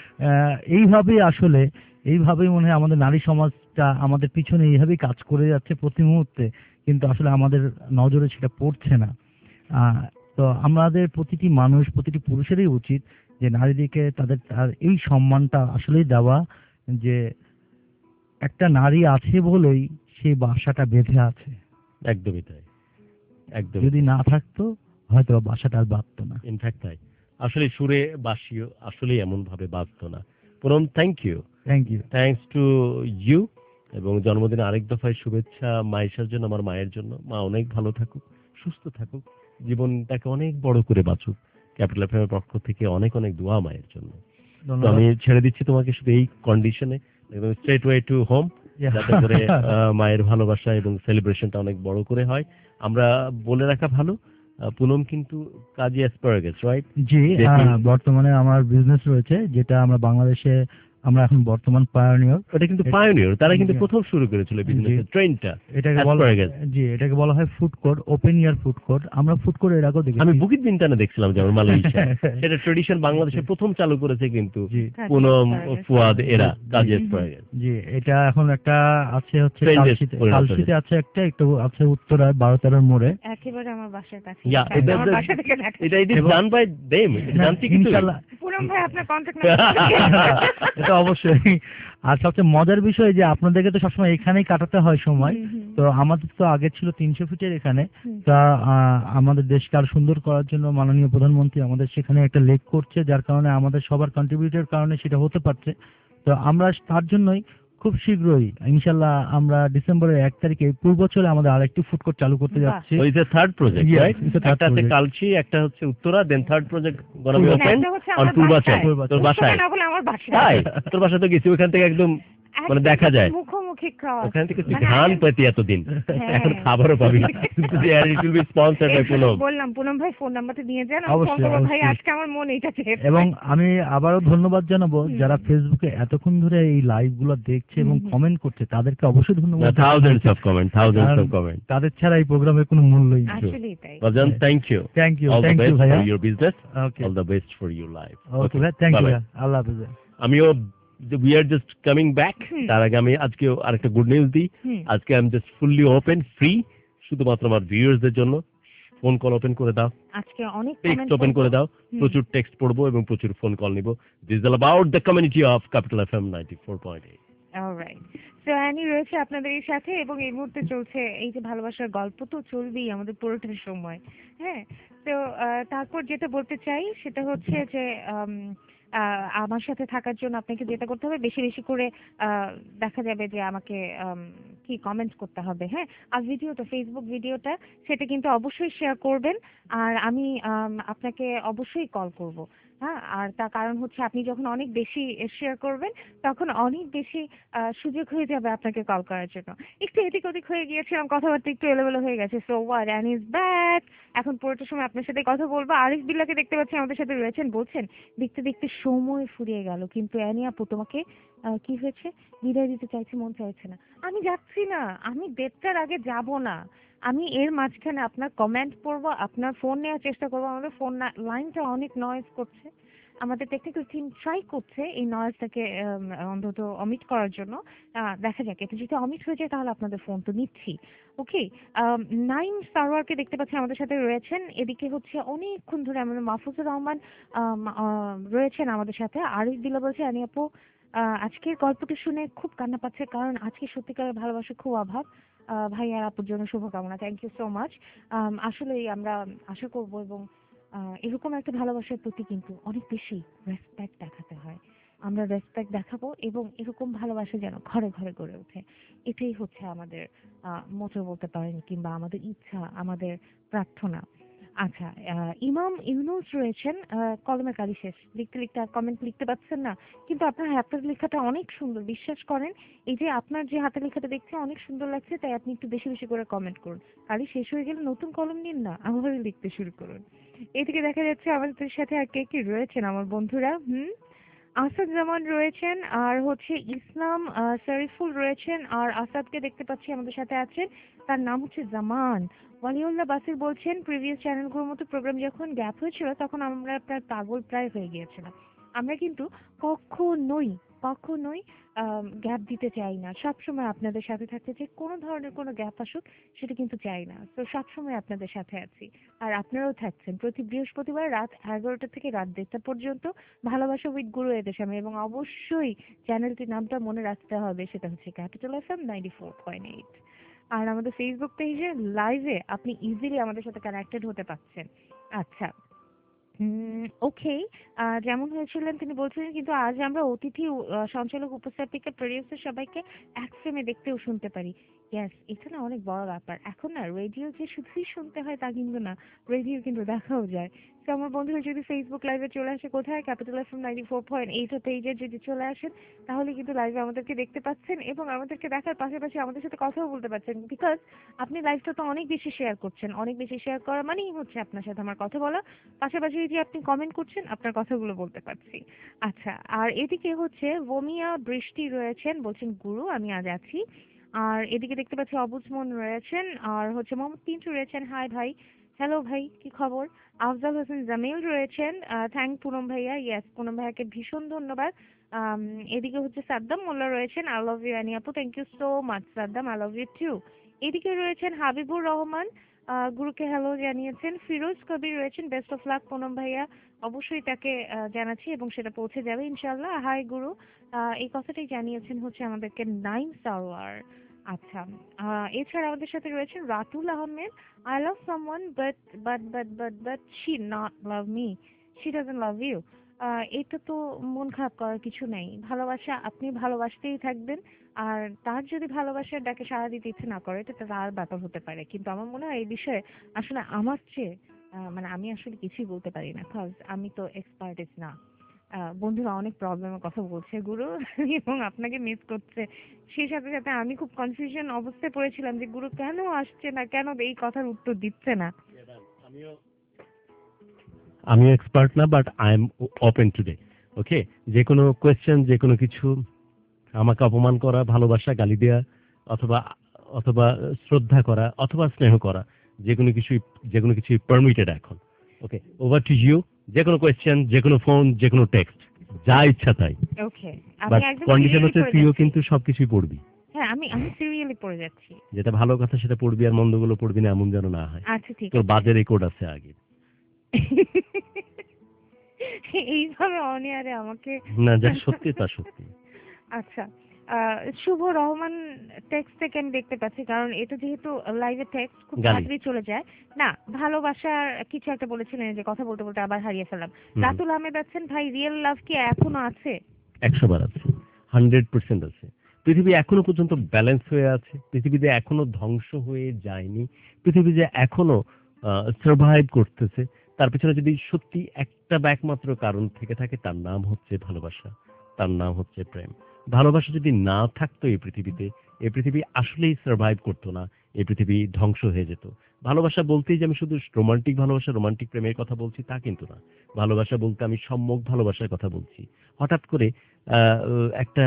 এইভাবেই মনে হয় আমাদের নারী সমাজটা আমাদের পিছনে এইভাবেই কাজ করে যাচ্ছে প্রতি মুহূর্তে, কিন্তু আসলে আমাদের নজরে সেটা পড়ছে না। তো আমাদের প্রতিটি মানুষ, প্রতিটি পুরুষেরই উচিত যে নারীদেরকে তার এই সম্মানটা আসলেই দেওয়া, যে একটা নারী আছে বলেই সেই বাসাটা বেঁধে আছে। একদমই তাই, একদম। যদি না থাকতো হয়তো বাসাটা আর বাঁধতো না। ইনফ্যাক্ট তাই, আসলে সুরে বাসিও আসলে এমন ভাবে বাঁধতো না। Punam, thank you, thanks to you. এবং জন্মদিনে আরেক দফায় শুভেচ্ছা মাইশার জন্য, আমার মায়ের জন্য। মা অনেক ভালো থাকুক, সুস্থ থাকুক, জীবনটাকে অনেক বড় করে বাঁচুক। ক্যাপিটাল এফএম এর পক্ষ থেকে অনেক অনেক দোয়া মায়ের জন্য। তো আমি ছেড়ে দিচ্ছি তোমাকে শুধু এই কন্ডিশনে, এবং স্ট্রেট ওয়ে টু হোম, যাতে করে মায়ের ভালোবাসা এবং সেলিব্রেশনটা অনেক বড় করে হয়। আমরা বলে রাখা ভালো, পুনম কিন্তু কাজী অ্যাসপারাগাস, রাইট? জি, বর্তমানে আমার বিজনেস রয়েছে, যেটা আমরা বাংলাদেশে আমরা এখন বর্তমান পায়োনিয়র। এটা কিন্তু পায়োনিয়র, তারা কিন্তু প্রথম শুরু করেছিল বিজনেসের ট্রেন্ডটা। এটাকে বলা হয় food court, open air food court. আমরা ফুড কোর্ট এর আগেও দেখেছি, আমি বুকিত বিনটানে দেখছিলাম, যেমন মালয়েশিয়া। সেটা ট্রেডিশন বাংলাদেশে প্রথম চালু করেছে কিন্তু পুনম, ফুয়াদ এরা, কাজী অ্যাসপারাগাস। জি, এটা এখন একটা আছে হচ্ছে কালশিতে আছে, একটা একটু আছে উত্তরায় 12-13 মোড়ে, একেবারে আমার বাসার কাছে। আমার বাসা থেকে এটা ডান বাই দেম, জানতে কি ইনশাআল্লাহ পুনম ভাই আপনার কন্টাক্ট নাম্বার। এটা অবশ্যই। আর সবচেয়ে মজার বিষয় যে আপনাদেরকে তো সবসময় এখানেই কাটাতে হয় সময়। তো আমাদের তো আগে ছিল 300 ফিটের এখানে। তা আমাদের দেশকে আরো সুন্দর করার জন্য মাননীয় প্রধানমন্ত্রী আমাদের সেখানে একটা লেক করছে, যার কারণে আমাদের সবার কন্ট্রিবিউটের কারণে সেটা হতে পারছে। তো আমরা তার জন্যই খুব খুব শীঘ্রই ইনশাল্লাহ আমরা ডিসেম্বরের 1 তারিখে পূর্বাচলে আমাদের আরেকটি ফুড কোর্ট চালু করতে বাহ। যাচ্ছি। So it's a third project, Yes, right? it's a third একটা আছে project. কালচি, একটা হচ্ছে Uttara, then third project gonna be Purbachal. open একটা হচ্ছে on আমার পূর্বাচল। বাসায়। তোর বাসায়? উত্তরা না বলে আমার বাসায়। তাই? তোর বাসা তো গেছি, ওখান থেকে একদম মানে দেখা যায়। মুখোমুখি ক্রস। ওখান থেকে তুই মানে ধান পেতি এতদিন, হ্যাঁ। এখন খাবারও পাবি না। It will be sponsored by Poonam. বললাম পুনম ভাই ফোন নাম্বারটা দিয়ে যান, আমি ফোন অবশ্যই, করবো। ভাই অবশ্যই। আজকে আমার মন এটা চেয়েছে। এবং আমি আবারও ধন্যবাদ জানাবো হুম। যারা ফেসবুকে এতক্ষণ ধরে এই লাইভ গুলো দেখছে এবং হুম। কমেন্ট করছে, তাদেরকে অবশ্যই ধন্যবাদ Thousands of comments, thousands কারণ of comments. তাদের ছাড়া এই প্রোগ্রামের কোনো মূল্যই নেই। আসলেই তাই। Vajan, thank you. Thank you, All the thank you best ভাইয়া। for your business. Okay All the best for your life. Okay ভাই, থ্যাংক ইউ Bye-bye. ভাইয়া, আল্লাহ হাফেজ। আমিও we are just coming back. হুম। তার আগে আমি আজকে আরেকটা গুড নিউজ দিই। হুম। আজকে আমি জাস্ট ফুললি ওপেন, ফ্রি, শুধুমাত্র আমার ভিউয়ার্সদের জন্য। ফোন কল ওপেন করে দাও, আজকে অনেক টেক্সট ওপেন করে দাও, প্রচুর টেক্সট পড়বো এবং প্রচুর ফোন কল নিব। This is all about the community of Capital FM 94.8. Alright. So Annie রয়েছে আপনাদের এই সাথে এবং এই মুহূর্তে চলছে এই যে ভালোবাসার গল্প তো চলবেই আমাদের পুরোটা সময়। হ্যাঁ, তো তারপর যেটা বলতে চাই সেটা হচ্ছে যে আমার সাথে থাকার জন্য আপনাকে যেটা করতে হবে বেশি বেশি করে দেখা যাবে যে আমাকে কি কমেন্টস করতে হবে। হ্যাঁ, আর ভিডিওটা, ফেসবুক ভিডিওটা সেটা কিন্তু অবশ্যই শেয়ার করবেন। আর আমি আপনাকে অবশ্যই কল করব। হ্যাঁ, আর তার কারণ হচ্ছে আপনি যখন অনেক বেশি শেয়ার করবেন তখন অনেক বেশি সুযোগ হয়ে যাবে আপনাকে কল করার জন্য। একটু এদিক ওদিক হয়ে গিয়েছিলাম, কথাবার্তা একটু এলোমেলো হয়ে গেছে। So what, Annie is back. এখন পুরোটা সময় আপনার সাথে কথা বলবো। আরিফ বিল্লাহকে দেখতে পাচ্ছি আমাদের সাথে রয়েছেন, বলছেন দেখতে দেখতে সময় ফুরিয়ে গেল, কিন্তু অ্যানি আপু তোমাকে কি হয়েছে, বিদায় দিতে চাইছি, মন চাইছে না। আমি যাচ্ছি না, আমি 1:30টার আগে যাব না। আমি এর মাঝখানে আপনার কমেন্ট পড়বো, আপনার ফোন নেওয়ার চেষ্টা করবো। আমাদের ফোন লাইনটা অনেক নয়েজ করছে, আমাদের টেকনিক্যাল টিম ট্রাই করছে এই নয়েজটাকে অন্তত অমিট করার জন্য। দেখা যাক, এটা যদি অমিট হয়ে যায় তাহলে আপনাদের ফোন তো নিচ্ছি। ওকে, নাইম সারোয়ারকে দেখতে পাচ্ছি আমাদের সাথে রয়েছেন। এদিকে হচ্ছে অনেকক্ষণ ধরে আমাদের মাহফুজুর রহমান রয়েছেন আমাদের সাথে। আরিফ বিল্লাহ বলছে আনি আপু আজকের গল্পটা শুনে খুব কান্না পাচ্ছে, কারণ আজকে সত্যিকারের ভালোবাসার খুব অভাব। ভাই আর আপুর জন্য শুভকামনা। Thank you so much. আসলেই আমরা আশা করব এবং এরকম একটা ভালোবাসার প্রতি কিন্তু অনেক বেশি রেসপেক্ট দেখাতে হয়। আমরা রেসপেক্ট দেখাবো এবং এরকম ভালোবাসা যেন ঘরে ঘরে গড়ে ওঠে। এটাই হচ্ছে আমাদের মোটো বলতে পারেন, কিংবা আমাদের ইচ্ছা, আমাদের প্রার্থনা। আচ্ছা, ইমাম ইউনুস রয়েছেন। কলমের কালি শেষ, লিখতে লিখতে আর কমেন্ট লিখতে পারছেন না, কিন্তু আপনার হাতের লেখাটা অনেক সুন্দর, বিশ্বাস করেন। এই যে আপনার যে হাতের লেখাটা দেখতে অনেক সুন্দর লাগছে, তাই আপনি একটু বেশি বেশি করে কমেন্ট করুন। কালি শেষ হয়ে গেলে নতুন কলম নিন না, আমারও লিখতে শুরু করুন। এদিকে দেখা যাচ্ছে আমাদের সাথে আর কে কি রয়েছেন আমার বন্ধুরা। আসাদ জামান রয়েছেন, আর হচ্ছে ইসলাম শরীফুল রয়েছেন, আর আসাদকে দেখতে পাচ্ছি আমাদের সাথে আছেন, তার নাম হচ্ছে জামান। ওয়ালিউল্লাহ বাসির বলছেন প্রিভিয়াস চ্যানেলগুলোর মতো প্রোগ্রাম যখন গ্যাপ হয়েছিল তখন আমরা প্রায় পাগল প্রায় হয়ে গিয়েছিলাম। আমরা কিন্তু কখনোই কখনোই গ্যাপ দিতে চাই না, সবসময় আপনাদের সাথে থাকতে চাই। কোনো ধরনের কোনো গ্যাপ আসুক সেটা কিন্তু চাই না। তো সবসময় আপনাদের সাথে আছি, আর আপনারাও থাকছেন প্রতি বৃহস্পতিবার রাত 11টা থেকে রাত 1:30 পর্যন্ত ভালোবাসা উইথ গুরু এদেশামে। এবং অবশ্যই চ্যানেলটির নামটা মনে রাখতে হবে, সেটা হচ্ছে ক্যাপিটাল এফএম 94.8। আর আমাদের ফেসবুক পেজে লাইভে আপনি ইজিলি আমাদের সাথে কানেক্টেড হতে পারছেন। আচ্ছা, ওকে, যেমন হয়েছিলেন তিনি বলছিলেন, কিন্তু আজ আমরা অতিথি, সঞ্চালক, উপস্থাপিকা, প্রডিউসার সবাইকে এক ফ্রেমে দেখতে ও শুনতে পারি। ইয়েস, এটা না অনেক বড় ব্যাপার। এখন না রেডিও যে শুধুই শুনতে হয় তা কিন্তু না, রেডিও কিন্তু দেখাও যায়। তো আমার বন্ধুরা যদি ফেসবুক লাইভে চলে আসে, কোথায়, ক্যাপিটাল এফএম 94.8 পেজে যদি চলে আসেন, তাহলে কিন্তু লাইভে আমাদেরকে দেখতে পাচ্ছেন এবং আমাদেরকে দেখার পাশাপাশি আমাদের সাথে কথাও বলতে পারছেন। বিকজ আপনি লাইভটা তো অনেক বেশি শেয়ার করছেন, অনেক বেশি শেয়ার করা মানেই হচ্ছে আপনার সাথে আমার কথা বলা, পাশাপাশি যে আপনি কমেন্ট করছেন আপনার কথাগুলো বলতে পারছি। আচ্ছা, আর এদিকে হচ্ছে ওমিয়া বৃষ্টি রয়েছেন, বলছেন গুরু আমি আজ আছি। আর এদিকে দেখতে পাচ্ছি অবুজ মন রয়েছেন, আর হচ্ছে মোহাম্মদ পিন্টু রয়েছেন, হাই ভাই, হ্যালো ভাই, কি খবর। আফজাল হোসেন জামিল রয়েছেন, থ্যাংক পুনম ভাইয়া, ইয়েস পুনম ভাইয়াকে ভীষণ ধন্যবাদ। এদিকে হচ্ছে সাদ্দাম মোল্লা রয়েছেন, আই লাভ ইউ আনি আপু, thank you so much Saddam, I love you too. এদিকে রয়েছেন হাবিবুর রহমান, গুরুকে হ্যালো জানিয়েছেন। ফিরোজ কবির রয়েছেন, বেস্ট অফ লাক পুনম ভাইয়া, অবশ্যই তাকে জানাচ্ছি এবং সেটা পৌঁছে যাবে ইনশাআল্লাহ। হাই গুরু, এই কথাটাই জানিয়েছেন হচ্ছে আমাদেরকে নাইম সারোয়ার। আচ্ছা, এছাড়া আমাদের সাথে রয়েছেন Ratul Ahmed, I love someone but she not love me, she doesn't love you. এটা তো মন খারাপ করার কিছু নেই। ভালোবাসা আপনি ভালোবাসতেই থাকবেন। আর তার যদি ভালোবাসার ডাকে সাড়া দিতে ইচ্ছে না করে, এটা তো তার ব্যাপার হতে পারে। কিন্তু আমার মনে হয় এই বিষয়ে আসলে আমার চেয়ে মানে আমি আসলে কিছুই বলতে পারি না। কজ আমি তো এক্সপার্টিস না। বন্ধুরা অনেক প্রবলেমের কথা বলছে গুরু এবং আপনাকে মিস করছে। সেই সাথে, সাথে আমি খুব কনফিউশন অবস্থায় পড়েছিলাম যে গুরু কেন আসছে না? কেন এই কথার উত্তর দিচ্ছে না? আমি এক্সপার্ট না, but I am open today. Okay, যে কোনো কোয়েশ্চেন, যে কোনো কিছু, আমাকে অপমান করা, ভালোবাসা, গালি দেওয়া, অথবা অথবা শ্রদ্ধা করা, অথবা স্নেহ করা, যে কোনো কিছুই পারমিটেড এখন। Okay, over to you. যে কোনো কোয়েশ্চেন, যে কোনো ফোন, যে কোনো টেক্সট, যা ইচ্ছা তাই। ওকে, আমি বাট একদম কন্ডিশন সিরিয়ালি হচ্ছে পড়ে তুইও যাচ্ছি। কিন্তু সবকিছুই পড়বি। হ্যাঁ, আমি সিরিয়ালি পড়ে যাচ্ছি। যেটা ভালো কথা সেটা পড়বি, আর মন্দগুলো পড়বি না, এমন যেন না হয়। আচ্ছা ঠিক তোর আছে। বাজে রেকর্ড আছে আগে। এইভাবে অনিয়ারে আমাকে না, যা সত্যি তা সত্যি। আচ্ছা, শুভ রহমান টেক্সট থেকে আমি দেখতে পাচ্ছি, কারণ এটা যেহেতু লাইভে টেক্সট খুব গালি। তাড়াতাড়ি চলে যায়। না, ভালোবাসার কিছু একটা বলেছিলেন যে কথা বলতে বলতে আবার হারিয়ে ফেললাম। রাতুল আহমেদ আছেন, ভাই রিয়েল লাভ কি এখনো আছে? 100 বার আছে, 100% আছে। পৃথিবী এখনো পর্যন্ত ব্যালেন্স হয়ে আছে, পৃথিবীতে এখনো ধ্বংস হয়ে যায়নি, পৃথিবী যে এখনো সার্ভাইভ করতেছে। তার পেছনে যদি সত্যি একটা বা একমাত্র কারণ থেকে থাকে, তার নাম হচ্ছে ভালোবাসা, তার নাম হচ্ছে প্রেম। ভালোবাসা যদি না থাকতো এই পৃথিবীতে, এই পৃথিবী আসলেই সার্ভাইভ করতো না, এই পৃথিবী ধ্বংস হয়ে যেত। ভালোবাসা বলতেই যে আমি শুধু রোমান্টিক ভালোবাসা, রোমান্টিক প্রেমের কথা বলছি তা কিন্তু না। ভালোবাসা বলতে আমি সম্যক ভালোবাসার কথা বলছি। হঠাৎ করে একটা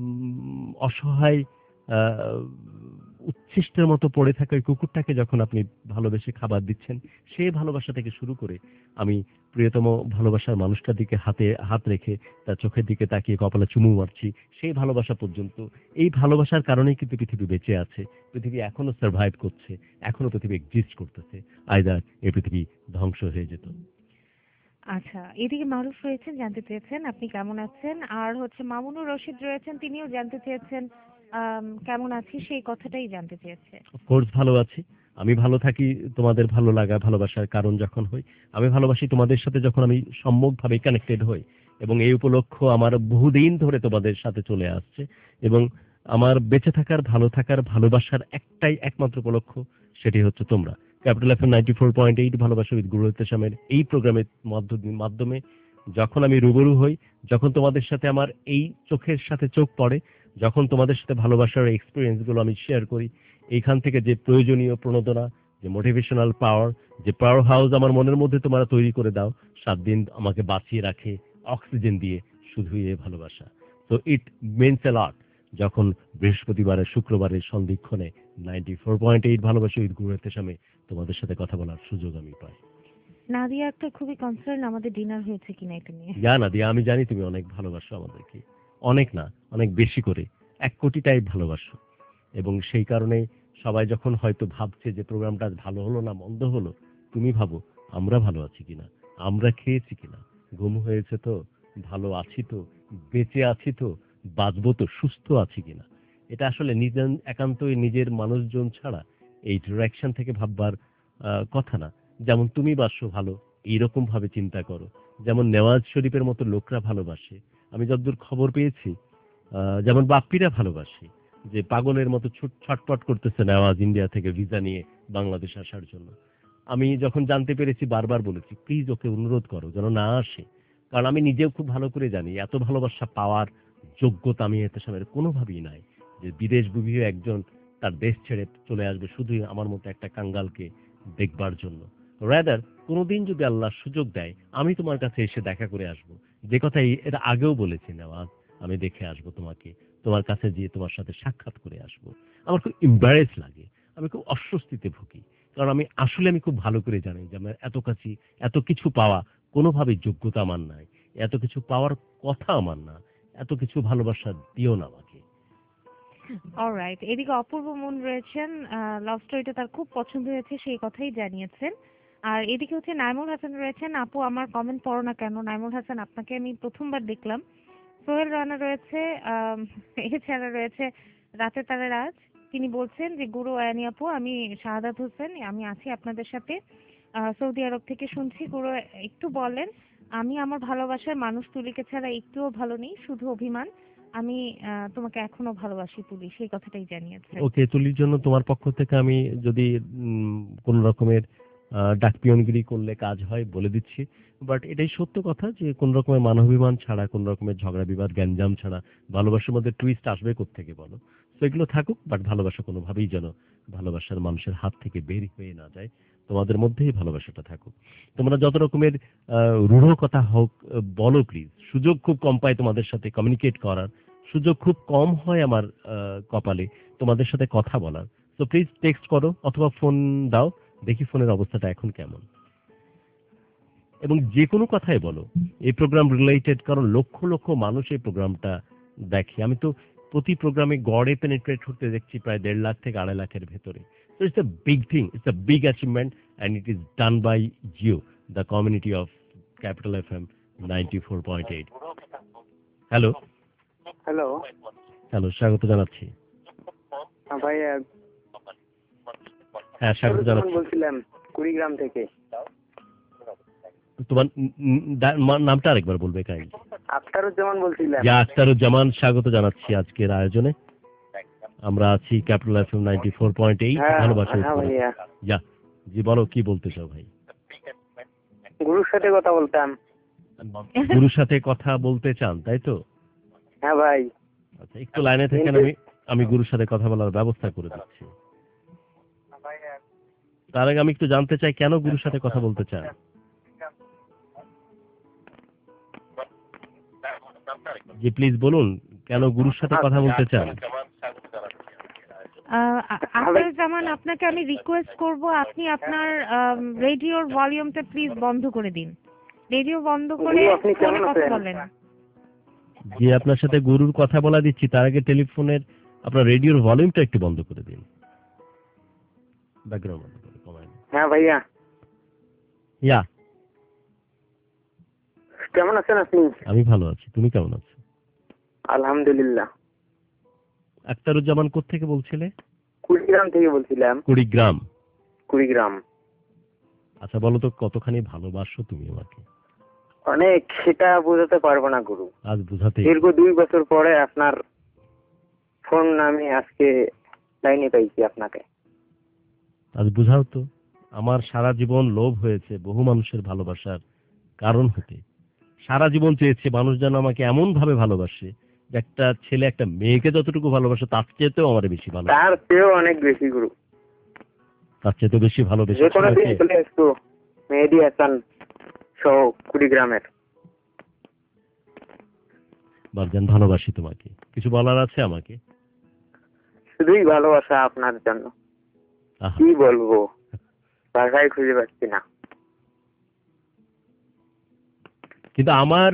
অসহায় আহ, উচ্ছিষ্টের মতো পড়ে থাকা ওই কুকুরটাকে যখন আপনি ভালোবেসে খাবার দিচ্ছেন, সেই ভালোবাসা থেকে শুরু করে আমি প্রিয়তম ভালোবাসার মানুষটার দিকে হাত রেখে তার চোখের দিকে তাকিয়ে কপালে চুমু মারছি, সেই ভালোবাসা পর্যন্ত, এই ভালোবাসার কারণেই কিন্তু পৃথিবী বেঁচে আছে। পৃথিবী এখনো সার্ভাইভ করছে, এখনো পৃথিবী এক্সিস্ট করতেছে। আইদার এই পৃথিবী ধ্বংস হয়ে যেত। আচ্ছা, এদিকে মারুফ রয়েছেন, জানতে চেয়েছেন আপনি কেমন আছেন। আর হচ্ছে মামুনুর রশিদ রয়েছেন, তিনিও জানতে চেয়েছেন কেমন আছি, সেই কথাটাই জানতে চেয়েছে। অফকোর্স ভালো আছি। আমি ভালো থাকি তোমাদের ভালো লাগা ভালোবাসার কারণ যখন হই। আমি ভালোবাসি তোমাদের সাথে যখন আমি সম্যকভাবে কানেক্টেড হই, এবং এই উপলক্ষ আমার বহুদিন ধরে তোমাদের সাথে চলে আসছে। এবং আমার বেঁচে থাকার, ভালো থাকার, ভালোবাসার একটাই একমাত্র উপলক্ষ, সেটি হচ্ছে তোমরা। ক্যাপিটাল এফএম 94.8 ভালোবাসা উইথ গুরু ইত্তেশামের এই প্রোগ্রামের মাধ্যমে যখন আমি রুবরু হই, যখন তোমাদের সাথে আমার এই চোখের সাথে চোখ পড়ে, যখন তোমাদের সাথে ভালোবাসার এক্সপিরিয়েন্স গুলো আমি শেয়ার করি, এইখান থেকে যে প্রয়োজনীয় প্রণোদনা, যে মোটিভেশনাল পাওয়ার, যে পাওয়ার হাউস আমার মনের মধ্যে তোমরা তৈরি করে দাও, 7 দিন আমাকে বাঁচিয়ে রাখে অক্সিজেন দিয়ে, শুধুই এই ভালোবাসা। তো ইট মিনস এ লট যখন বৃহস্পতিবারের শুক্রবারের সন্ধিক্ষণে 94.8 ভালোবাসা উইথ গুরু ইত্তেশামে তোমাদের সাথে কথা বলার সুযোগ আমি পাই। নাদিয়া একটা খুবই কনসার্ন আমাদের ডিনার হয়েছে কিনা এটা নিয়ে। না দিয়া, আমি জানি তুমি অনেক ভালোবাসো আমাদেরকে, অনেক না, অনেক বেশি করে, 1 কোটি টাইপ ভালোবাসো। এবং সেই কারণে সবাই যখন হয়তো ভাবছে যে প্রোগ্রামটা ভালো হলো না মন্দ হলো, তুমি ভাবো আমরা ভালো আছি কিনা, আমরা খেয়েছি কিনা, ঘুম হয়েছে তো, ভালো আছি তো, বেঁচে আছি তো, বাঁচবো তো, সুস্থ আছি কিনা। এটা আসলে নিজের একান্তই নিজের মানুষজন ছাড়া এই ডিরেকশন থেকে ভাববার কথা না। যেমন তুমি বাসো ভালো, এইরকম ভাবে চিন্তা করো। যেমন নেওয়াজ শরীফের মতো লোকরা ভালোবাসে, আমি যতদূর খবর পেয়েছি, যেমন বাপ্পিরা ভালোবাসে, যে পাগলের মতো ছটপট করতেছে নেওয়াজ ইন্ডিয়া থেকে ভিসা নিয়ে বাংলাদেশ আসার জন্য। আমি যখন জানতে পেরেছি বারবার বলেছি প্লিজ ওকে অনুরোধ করো যেন না আসে, কারণ আমি নিজেও খুব ভালো করে জানি এত ভালোবাসা পাওয়ার যোগ্যতা আমি এতে সামনে কোনোভাবেই নাই, যে বিদেশ বুভিও একজন তার দেশ ছেড়ে চলে আসবে শুধুই আমার মতো একটা কাঙ্গালকে দেখবার জন্য। রাদার কোনোদিন যদি আল্লাহ সুযোগ দেয়, আমি তোমার কাছে এসে দেখা করে আসব, যে কথাই এর আগেও বলেছি নেওয়াজ, আমি দেখে আসবো তোমাকে, তোমার কাছে গিয়ে তোমার সাথে সাক্ষাৎ করে আসব। আমার খুব এম্বারেস লাগে, আমি খুব অস্বস্তিতে ভুগি, কারণ আমি খুব ভালো করে জানি যে আমার এত কাছে এত কিছু পাওয়া কোনোভাবেই যোগ্যতা আমার নাই, এত কিছু পাওয়ার কথা আমার না, এত কিছু ভালোবাসা দিও না আমাকে। অলরাইট, এদিকে অপূর্ব মন রয়েছেন, লাভ স্টোরিটা তার খুব পছন্দ হয়েছে, সেই কথাই জানিয়েছেন। আর এদিকে হচ্ছে নাইমুল হাসান রয়েছেন, আপু আমার কমেন্ট পড়ো না কেন। নাইমুল হাসান, আপনাকে আমি প্রথমবার দেখলাম। সোহেল রানা রয়েছে, এছাড়া রয়েছে রাতে তারা রাজ, তিনি বলছেন যে গুরু আয়ানি আপু, আমি শাহাদাত হোসেন, আমি আছি আপনাদের সাথে, সৌদি আরব থেকে শুনছি। গুরু একটু বলেন আমি আমার ভালোবাসার মানুষ তুলিকে ছাড়া একটুও ভালো নেই, শুধু অভিমান। আমি তোমাকে এখনো ভালোবাসি তুলি, সেই কথাটাই জানিয়েছে। ওকে, তুলির জন্য তোমার পক্ষ থেকে আমি যদি কোন রকমের ডাকপিয়নগিরি করলে কাজ হয় বলে দিচ্ছি, বাট এটাই সত্য কথা যে কোন রকমের মানবাভিমান ছাড়া, কোন রকমের ঝগড়া বিবাদ গ্যাঞ্জাম ছাড়া ভালোবাসার মধ্যে টুইস্ট আসবে কোত্থেকে বলো? তো এগুলো থাকুক, বাট ভালোবাসা কোনোভাবেই যেন ভালোবাসার মানুষের হাত থেকে বের হয়ে না যায়, তোমাদের মধ্যেই ভালোবাসাটা থাকুক। তোমরা যত রকমের রূঢ় কথা হোক বলো প্লিজ, সুযোগ খুব কম পাই তোমাদের সাথে কমিউনিকেট করার, সুযোগ খুব কম হয় আমার কপালে তোমাদের সাথে কথা বলার। তো প্লিজ টেক্সট করো অথবা ফোন দাও, দেখি ফোনের অবস্থাটা এখন কেমন। এবং যে কোনো কথাই বলো, এই প্রোগ্রাম রিলেটেড, কারণ লক্ষ লক্ষ মানুষ এই প্রোগ্রামটা দেখে। আমি তো প্রতি প্রোগ্রামে গড়ে পেনিট্রেট করতে দেখছি প্রায় 1.5 লাখ থেকে 2.5 লাখের ভেতরে। So it's a big thing, it's a big achievement, and it is done by you, the community of Capital FM 94.8. Hello hello hello, স্বাগত জানাচ্ছি। ভাই হ্যাঁ, স্বাগত জানাচ্ছি। বলছিলাম কুড়িগ্রাম থেকে। তোমার নামটা আরেকবার বলবে কাইন্ডলি? আখতারুজ্জামান বলছিলাম। আখতারুজ্জামান, স্বাগত জানাচ্ছি আজকের আয়োজনে। আমরা আছি ক্যাপিটাল এফএম 94.8 ভালোবাসা। যা জি, বলো কি বলতে চাও ভাই? গুরুর সাথে কথা বলতাম। গুরুর সাথে কথা বলতে চান, তাই তো? হ্যাঁ ভাই। আচ্ছা, একটু লাইনে থাকেন, আমি গুরুর সাথে কথা বলার ব্যবস্থা করে দিচ্ছি। তার আগে আমি একটু জানতে চাই কেন গুরুর সাথে কথা বলতে চান? জি প্লিজ বলুন, কেন গুরুর সাথে কথা বলতে চান? আখতারুজ্জামান, আপনাকে আমি রিকোয়েস্ট করব, আপনি আপনার রেডিওর ভলিউমটা প্লিজ বন্ধ করে দিন। রেডিও বন্ধ করে ফোনে কথা বলেন। জি, আপনার সাথে গুরুর কথা বলা দিচ্ছি, তার আগে টেলিফোনের আপনার রেডিওর ভলিউমটা একটু বন্ধ করে দিন, ব্যাকগ্রাউন্ড বন্ধ করে কমায়। হ্যাঁ ভাইয়া। ইয়া, কেমন আছেন আপনি? আমি ভালো আছি, তুমি কেমন আছো? আলহামদুলিল্লাহ। আখতারুজ্জামান কোত্থেকে বলছিলে? কুড়িগ্রাম থেকে বলছিলাম। কুড়িগ্রাম। আচ্ছা বলো তো, কতখানি ভালোবাসো তুমি আমাকে? অনেক, সেটা বোঝাতে পারবো না গুরু। আজ বুঝাতে। দীর্ঘ 2 বছর পরে আপনার ফোন আমি আজকে লাইনে পাইছি আপনাকে। আজ বুঝাও তো। আমার সারা জীবন লোভ হয়েছে বহু মানুষের ভালোবাসার কারণ হতে। সারা জীবন চেয়েছে মানুষ যেন আমাকে এমন ভাবে ভালোবাসে যে একটা ছেলে একটা মেয়েকে যতটুকু ভালোবাসে তার চেয়েতেও আমার বেশি ভালো, তার চেয়েও অনেক বেশি গুরু, তার চেয়ে বেশি ভালোবেসে। যে কোনো দিন চলে আসতো মেহেদী হাসান সহ কুড়িগ্রামের। বাবজান, ভালোবাসি তোমাকে। কিছু বলার আছে আমাকে? শুধুই ভালোবাসা আপনার জন্য। কি বলবো, ভাষায় খুঁজে পাচ্ছি না। কিন্তু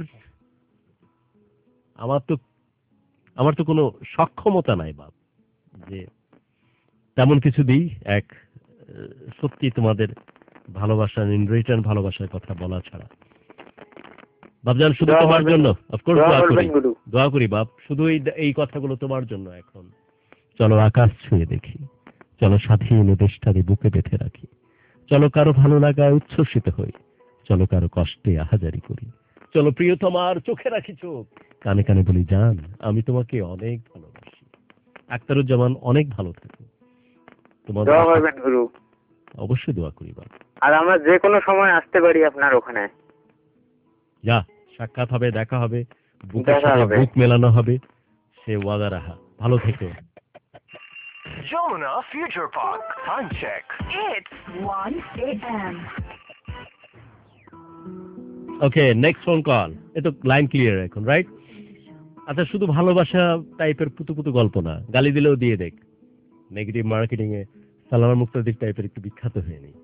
আমার তো কোনো সক্ষমতা নাই বাপ, যে তেমন কিছু দিই এক সত্যি তোমাদের ভালোবাসার ইন রিটার্ন ভালোবাসার কথা বলা ছাড়া। বাবজান, শুধু তোমার জন্য, অফকোর্স দোয়া করি বাপ, শুধু এই কথাগুলো তোমার জন্য। এখন চলো আকাশ ছুঁয়ে দেখি, চলো স্বাধীন দেশটারে বুকে বেঁধে রাখি, চলো কারো ভালো লাগায় উচ্ছ্বসিত হই, চলো কারো কষ্টে আহাজারি করি, চলো প্রিয়তমার চোখে রাখি চোখ, কানে কানে বলি জান আমি তোমাকে অনেক ভালোবাসি। আখতারুজ্জামান, অনেক ভালো থাকো। তোমার অবশ্যই দোয়া করি বাপ। আর আমরা যে কোনো সময় আসতে পারি আপনার ওখানে। যা, সাক্ষাৎ হবে, দেখা হবে, বুকের সাথে বুক মেলানো হবে, সে ওয়াদা রাখা। ভালো থেকো। Yamuna Future Park. Time check. It's 1 a.m. Okay, next phone call. এ তো লাইন ক্লিয়ার এখন, রাইট? আচ্ছা, শুধু ভালোবাসা টাইপের পুতু গল্প না, গালি দিলেও দিয়ে দেখ। নেগেটিভ মার্কেটিং এ সালামা মুক্তাদির টাইপের একটু বিখ্যাত হয়ে নেই।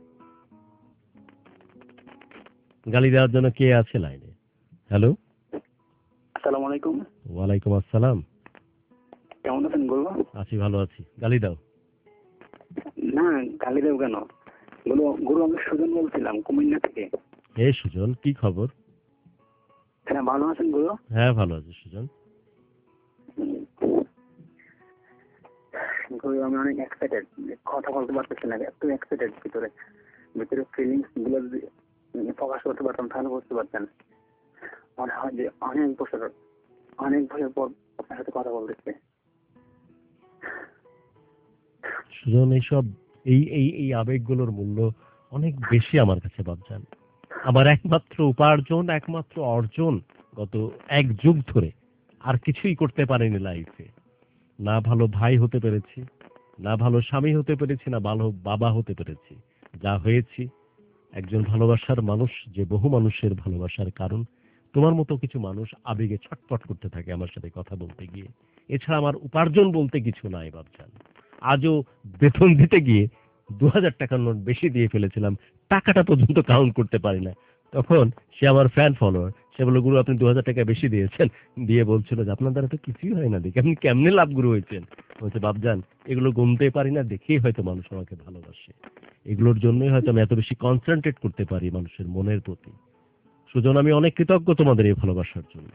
গালি দেওয়ার জন্য কে আছে লাইনে? হ্যালো, আসসালামু আলাইকুম। ওয়ালাইকুম আসসালাম। কেমন আছেন গুরু? আছি, ভালো আছি। গালি দাও না, গালি দেব কেন গুরু? আমি সুজন বলছিলাম কুমিল্লা থেকে। হে সুজন, কি খবর? হ্যাঁ, ভালো আছেন গুরু? হ্যাঁ, ভালো আছি সুজন। গুরু, আমি অনেক এক্সাইটেড, কথা বলতে পারতেছি না, এত এক্সাইটেড। ভিতরে ফিলিংস গুলো যদি প্রকাশ করতে পারতাম তাহলে বুঝতে পারতেন। মনে হয় যে অনেক বছর পর আপনার সাথে কথা বলতেছে। সুজন, এইসব এই এই এই আবেগগুলোর মূল্য অনেক বেশি আমার কাছে বাবজান। আমার একমাত্র উপার্জন, একমাত্র অর্জন গত 1 যুগ ধরে আর কিছুই করতে পারিনি লাইফে। না ভালো ভাই হতে পেরেছি, না ভালো স্বামী হতে পেরেছি, না ভালো বাবা হতে পেরেছি। যা হয়েছি একজন ভালোবাসার মানুষ, যে বহু মানুষের ভালোবাসার কারণ। তোমার মতো কিছু মানুষ আবেগে ছটফট করতে থাকে আমার সাথে কথা বলতে গিয়ে। এছাড়া আমার উপার্জন বলতে কিছু নাই বাবজান। আজও বেতন দিতে গিয়ে 2000 টাকার নোট বেশি দিয়ে ফেলেছিলাম, টাকাটা পর্যন্ত কাউন্ট করতে পারি না। তখন সে আমার ফ্যান ফলোয়ার, সে বলল, গুরু আপনি 2000 টাকা বেশি দিয়েছেন। দিয়ে বলছিল যে আপনার দ্বারা তো কিছুই হয় না, দেখি আপনি কেমনে লাভ গুরু হয়েছেন। বলছে বাবজান, এগুলো গুনতে পারি না দেখেই হয়তো মানুষ আমাকে ভালোবাসে। এগুলোর জন্যই হয়তো আমি এত বেশি কনসেন্ট্রেট করতে পারি মানুষের মনের প্রতি। সুজন, আমি অনেক কৃতজ্ঞ তোমাদের এই ভালোবাসার জন্য।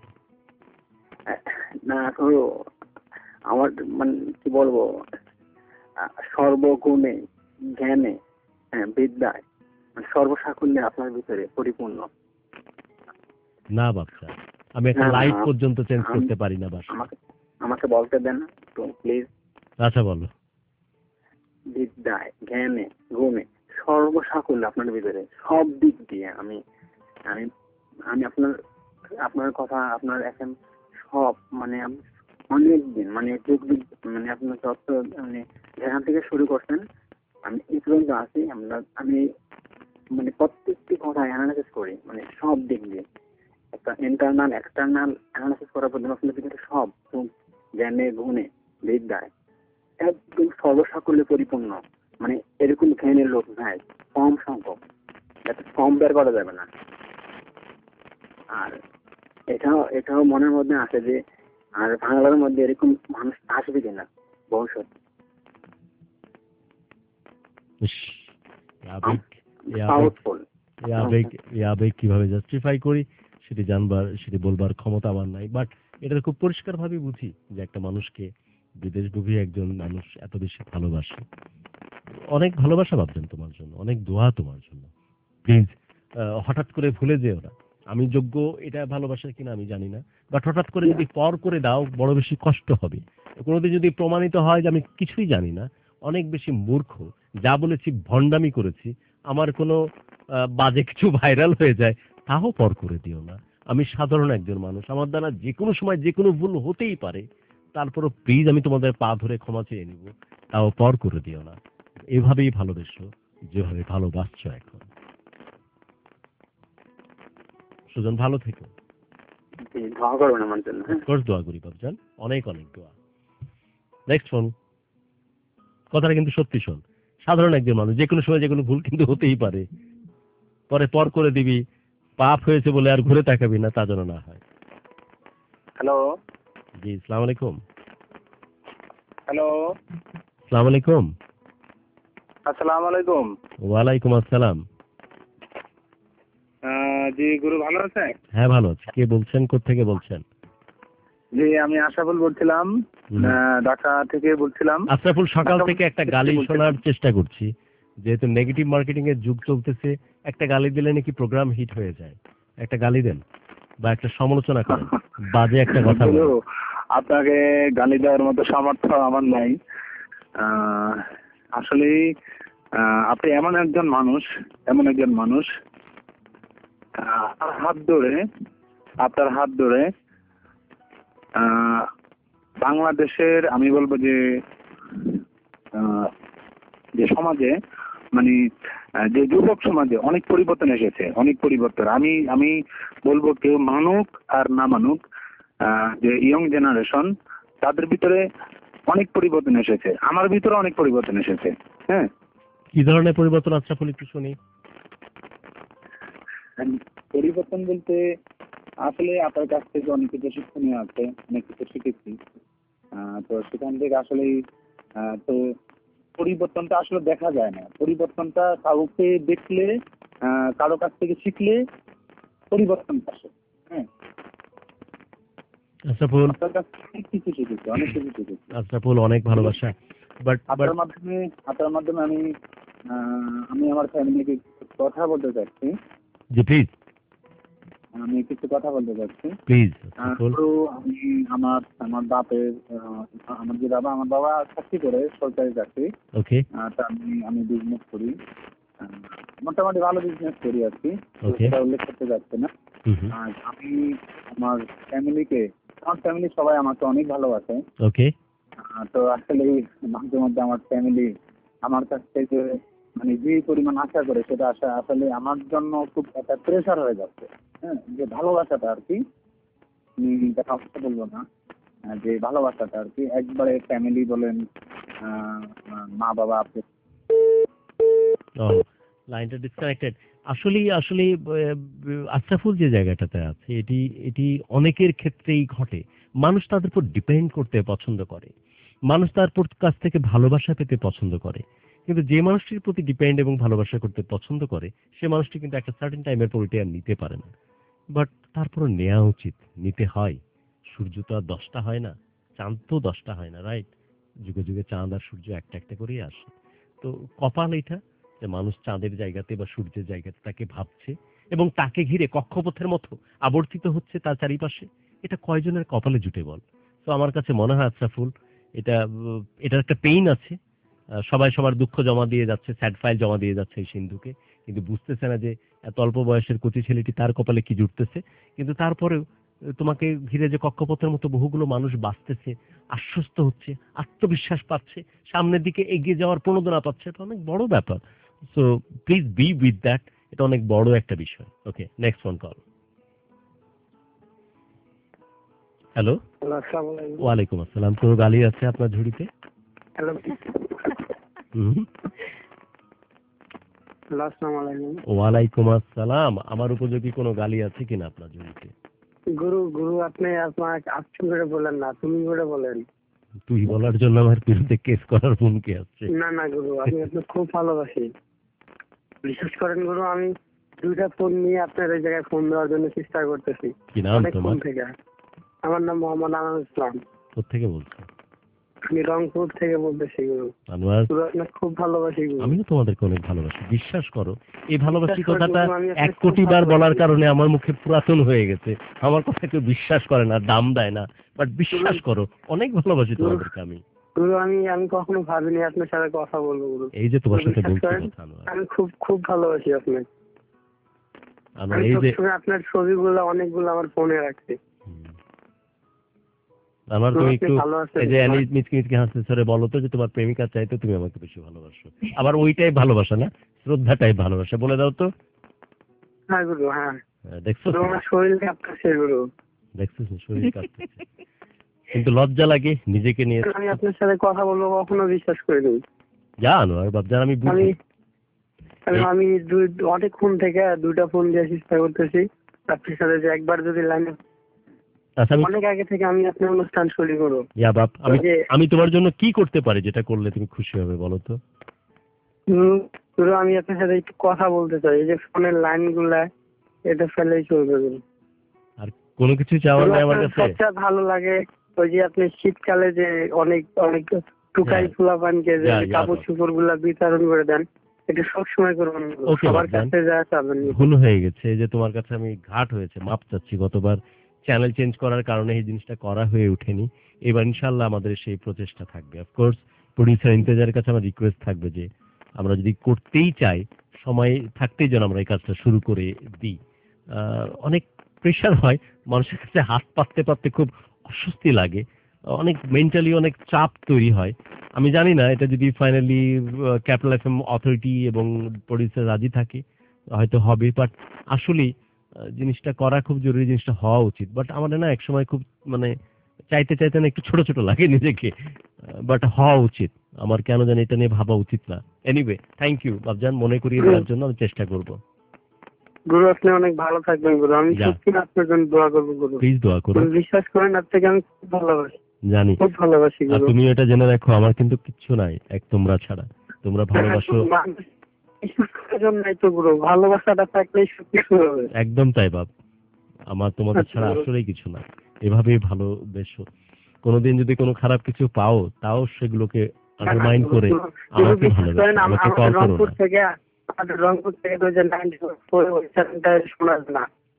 না গুরু, আমার মানে কি বলবো, সর্বগুণে জ্ঞানে বিদ্যায় সর্বসাকুল্যে আপনার ভিতরে পরিপূর্ণ। না বাচ্চা, আমি একটা লাইট পর্যন্ত চেঞ্জ করতে পারি না বাসা। আমাকে বলতে দেন তো প্লিজ। আচ্ছা বলো। বিদ্যায় জ্ঞানে গুণে সর্বসাকুল্য আপনার ভিতরে, সব দিক দিয়ে আমি আমি আমি আপনার কথা, আপনার এখন সব মানে অনেক দিন মানে যুগ মানে আপনার যত মানে যেখান থেকে শুরু করছেন আমি এই পর্যন্ত আছি। আমি মানে প্রত্যেকটি কথা অ্যানালাইসিস করি, মানে সব দিক দিয়ে একটা ইন্টারনাল এক্সটার্নাল অ্যানালাইসিস করার পর আপনার ভিতরে সব জ্ঞানে গুণে বিদ্যায় একদম সর্বসাকুল্যে পরিপূর্ণ। মানে এরকম জ্ঞানের লোক নাই, কম সংখ্যক, যাতে কম বের করা যাবে না। আর এটাও মনের মধ্যে আছে যে আর বাংলার মধ্যে এরকম মানুষ আসবে কিনা ভবিষ্যৎ। আবেগ কিভাবে জাস্টিফাই করি সেটি জানবার, সেটি বলবার ক্ষমতা আমার নাই, বাট এটা খুব পরিষ্কার ভাবে বুঝি যে একটা মানুষকে বিদেশভূমি একজন মানুষ এত বেশি ভালোবাসে। অনেক ভালোবাসা ভাবছেন তোমার জন্য, অনেক দোয়া তোমার জন্য। প্লিজ হঠাৎ করে ভুলে যেও না। আমি যোগ্য এটা ভালোবাসা কিনা আমি জানি না, বাট হঠাৎ করে যদি পর করে দাও বড় বেশি কষ্ট হবে। কোনোদিন যদি প্রমাণিত হয় যে আমি কিছুই জানি না, অনেক বেশি মূর্খ, যা বলেছি ভণ্ডামি করেছি, আমার কোনো বাজে কিছু ভাইরাল হয়ে যায়, তাও পর করে দিও না। আমি সাধারণ একজন মানুষ, আমার দ্বারা যে কোনো সময় যে কোনো ভুল হতেই পারে। তারপরও প্লিজ আমি তোমাদের পা ধরে ক্ষমা চেয়ে নিব, তাও পর করে দিও না। এভাবেই ভালোবেসো যেভাবে ভালোবাসছো এখন। সুজন, ভালো থেকো। দোয়া করবেন আমার জন্য। দোয়া করি বাবজান, অনেক অনেক দোয়া। Next phone. কথাটা কিন্তু সত্যি শোন, সাধারণ একজন মানুষ, যে কোনো সময় যে কোনো ভুল কিন্তু হতেই পারে। পরে পর করে দিবি, পাপ হয়েছে বলে আর ঘুরে তাকাবি না, তা যেন না হয়। হ্যালো জি, আসসালামু আলাইকুম। হ্যালো আসসালামু আলাইকুম। আসসালামু আলাইকুম। ওয়ালাইকুম আসসালাম। জি গুরু, ভালো আছেন? হ্যাঁ ভালো আছি। কে বলছেন, কোত্থেকে বলছেন? জি আমি আশরাফুল বলছিলাম, ঢাকা থেকে বলছিলাম। আশরাফুল, সকাল থেকে একটা গালি শোনার চেষ্টা করছি, যেহেতু নেগেটিভ মার্কেটিং এর যুগ চলতেছে। একটা গালি দিলে নাকি প্রোগ্রাম হিট হয়ে যায়। একটা গালি দেন বা একটা সমালোচনা করেন, বাজে একটা কথা বলেন। আপনাকে গালি দেওয়ার মতো সামর্থ্য আমার নাই। আসলে আপনি এমন একজন মানুষ আপনার হাত ধরে বাংলাদেশের আমি বলবো যে সমাজে মানে যে যুবক সমাজে অনেক পরিবর্তন এসেছে, অনেক পরিবর্তন। আমি বলবো কেউ মানুক আর না মানুক, যে ইয়ং জেনারেশন, তাদের ভিতরে অনেক পরিবর্তন এসেছে, আমার ভিতরে অনেক পরিবর্তন এসেছে। হ্যাঁ, কি ধরনের পরিবর্তন আশরাফুল একটু শুনি। পরিবর্তন বলতে আসলে আপনার কাছ থেকে অনেক কিছু শিক্ষণীয় আছে, অনেক কিছু শিখেছি। তো সেখান থেকে আসলে তো পরিবর্তনটা আসলে দেখা যায় না। পরিবর্তনটা কাউকে দেখলে, কারো কাছ থেকে শিখলে পরিবর্তন আসে। হ্যাঁ, আশরাফুল, আপনার কাছ থেকে অনেক কিছু শিখেছি, অনেক কিছু শিখেছি। আশরাফুল, অনেক ভালোবাসা। বাট আপনার মাধ্যমে আমি আমার ফ্যামিলিকে কথা বলতে চাচ্ছি। জি প্লিজ। আমি কিছু কথা বলতে চাচ্ছি। প্লিজ। তো আমি আমার বাপের আমার বাবা চাকরি করে, সরকারি চাকরি। ওকে। তা আমি বিজনেস করি, মোটামুটি ভালো বিজনেস করি আর কি, সেটা উল্লেখ করতে যাচ্ছে না। আর আমি আমার ফ্যামিলি সবাই আমাকে অনেক ভালোবাসে। ওকে। তো আসলে মাঝে মধ্যে আমার ফ্যামিলি আমার কাছ থেকে মানে যে পরিমাণ আশা করে সেটা আসলে আমার জন্য খুব একটা প্রেশার হয়ে যাচ্ছে। হ্যাঁ, যে ভালোবাসাটা আর কি, আমি কথা বলবো না, যে ভালোবাসাটা আর কি একবারে ফ্যামিলি বলেন, মা বাবা, আপনি লাইনটা ডিসকানেক্টেড। আসলে আশরাফুল যে জায়গাটাতে আছে, এটি অনেকের ক্ষেত্রেই ঘটে। মানুষ তাদের উপর ডিপেন্ড করতে পছন্দ করে, মানুষ তার কাছ থেকে ভালোবাসা পেতে পছন্দ করে, কিন্তু যে মানুষটির প্রতি ডিপেন্ড এবং ভালোবাসা করতে পছন্দ করে সে মানুষটি কিন্তু একটা সার্টেন টাইমের পর ওইটা আর নিতে পারে না। বাট তারপরও নেওয়া উচিত, নিতে হয়। সূর্য তো আর 10টা হয় না, চাঁদ তো 10টা হয় না, রাইট? যুগে যুগে চাঁদ আর সূর্য একটা একটা করেই আসে। তো কপাল এটা যে মানুষ চাঁদের জায়গাতে বা সূর্যের জায়গাতে তাকে ভাবছে এবং তাকে ঘিরে কক্ষপথের মতো আবর্তিত হচ্ছে তার চারিপাশে। এটা কয়জনের কপালে জুটে বল? তো আমার কাছে মনে হয় আশরাফুল, এটার একটা পেইন আছে। সবাই সবার দুঃখ জমা দিয়ে যাচ্ছে, স্যাড ফাইল জমা দিয়ে যাচ্ছে এই সিন্ধুকে, কিন্তু বুঝতেছে না যে এত অল্প বয়সের কচি ছেলেটি তার কপালে কি জুটতেছে। কিন্তু তারপরেও তোমাকে ঘিরে যে কক্ষপথের মতো বহুগুলো মানুষ বাঁচতেছে, আশ্বস্ত হচ্ছে, আত্মবিশ্বাস পাচ্ছে, সামনের দিকে এগিয়ে যাওয়ার প্রণোদনা পাচ্ছে, এটা অনেক বড় ব্যাপার। So please be with that, এটা অনেক বড় একটা বিষয়। Okay, next phone call. Hello. ওয়ালাইকুম আসসালাম। কোনো গালি আছে আপনার ঝুড়িতে? ওয়ালাইকুম আসসালাম। আমার উপযোগী কোনো গালি আছে কিনা আপনার ঝুড়িতে? গুরু আপনি আপনাকে আপনি করে বলেন না, তুমি করে বলেন। তুই বলার জন্য আমার বিরুদ্ধে কেস করার হুমকি আসছে। না গুরু, আমি আপনাকে খুব ভালোবাসি। বিশেষ করেন গুরু, আমি 2টা ফোন নিয়ে আপনার এই জায়গায় ফোন দেওয়ার জন্য চেষ্টা করতেছি। কি নাম তোমার? আমার নাম মোহাম্মদ আনোয়ার ইসলাম। কোথেকে বলছো? আমি রংপুর থেকে বলতেছি গুরু। আনোয়ার, আপনাকে খুব ভালোবাসি গুরু। আমিও তোমাদেরকে অনেক ভালোবাসি, বিশ্বাস করো। এই ভালোবাসি কথাটা 1 কোটি বার বলার কারণে আমার মুখে পুরাতন হয়ে গেছে। আমার কথা কেউ বিশ্বাস করে না, দাম দেয় না, বাট বিশ্বাস করো অনেক ভালোবাসি তোমাদেরকে আমি। গুরু আমি কখনো ভাবিনি আপনার সাথে কথা বলবো গুরু। এই যে তোমার সাথে বলছি কথা, আনোয়ার, আমি খুব ভালোবাসি আপনাকে। আনোয়ার, এই যে আপনার ছবিগুলো অনেকগুলো আমার ফোনে রাখছি। আমার তুমি একটু এই যে মিচকি হাসতে বলো তো যে তোমার প্রেমিকা চাইতো তুমি আমাকে বেশি ভালোবাসো, আবার ওইটাই ভালোবাসা না, শ্রদ্ধাটাই ভালোবাসা, বলে দাও তো। হ্যাঁ গুরু, হ্যাঁ। দেখছো তোমার শরীর কাঁপতেছে গুরু। দেখছো শরীর কাঁপতেছে, কিন্তু লজ্জা লাগে নিজেকে নিয়ে। আমি আপনার সাথে কথা বলবো কখনো বিশ্বাস করিনি। জানো আর বাবজান, আমি বুঝি। আমি অনেকক্ষণ থেকে 2টা ফোন দিয়ে চেষ্টা করতেছি আপনার সাথে, যে একবার যদি লাইনে। অনেক আগে থেকে আমি আপনার অনুষ্ঠান শুরু করব। ইয়া বাপ, আমি তোমার জন্য কি করতে পারি যেটা করলে তুমি খুশি হবে বলো তো? আমি আপনার সাথে একটু কথা বলতে চাই। এই যে ফোনের লাইনগুলা এটা ফেলেই চলবে। আর কোনো কিছু চাওয়ার নাই আমার কাছে। সবচেয়ে ভালো লাগে ওই যে আপনি শীতকালে যে অনেক টুকাই ফুলাপানকে যে কাপড় চোপড় গুলা বিতরণ করে দেন, এটা সবসময় করবেন। সবার কাছে যা চাবেন। ভুল হয়ে গেছে, এই যে তোমার কাছে আমি ঘাট হয়েছে, মাপ চাচ্ছি। গতবার চ্যানেল চেঞ্জ করার কারণে এই জিনিসটা করা হয়ে ওঠেনি। এবার ইনশাআল্লাহ আমাদের সেই প্রচেষ্টা থাকবে। অফকোর্স প্রোডিউসার ইন্তেজারের কাছে আমার রিকোয়েস্ট থাকবে যে আমরা যদি করতেই চাই, সময় থাকতেই যেন আমরা এই কাজটা শুরু করে দিই। অনেক প্রেশার হয়, মানুষের কাছে হাত পাততে পাততে খুব অস্বস্তি লাগে, অনেক মেন্টালি অনেক চাপ তৈরি হয়। আমি জানি না এটা যদি ফাইনালি ক্যাপিটাল এফএম অথরিটি এবং প্রোডিউসার রাজি থাকে হয়তো হবে, বাট আসলেই জিনিসটা করা খুব জরুরি, জিনিসটা হওয়া উচিত। বাট আমাদের না একসময় খুব মানে চাইতে না একটু ছোট ছোট লাগে নিজেকে, বাট হওয়া উচিত। আমার কেন জানি এটা নিয়ে ভাবা উচিত না। এনিওয়ে, থ্যাংক ইউ বাবজান, মনে করিয়ে দেওয়ার জন্য আমি চেষ্টা করব। গুরু আপনি অনেক ভালো থাকবেন গুরু। আমি সত্যি আপনার জন্য দোয়া করব গুরু। প্লিজ দোয়া করুন। বিশ্বাস করেন আপনাকে আমি খুব ভালোবাসি। জানি, খুব ভালোবাসি গুরু। আর তুমি এটা জেনে রাখো, আমার কিন্তু কিচ্ছু নাই এক তোমরা ছাড়া। তোমরা ভালোবাসো, ভালোবাসাটা থাকলেই সবকিছু হবে। একদম তাই বাপ, আমার তোমাদের ছাড়া আসলেই কিছু না। এভাবেই ভালোবেসো। কোনোদিন যদি কোনো খারাপ কিছু পাও, তাও সেগুলোকে আন্ডারমাইন্ড করে আমাকে ভালোবাসো, আমাকে কল করো না। রংপুর থেকে তো যে 94 শোনা না,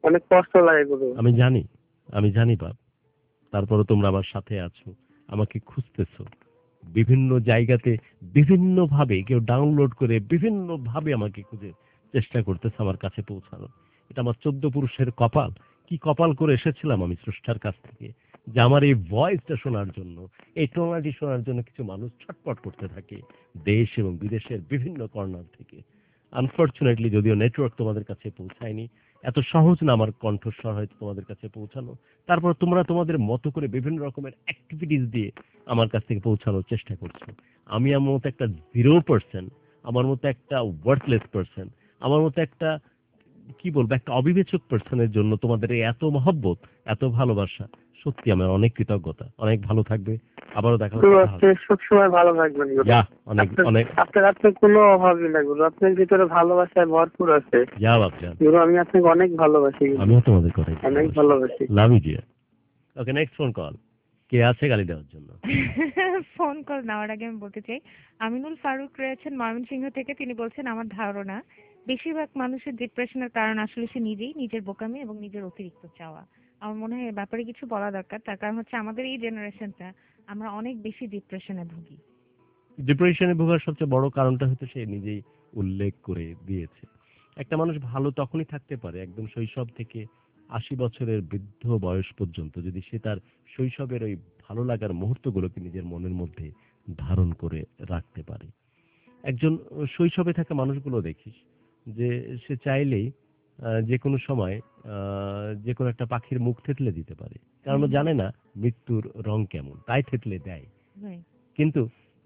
অনেক কষ্ট লাগে গুরু। আমি জানি বাপ, তারপরে তোমরা আমার সাথে আছো, আমাকে খুঁজতেছো বিভিন্ন জায়গাতে, বিভিন্ন ভাবে কেউ ডাউনলোড করে বিভিন্ন ভাবে আমাকে খুঁজে চেষ্টা করতেছে আমার কাছে পৌঁছানো। এটা আমার 14 পুরুষের কপাল। কি কপাল করে এসেছিলাম আমি স্রষ্টার কাছ থেকে, যে আমার এই ভয়েসটা শোনার জন্য, এই টোনাটি শোনার জন্য কিছু মানুষ ছটপট করতে থাকে দেশ এবং বিদেশের বিভিন্ন কর্নার থেকে। আনফরচুনেটলি যদিও নেটওয়ার্ক তোমাদের কাছে পৌঁছায়নি, এত সহজ না আমার কণ্ঠস্বর হয়তো তোমাদের কাছে পৌঁছানো, তারপর তোমরা তোমাদের মতো করে বিভিন্ন রকমের অ্যাক্টিভিটিস দিয়ে আমার কাছ থেকে পৌঁছানোর চেষ্টা করছো। আমি আমার মতো একটা 0%, আমার মতো একটা ওয়ার্থলেস পার্সন, আমার মতো একটা কি বলবো একটা অবিবেচক পার্সনের জন্য তোমাদের এই এত মহব্বত, এত ভালোবাসা, সত্যি আমার অনেক কৃতজ্ঞতা। অনেক ভালো থাকবে, আবারও দেখা গুরু হবে। আপনি সবসময় ভালো থাকবেন গুরু। অনেক অনেক আপনার কোনো অভাবই না গুরু, আপনার ভিতরে ভালোবাসায় ভরপুর আছে বাপজান। গুরু। আমি আপনাকে অনেক ভালোবাসি গুরু। আমিও তোমাদের করে অনেক ভালোবাসি। Love you dear. Okay, next phone call. কে আছে গালি দেওয়ার জন্য? ফোন কল নেওয়ার আগে আমি বলতে চাই, আমিনুল ফারুক রয়েছেন ময়মনসিংহ থেকে। তিনি বলছেন, আমার ধারণা বেশিরভাগ মানুষের ডিপ্রেশনের কারণ আসলে সে নিজেই, নিজের বোকামি এবং নিজের অতিরিক্ত চাওয়া। আমার মনে হয় এ ব্যাপারে কিছু বলা দরকার। তার কারণ হচ্ছে আমাদের এই জেনারেশনটা আমরা অনেক বেশি ডিপ্রেশনে ভুগি। ডিপ্রেশনে ভোগার সবচেয়ে বড় কারণটা হচ্ছে সে নিজেই উল্লেখ করে দিয়েছে। একটা মানুষ ভালো তখনই থাকতে পারে একদম শৈশব থেকে 80 বছরের বৃদ্ধ বয়স পর্যন্ত, যদি সে তার শৈশবের ওই ভালো লাগার মুহূর্তগুলোকে নিজের মনের মধ্যে ধারণ করে রাখতে পারে। একজন শৈশবে থাকা মানুষগুলো দেখিস যে সে চাইলেই যে কোনো সময় যে কোনো একটা পাখির মুখ থেতলে দিতে পারে, কারণ ও জানে না মৃত্যুর রং কেমন, তাই থেতলে দেয়। কিন্তু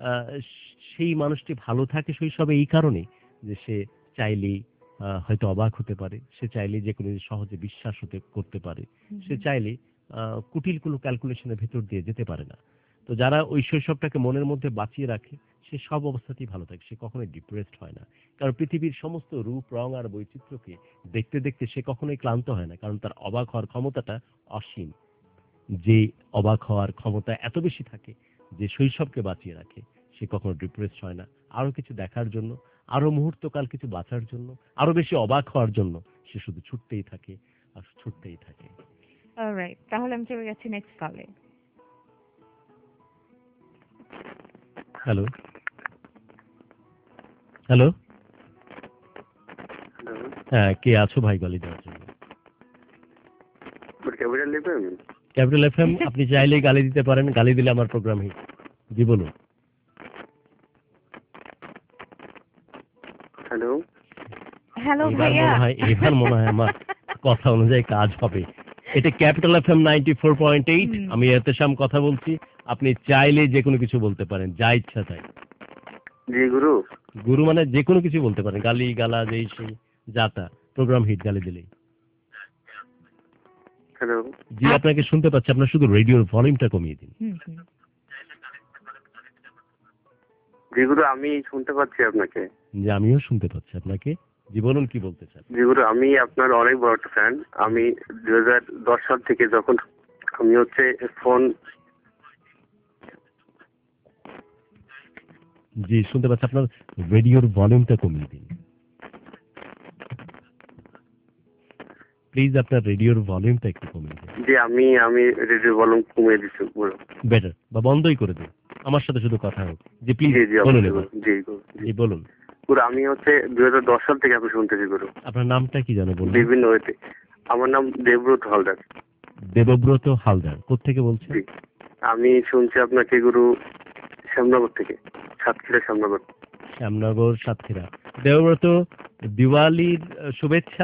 সেই মানুষটি ভালো থাকে শৈশবে এই কারণে যে সে চাইলেই হয়তো অবাক হতে পারে, সে চাইলেই যে কোনো সহজে বিশ্বাস করতে পারে, সে চাইলেই কুটিল কোনো ক্যালকুলেশনের ভেতর দিয়ে যেতে পারে না। তো যারা ওই শৈশবটাকে মনের মধ্যে বাঁচিয়ে রাখে সে সব অবস্থাতেই ভালো থাকে, সে কখনোই ডিপ্রেসড হয় না। কারণ পৃথিবীর সমস্ত রূপ রং আর বৈচিত্র্যকে দেখতে দেখতে সে কখনোই ক্লান্ত হয় না, কারণ তার অবাক হওয়ার ক্ষমতাটা অসীম। যে অবাক হওয়ার ক্ষমতা এত বেশি থাকে যে শৈশবকে বাঁচিয়ে রাখে, সে কখনো ডিপ্রেসড হয় না। আরো কিছু দেখার জন্য, আরো মুহূর্তকাল কিছু বাঁচার জন্য, আরো বেশি অবাক হওয়ার জন্য সে শুধু ছুটতেই থাকে আর ছুটতেই থাকে। অলরাইট, তাহলে আমি চলে যাচ্ছি নেক্সট কলে। হ্যালো হ্যালো, হ্যাঁ কে আছো ভাই গালি দেওয়ার জন্য? ক্যাপিটাল এফএম, আপনি চাইলেই গালি দিতে পারেন, গালি দিলে আমার প্রোগ্রাম হিট। জি বলুন। হ্যালো হ্যালো ভাইয়া, এবার মনে হয় আমার কথা অনুযায়ী কাজ হবে। এটা ক্যাপিটাল এফএম 94.8, আমি এতেশাম কথা বলছি। আপনি চাইলে যে কোনো কিছু বলতে পারেন, যা ইচ্ছা তাই। জি গুরু। গুরু মানে যে কোনো কিছু বলতে পারেন, গালি গালা যেই সেই যাতা, প্রোগ্রাম হিট গালি দিলেই। হ্যালো জি, আপনাকে শুনতে পাচ্ছি, আপনার শুধু রেডিওর ভলিউমটা কমিয়ে দিন। জি গুরু, আমি শুনতে পাচ্ছি আপনাকে। জি, আমিও শুনতে পাচ্ছি আপনাকে। জি বলুন, কি বলতে চান? জি গুরু, আমি আপনার অনেক বড় একটা ফ্যান। আমি 2010 সাল থেকে যখন আমি ফোন। জি শুনতে পাচ্ছি, আপনার রেডিওর ভলিউমটা কমিয়ে দিন প্লিজ। আপনার রেডিওর ভলিউমটা একটু কমিয়ে দিন। জি, আমি রেডিওর ভলিউম কমিয়ে দিচ্ছি গুরু। বেটার, বা বন্ধই করে দিন, আমার সাথে শুধু কথা হোক। জি প্লিজ বলুন। জি গুরু, জি বলুন। গুরু আমি 2010 সাল থেকে আপনি শুনতেছি গুরু। আপনার নামটা কি জানো বলুন? বিভিন্ন ওয়েতে। আমার নাম দেবব্রত হালদার। দেবব্রত হালদার, কোত্থেকে বলছেন? জি, আমি শুনছি আপনাকে গুরু শ্যামনগর থেকে, সাতক্ষীরা শ্যামনগর। শ্যামনগর সাতক্ষীরা। দেবব্রত, দিওয়ালির শুভেচ্ছা।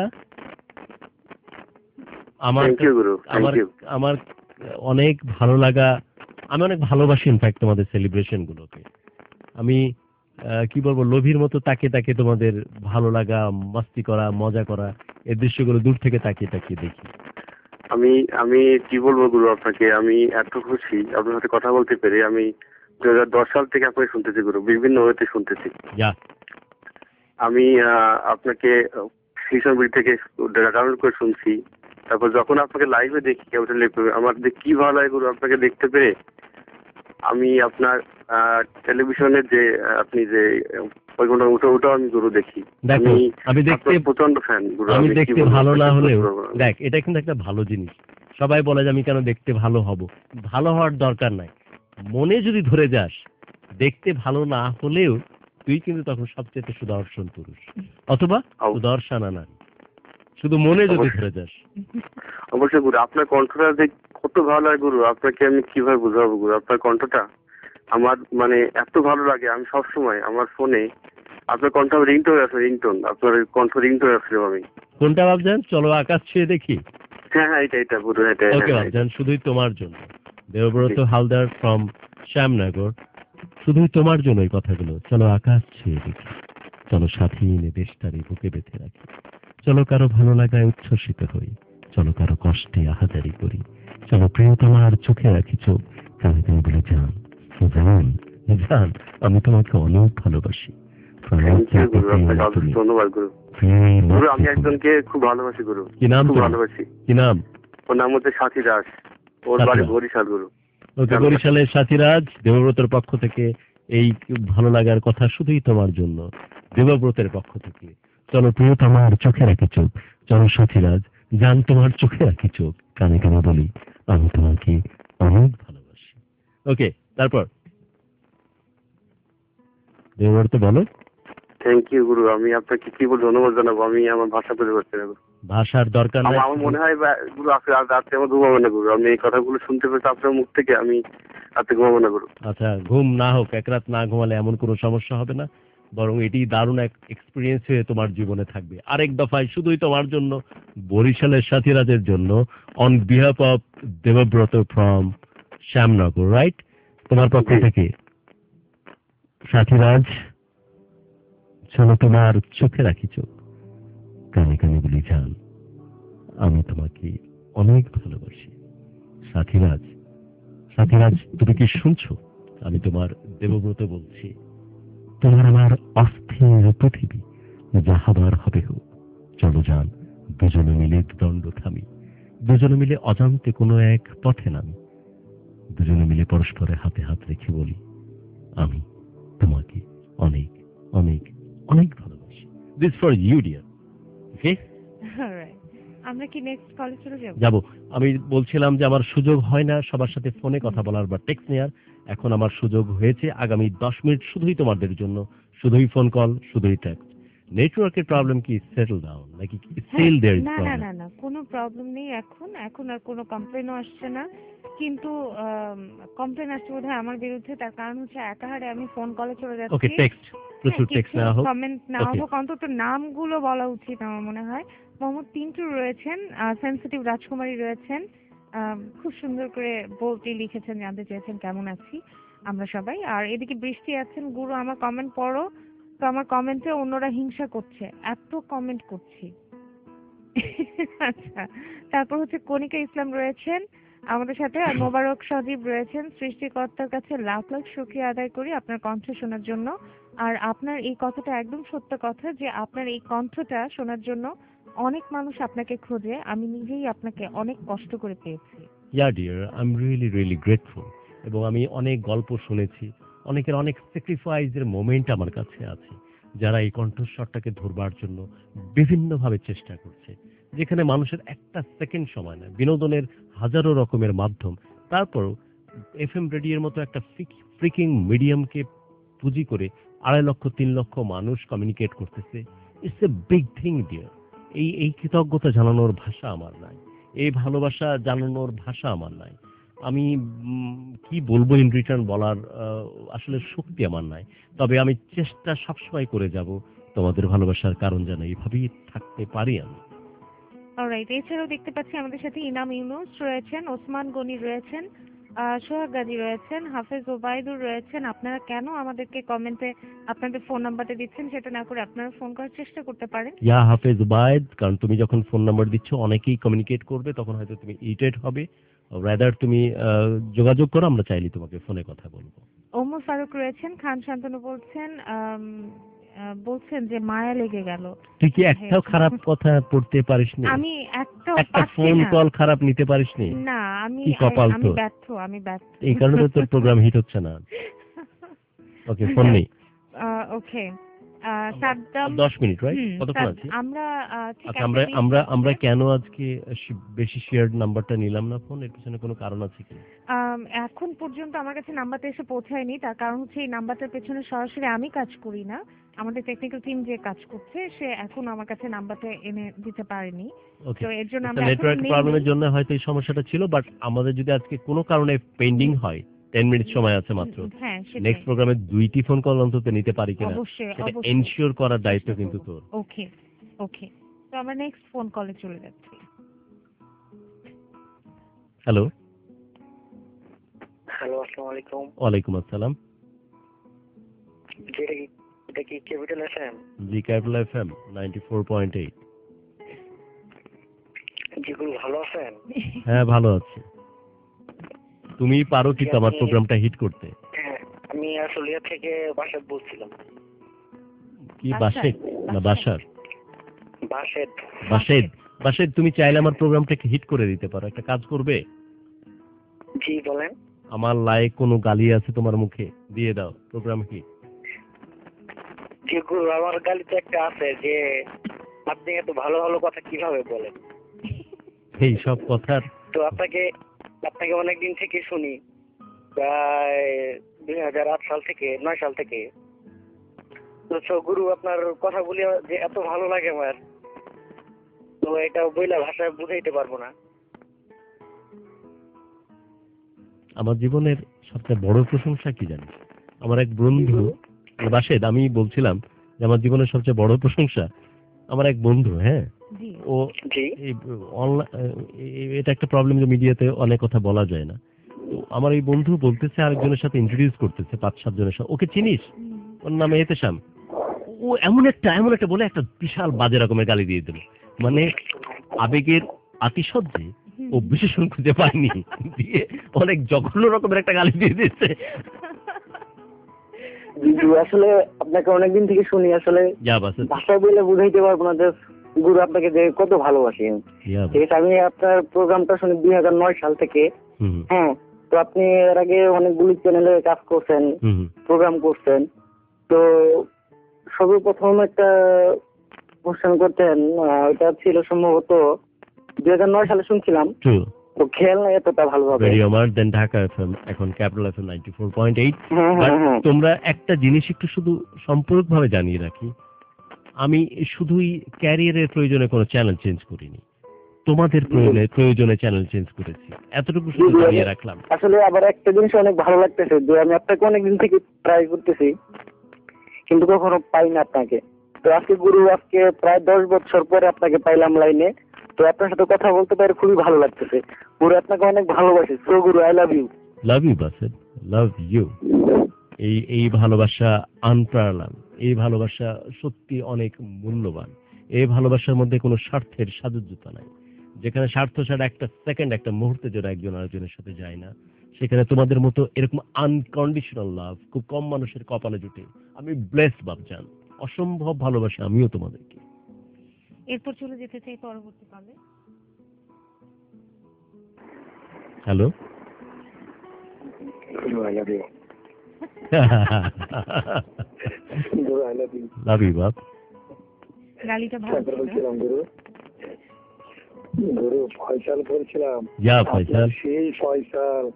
আমার অনেক ভালো লাগা, আমি অনেক ভালোবাসি ইনফ্যাক্ট তোমাদের সেলিব্রেশন গুলোকে। আমি কি বলবো, লোভীর মতো তাকে তাকে তোমাদের ভালো লাগা, মাস্তি করা, মজা করা এই দৃশ্যগুলো দূর থেকে তাকিয়ে তাকিয়ে দেখি। আমি কি বলবো গুরু আপনাকে, আমি এত খুশি আপনার সাথে কথা বলতে পেরে। আমি 2010 সাল থেকে আপনাকে শুনতেছি গুরু, বিভিন্ন ওয়েতে শুনতেছি। আমি আপনাকে সিসনবিড়ি থেকে ডাউনলোড করে শুনছি। তারপর যখন আপনাকে লাইভে দেখি আমার কি ভালো লাগে গুরু আপনাকে দেখতে পেরে। আমি আপনার টেলিভিশনের যে আপনি যে ওই ঘন্টা ওটাও আমি গুরু দেখি। দেখো আমি দেখতে প্রচন্ড ফ্যান গুরু। আমি দেখতে ভালো না হলেও দেখ এটা কিন্তু একটা ভালো জিনিস। সবাই বলে যে আমি কেন দেখতে ভালো হব, ভালো হওয়ার দরকার নাই। মনে যদি ধরে যাস, দেখতে ভালো না হলেও তুই কিন্তু তখন সবচেয়ে সুদর্শন পুরুষ অথবা সুদর্শনা নারী, শুধু মনে যদি ধরে যাস। অবশ্যই গুরু, আপনার কণ্ঠটা যে কত ভালো লাগে গুরু, আপনাকে আমি কিভাবে বুঝাবো গুরু। আপনার কণ্ঠটা আমার মানে এত ভালো লাগে, আমি সবসময় আমার ফোনে আপনার কণ্ঠ রিংটোন আছে, রিংটোন আপনার কণ্ঠ রিংটোন আছে আমি। কোনটা ভাবছেন? চলো আকাশ ছুঁয়ে দেখি। হ্যাঁ হ্যাঁ এটা পুরো এটা। ওকে ভাবছেন শুধুই তোমার জন্য। দেবব্রত হালদার ফ্রম শ্যামনগর, শুধুই তোমার জন্য এই কথাগুলো। চলো আকাশ ছুঁয়ে দেখি, চলো সাথী নিবেশতারি বুকে বেঁধে রাখি, চলো কারো ভালো লাগায় উচ্ছ্বসিত হই, চলো কারো কষ্টে আহাজারি করি, চলো প্রিয়তমার চোখে রাখি চোখ, কানে কানে বলে জান জান জান আমি তোমাকে অনেক ভালোবাসি। ধন্যবাদ গুরু। গুরু আমি একজনকে খুব ভালোবাসি গুরু। কি নাম? খুব ভালোবাসি। কি নাম? ওর নাম হচ্ছে সাথী দাস, ওর বাড়ি বরিশাল গুরু। ওকে, বরিশালের সাথীরাজ দেবব্রতের পক্ষ থেকে এই ভালো লাগার কথা শুধুই তোমার জন্য, দেবব্রতের পক্ষ থেকে। চলো প্রিয়তমার চোখে রাখি চোখ, চলো সাথীরাজ জান তোমার চোখে রাখি চোখ, কানে কানে বলি আমি তোমাকে অনেক ভালোবাসি। ওকে, তারপর দেবব্রত বলো। থ্যাংক ইউ গুরু, আমি আপনাকে কি বলে ধন্যবাদ জানাবো, আমি আমার ভাষা খুঁজে পাচ্ছি না। ভাষার দরকার নাই। আমার মনে হয় গুরু আপনি রাত্রে আমার ঘুমাবো না গুরু, আমি এই কথাগুলো শুনতে পেয়েছি আপনার মুখ থেকে, আমি রাতে ঘুমাবো না গুরু। আচ্ছা, ঘুম না হোক, এক রাত না ঘুমালে এমন কোনো সমস্যা হবে না, বরং এটি দারুণ এক এক্সপিরিয়েন্স হয়ে তোমার জীবনে থাকবে। আরেক দফায় শুধুই তোমার জন্য, বরিশালের সাথীরাজের জন্য, on behalf of Debabrata from Shyamnagar, right? তোমার পক্ষ থেকে সাথীরাজ, চলো তোমার চোখে রাখি চোখ, কানে কানে বলি জান আমি তোমাকে অনেক ভালোবাসি। সাথীরাজ, সাথীরাজ তুমি কি শুনছো? আমি তোমার দেবব্রত বলছি, তোমার আমার অস্থির পৃথিবী যাহাবার হবে হোক, চলো যান দুজনে মিলে দণ্ড থামি, দুজনে মিলে অজান্তে কোনো এক পথে নামি, দুজনে মিলে পরস্পরের হাতে হাত রেখে বলি আমি তোমাকে অনেক অনেক অনেক ভালোবাসি। This for you dear. Okay, আমরা কি নেক্সট কলে চলে যাব? আমি বলছিলাম যে আমার সুযোগ হয় না সবার সাথে ফোনে কথা বলার বা টেক্সট নেওয়ার, এখন আমার সুযোগ হয়েছে। আগামী 10 মিনিট শুধুই তোমাদের জন্য, শুধুই ফোন কল, শুধুই টেক্সট। নেটওয়ার্কের প্রবলেম কি সেটেল ডাউন নাকি স্টিল देयर ইজ প্রবলেম? না না কোনো প্রবলেম নেই এখন আর কোনো কমপ্লেনও আসছে না, কিন্তু কমপ্লেন আসছে বোধহয় আমার বিরুদ্ধে। তার কারণ হচ্ছে একাহারে আমি ফোন কলে চলে যাচ্ছি। ওকে, টেক্সট প্রচুর টেক্সট না হোক, কমেন্ট না হোক, অন্তত নামগুলো বলা উচিত আমার মনে হয়। মোহাম্মদ পিন্টু রয়েছেন, সেনসিটিভ রাজকুমারী রয়েছেন, খুব সুন্দর করে বলতে লিখেছেন, জানতে চেয়েছেন কেমন আছি আমরা সবাই। আর এদিকে বৃষ্টি আছেন, গুরু আমার কমেন্ট পড়ো, তো আমার কমেন্টে অন্যরা হিংসা করছে, এত কমেন্ট করছি। আচ্ছা, তারপর হচ্ছে কণিকা ইসলাম রয়েছেন আমাদের সাথে, আর মোবারক সজীব রয়েছেন। সৃষ্টিকর্তার কাছে লাখ লাখ শুকরিয়া আদায় করি আপনার কণ্ঠ শোনার জন্য। আর আপনার এই কথাটা একদম সত্য কথা যে আপনার এই কণ্ঠটা শোনার জন্য অনেক মানুষ আপনাকে খোঁজে, আমি নিজেই আপনাকে অনেক কষ্ট করে পেয়েছি। Yeah dear, I am really really grateful. এবং আমি অনেক গল্প শুনেছি, অনেকের অনেক স্যাক্রিফাইসের মোমেন্ট আমার কাছে আছে, যারা এই কণ্ঠস্বরটাকে ধরবার জন্য বিভিন্নভাবে চেষ্টা করছে, যেখানে মানুষের একটা সেকেন্ড সময় না, বিনোদনের হাজারো রকমের মাধ্যম, তারপরও এফএম রেডিওর মতো একটা ফ্রিকিং মিডিয়ামকে পুঁজি করে 2.5 লক্ষ 3 লক্ষ মানুষ কমিউনিকেট করতেছে। It's a big thing dear. এই কৃতজ্ঞতা জানানোর ভাষা আমার নাই, এই ভালোবাসা জানানোর ভাষা আমার নাই। আমি কি বলবো ইন রিটার্ন বলার আসলে শক্তি আমার নাই। তবে আমি চেষ্টা সবসময় করে যাব তোমাদের ভালোবাসার কারণ যেন এইভাবেই থাকতে পারি আমি। অলরাইট, এছাড়াও দেখতে পাচ্ছি আমাদের সাথে ইনাম ইউনুস রয়েছেন, ওসমান গনি রয়েছেন, সোহাগ গাজী রয়েছেন, হাফেজ ওবায়দুর রয়েছেন। আপনারা কেন আমাদেরকে কমেন্টে আপনাদের ফোন নাম্বারটা দিচ্ছেন সেটা না করে আপনারা ফোন করার চেষ্টা করতে পারেন। ইয়া হাফেজ ওবায়দ, কারণ তুমি যখন ফোন নাম্বার দিচ্ছ অনেকেই কমিউনিকেট করবে, তখন হয়তো তুমি ইরিটেট হবে। রাদার তুমি যোগাযোগ করো, আমরা চাইলে তোমাকে ফোনে কথা বলবো। ওমর ফারুক রয়েছেন, খান শান্তনু বলছেন যে মায়া লেগে গেল। তুই কি একটাও খারাপ কথা পড়তে পারিস না? আমি একটা ফোন কল খারাপ নিতে পারিস নি? না, আমি ব্যর্থ। এই কারণে তোর প্রোগ্রাম হিট হচ্ছে না। ওকে, ফোন নেই। Okay, Saddam 10 minute, right? কতক্ষণ আছে? আমরা ঠিক আচ্ছা, আমরা কেন আজকে বেশি শেয়ার্ড নাম্বারটা নিলাম না ফোন? এর পিছনে কোনো কারণ আছে কি? এখন পর্যন্ত আমার কাছে নাম্বারটা এসে পৌঁছায়নি, তার কারণ হচ্ছে এই নাম্বারটার পেছনে সরাসরি আমি কাজ করি না, আমাদের টেকনিক্যাল টিম যে কাজ করছে সে এখন আমার কাছে নাম্বারটা এনে দিতে পারেনি। তো এর জন্য আমরা নেটওয়ার্ক প্রবলেমের জন্য হয়তো এই সমস্যাটা ছিল, বাট আমাদের যদি আজকে কোনো কারণে পেন্ডিং হয় 10 মিনিট সময় আছে মাত্র, হ্যাঁ নেক্সট প্রোগ্রামে 2টি ফোন কল অন্তত নিতে পারি কিনা অবশ্যই সেটা এনশিওর করার দায়িত্ব কিন্তু তোর। ওকে ওকে, তো আমরা নেক্সট ফোন কলে চলে যাচ্ছি। হ্যালো। হ্যালো, আসসালামু আলাইকুম। ওয়ালাইকুম আসসালাম। এটা কি ক্যাপিটাল এফএম? জি, ক্যাপিটাল এফএম 94.8। জি গুরু, ভালো আছেন? হ্যাঁ, ভালো আছি। তুমি পারো কি আমার প্রোগ্রামটা হিট করতে? হ্যাঁ, আমি আসলিয়া থেকে বাসাত বলছিলাম। কি বাসেদ না বাসার? বাসেদ। বাসেদ। বাসেদ, তুমি চাইলে আমার প্রোগ্রামটাকে হিট করে দিতে পারো। একটা কাজ করবে? জি বলেন। আমার লাইক কোনো গালি আছে তোমার মুখে, দিয়ে দাও, প্রোগ্রাম হিট। জি গুরু, আমার গালি তো একটা আছে যে আপনি এত ভালো ভালো কথা কিভাবে বলেন। এই সব কথার তো আপনাকে অনেকদিন থেকে শুনি, প্রায় 2008 সাল থেকে 9 সাল থেকে। তো গুরু, আপনার কথাগুলি যে এত ভালো লাগে আমার, তো এটা বইলা ভাষায় বুঝাইতে পারবো না। আমার জীবনের সবচেয়ে বড় প্রশংসা কি জানিস? আমার এক বন্ধু বাসেদ, আমি বলছিলাম যে আমার জীবনের সবচেয়ে বড় প্রশংসা আমার এক বন্ধু, হ্যাঁ, ও এটা একটা প্রবলেম যে মিডিয়াতে অনেক কথা বলা যায় না। তো আমার এই বন্ধু বলতেছে আরেকজনের সাথে ইন্ট্রোডিউস করতেছে 5-7 জনের সাথে, ওকে চিনিস? ওর নাম এহতেশাম। ও এমন একটা বলে একটা বিশাল বাজে রকমের গালি দিয়ে দিল, মানে আবেগের আতিশয্যে ও বিশেষণ খুঁজে পায়নি, দিয়ে অনেক জঘন্য রকমের একটা গালি দিয়ে দিচ্ছে। আসলে আপনাকে অনেকদিন থেকে শুনি, আসলে ভাষায় বলে বুঝাইতে পারবো না যে গুরু আপনাকে যে কত ভালোবাসি। ঠিক আছে, আমি আপনার প্রোগ্রামটা শুনি 2009 সাল থেকে। হ্যাঁ, তো আপনি এর আগে অনেকগুলি চ্যানেলে কাজ করছেন, প্রোগ্রাম করছেন। তো সর্বপ্রথম একটা অনুষ্ঠান করতেন, ওইটা ছিল সম্ভবত 2009 সালে শুনছিলাম। তো খেয়াল নাই এতটা ভালোভাবে। রেডিও মার দেন ঢাকা এফএম, এখন ক্যাপিটাল এফএম 94.8। তোমরা একটা জিনিস একটু শুধু সম্পূর্ণভাবে জানিয়ে রাখি, আমি শুধুই ক্যারিয়ারের প্রয়োজনে কোনো চ্যানেল চেঞ্জ করিনি, তোমাদের প্রয়োজনে চ্যানেল চেঞ্জ করেছি, এতটুকু শুধু জানিয়ে রাখলাম। আসলে আবার একটা জিনিস অনেক ভালো লাগতেছে যে আমি আপনাকে অনেকদিন থেকে ট্রাই করতেছি, কিন্তু কখনো পাই না আপনাকে। তো আজকে গুরু, আজকে প্রায় 10 বছর পরে আপনাকে পাইলাম লাইনে। তো আপনার সাথে কথা বলতে পারে খুবই ভালো লাগতেছে। গুরু, আপনাকে অনেক ভালোবাসি। সো গুরু, I love you. Love you Based, love you. এই ভালোবাসা আনপ্রাণাল, এই ভালোবাসা সত্যি অনেক মূল্যবান। এই ভালোবাসার মধ্যে কোনো স্বার্থের সাজুজ্যতা নাই। যেখানে স্বার্থ ছাড়া একটা সেকেন্ড, একটা মুহূর্তে যেন একজন আরেকজনের সাথে যায় না, সেখানে তোমাদের মতো এরকম আনকন্ডিশনাল লাভ খুব কম মানুষের কপালে জুটে। আমি ব্লেসড বাপজান, অসম্ভব ভালোবাসি আমিও তোমাদেরকে। এরপর চলে যেতে চাই পরবর্তী কালে। হ্যালো। লাভ ইউ বাপ। গালিটা ভালো ছিল। গুরু, ফয়সাল বলছিলাম। ইয়া ফয়সাল। সেই ফয়সাল।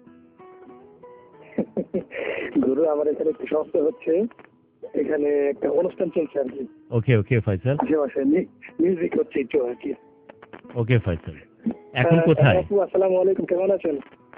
গুরু, আমার এখানে একটু সমস্যা হচ্ছে, এখানে একটা অনুষ্ঠান চলছে আর কি। ওকে ফয়সাল। মিউজিক হচ্ছে একটু আর কি। ওকে ফয়সাল, এখন কোথায়? আপু, আসসালামু আলাইকুম, কেমন আছেন?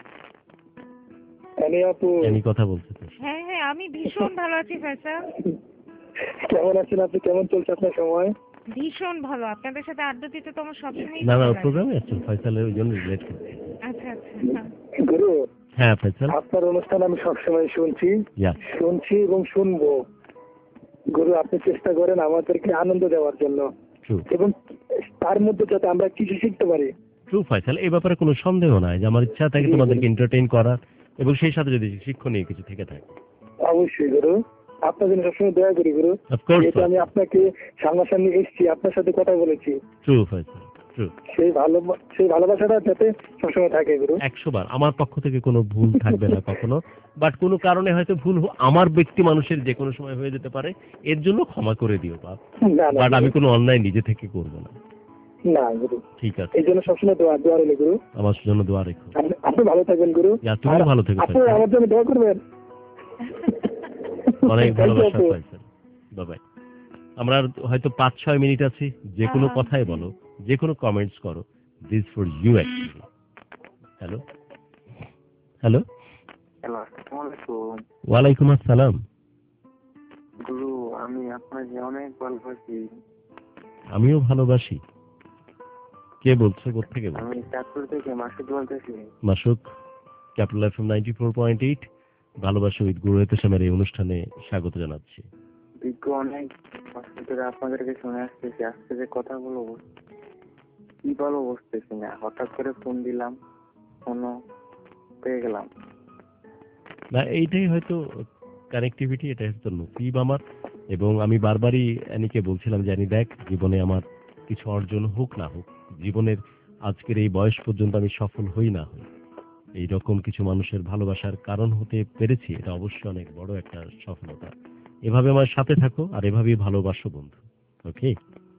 আমি কথা বলছি। হ্যাঁ, আমি ভীষণ ভালো আছি ফয়সাল। কেমন আছেন আপনি? কেমন চলছে আপনার সময়? ভীষণ ভালো। আপনাদের সাথে আড্ডা দিতে তো আমার সবসময় না প্রোগ্রামে আছেন ফয়সালের, ওই জন্য রিলেট করছি। আচ্ছা। গুরু, হ্যাঁ ফয়সাল, আপনার অনুষ্ঠান আমি সবসময় শুনছি এবং শুনবো। গুরু, আপনি চেষ্টা করেন আমাদেরকে আনন্দ দেওয়ার জন্য, এবং তার মধ্যে যাতে আমরা কিছু শিখতে পারি। ট্রু ফয়সাল, এই ব্যাপারে কোনো সন্দেহ নাই যে আমার ইচ্ছা থাকে তোমাদেরকে এন্টারটেইন করার, এবং সেই সাথে যদি শিক্ষণীয় কিছু থেকে থাকে। অবশ্যই গুরু, আপনার জন্য সবসময় দয়া করি গুরু। আমি আপনাকে সামনাসামনি এসেছি, আপনার সাথে কথা বলেছি। ট্রু ফয়সাল, সেই ভালোবাসাটা যাতে সবসময় থাকে গুরু। 100 বার আমার পক্ষ থেকে কোনো ভুল থাকবে না কখনো, বাট কোনো কারণে হয়তো ভুল আমার ব্যক্তি মানুষের যে কোনো সময় হয়ে যেতে পারে, এর জন্য ক্ষমা করে দিও বাপ। বাট আমি কোনো অন্যায় নিজে থেকে করব না। না গুরু, ঠিক আছে। এই জন্য সবসময় দোয়া রইল গুরু। আমার জন্য দোয়া রেখো। আপনি ভালো থাকবেন গুরু। তুমি ভালো থেকো। আপনি আমার জন্য দোয়া করবেন। অনেক ভালোবাসা পাইছেন। বাই। আমরা হয়তো 5-6 মিনিট আছি, যে কোনো কথাই বলো, যে কোনো কমেন্টস করো, this for you actually. Hello hello hello, আসসালামু আলাইকুম। ওয়ালাইকুম আসসালাম। গুরু, আমি আপনাকে অনেক ভালোবাসি। আমিও ভালোবাসি। কে বলছো, কোত্থেকে বলছো? আমি চাঁদপুর থেকে মাসুদ বলতেছি। মাসুদ, ক্যাপিটাল এফএম 94.8 ভালোবাসা উইথ গুরু হেতেশামের এই অনুষ্ঠানে স্বাগত জানাচ্ছি। বিজ্ঞ অনেক বছর ধরে আপনাদেরকে শুনে আসতেছি, আজকে যে কথা বলবো কি বলবো বুঝতেছি না। হঠাৎ করে ফোন দিলাম, ফোনও পেয়ে গেলাম। না, এইটাই হয়তো কানেক্টিভিটি, এটাই হয়তো নসিব আমার। এবং আমি বারবারই অ্যানিকে বলছিলাম যে অ্যানি দেখ, জীবনে আমার কিছু অর্জন হোক না হোক, জীবনের আজকের এই বয়স পর্যন্ত আমি সফল হই না হই, এইরকম কিছু মানুষের ভালোবাসার কারণ হতে পেরেছি, এটা অবশ্যই অনেক বড় একটা সফলতা। এভাবে আমার সাথে থাকো আর এভাবেই ভালোবাসো বন্ধু। ওকে,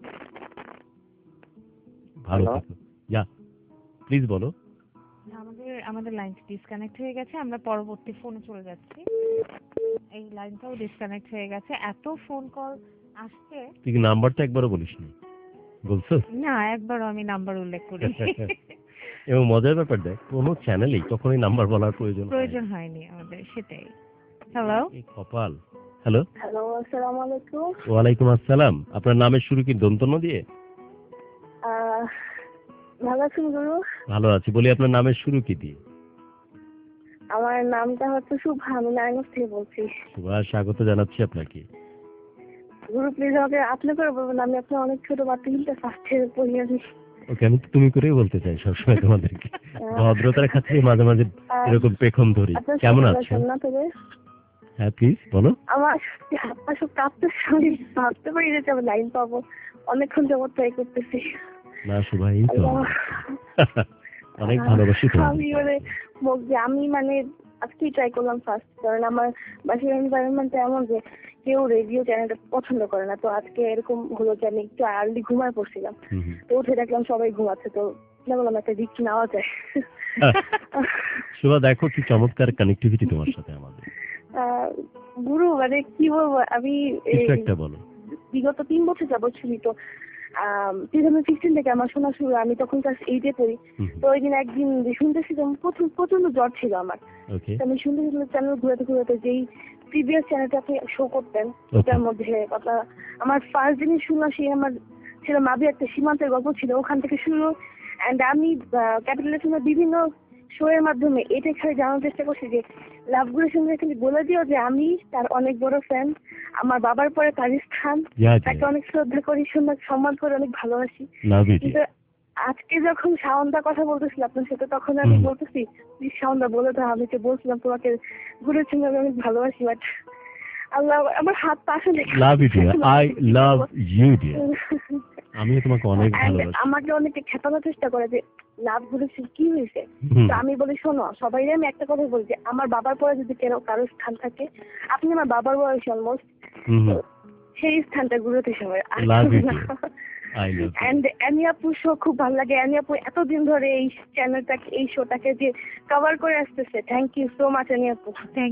ভালো থাকো। যা, প্লিজ বলো। আমাদের লাইনটা ডিসকানেক্ট হয়ে গেছে, আমরা পরবর্তী ফোনে চলে যাচ্ছি। এই লাইনটাও ডিসকানেক্ট হয়ে গেছে, এত ফোন কল আসছে। তুই কি নাম্বারটা একবারও বলিসনি? বলছো না, একবারও আমি নাম্বার উল্লেখ করি। এবং মজার ব্যাপার দেখ, কোনো চ্যানেলেই কখনোই নাম্বার বলার প্রয়োজন হয়নি আমাদের, সেটাই। হ্যালো, কপাল। হ্যালো হ্যালো, আসসালামু আলাইকুম। ওয়ালাইকুম আসসালাম। আপনার নামের শুরু কি দন্তন্য দিয়ে? ভালো আছেন গুরু? ভালো আছি। বলি আপনার নামের শুরু কি দিয়ে? আমার নামটা হচ্ছে শুভা, আমি নারায়ণগঞ্জ থেকে বলছি। শুভা, স্বাগত জানাচ্ছি আপনাকে। গুরু প্লিজ আমাকে আপনি করে বলবেন, আমি আপনার অনেক ছোট বাচ্চা কিন্তু ফার্স্ট ইয়ারে পড়ি আমি। ওকে, আমি তো তুমি করেই বলতে চাই সবসময় তোমাদেরকে। ভদ্রতার ক্ষেত্রে মাঝে মাঝে এরকম পেখম ধরি। কেমন আছো? হ্যাঁ প্লিজ বলো। আমার হাত পা সব কাঁপতে, আমি ভাবতে পারি যে আমি লাইন পাবো, অনেকক্ষণ যাবত ট্রাই করতেছি। না শুভা, এই তো অনেক ভালোবাসি আমি মানে আজকেই ট্রাই করলাম ফার্স্ট, কারণ আমার বাসার এনভায়রনমেন্টটা এমন যে কেউ রেডিও চ্যানেলটা পছন্দ করে না। তো আজকে এরকম হলো যে আমি একটু আর্লি ঘুমায় পড়ছিলাম, তো উঠে দেখলাম সবাই ঘুমাচ্ছে, তো বললাম একটা রিস্ক নেওয়া যায়। শুভা, দেখো কি চমৎকার কানেক্টিভিটি তোমার সাথে আমাদের। গুরু মানে কি বলবো, আমি একটা বলো। বিগত 3 বছর যাবত শুনি, তো 2015 থেকে আমার শোনা শুরু। আমি তখন ক্লাস 8-এ পড়ি। তো ওই দিন একদিন শুনতেছি প্রচন্ড জ্বর ছিল আমার। আমি শুনতেছিলাম চ্যানেল ঘুরাতে যেই প্রিভিয়াস চ্যানেলটা আপনি শো করতেন, ওটার মধ্যে আমার ফার্স্ট জিনিস শুনলাম সেই আমার ছিল মাবি একটা সীমান্তের গল্প ছিল, ওখান থেকে শুরু। অ্যান্ড আমি ক্যাপিটাল এফএমের বিভিন্ন শো এর মাধ্যমে এটা খালি জানার চেষ্টা করছি যে লাভগুলোর সঙ্গে খালি বলে দিও যে আমি তার অনেক বড় ফ্যান, আমার বাবার পরে তার স্থান, তাকে অনেক শ্রদ্ধা করি, সম্মান করে অনেক ভালোবাসি। কিন্তু আজকে যখন শাওনদা কথা বলতেছিল আপনার সাথে, তখন আমি বলতেছি প্লিজ শাওনদা বলে দাও, আমি তো বলছিলাম তোমাকে গুরুর সঙ্গে আমি অনেক ভালোবাসি, বাট আল্লাহ আমার হাত পা আসলে love you dear, I love you dear. আমি তোমাকে অনেক ভালোবাসি। আমাকে অনেকে খেপানোর চেষ্টা করে যে লাভ গুরুর কি হয়েছে, তো আমি বলি শোনো, সবাই আমি একটা কথা বলি যে আমার বাবার পরে যদি কারো স্থান থাকে, আপনি আমার বাবার বয়স অলমোস্ট, সেই স্থানটা গুরুতে সবাই। এন্ড অ্যানি আপুর শো খুব ভালো লাগে। অ্যানি আপু এতদিন ধরে এই চ্যানেলটাকে, এই শোটাকে যে কভার করে আসতেছে, thank you so much Annie আপু।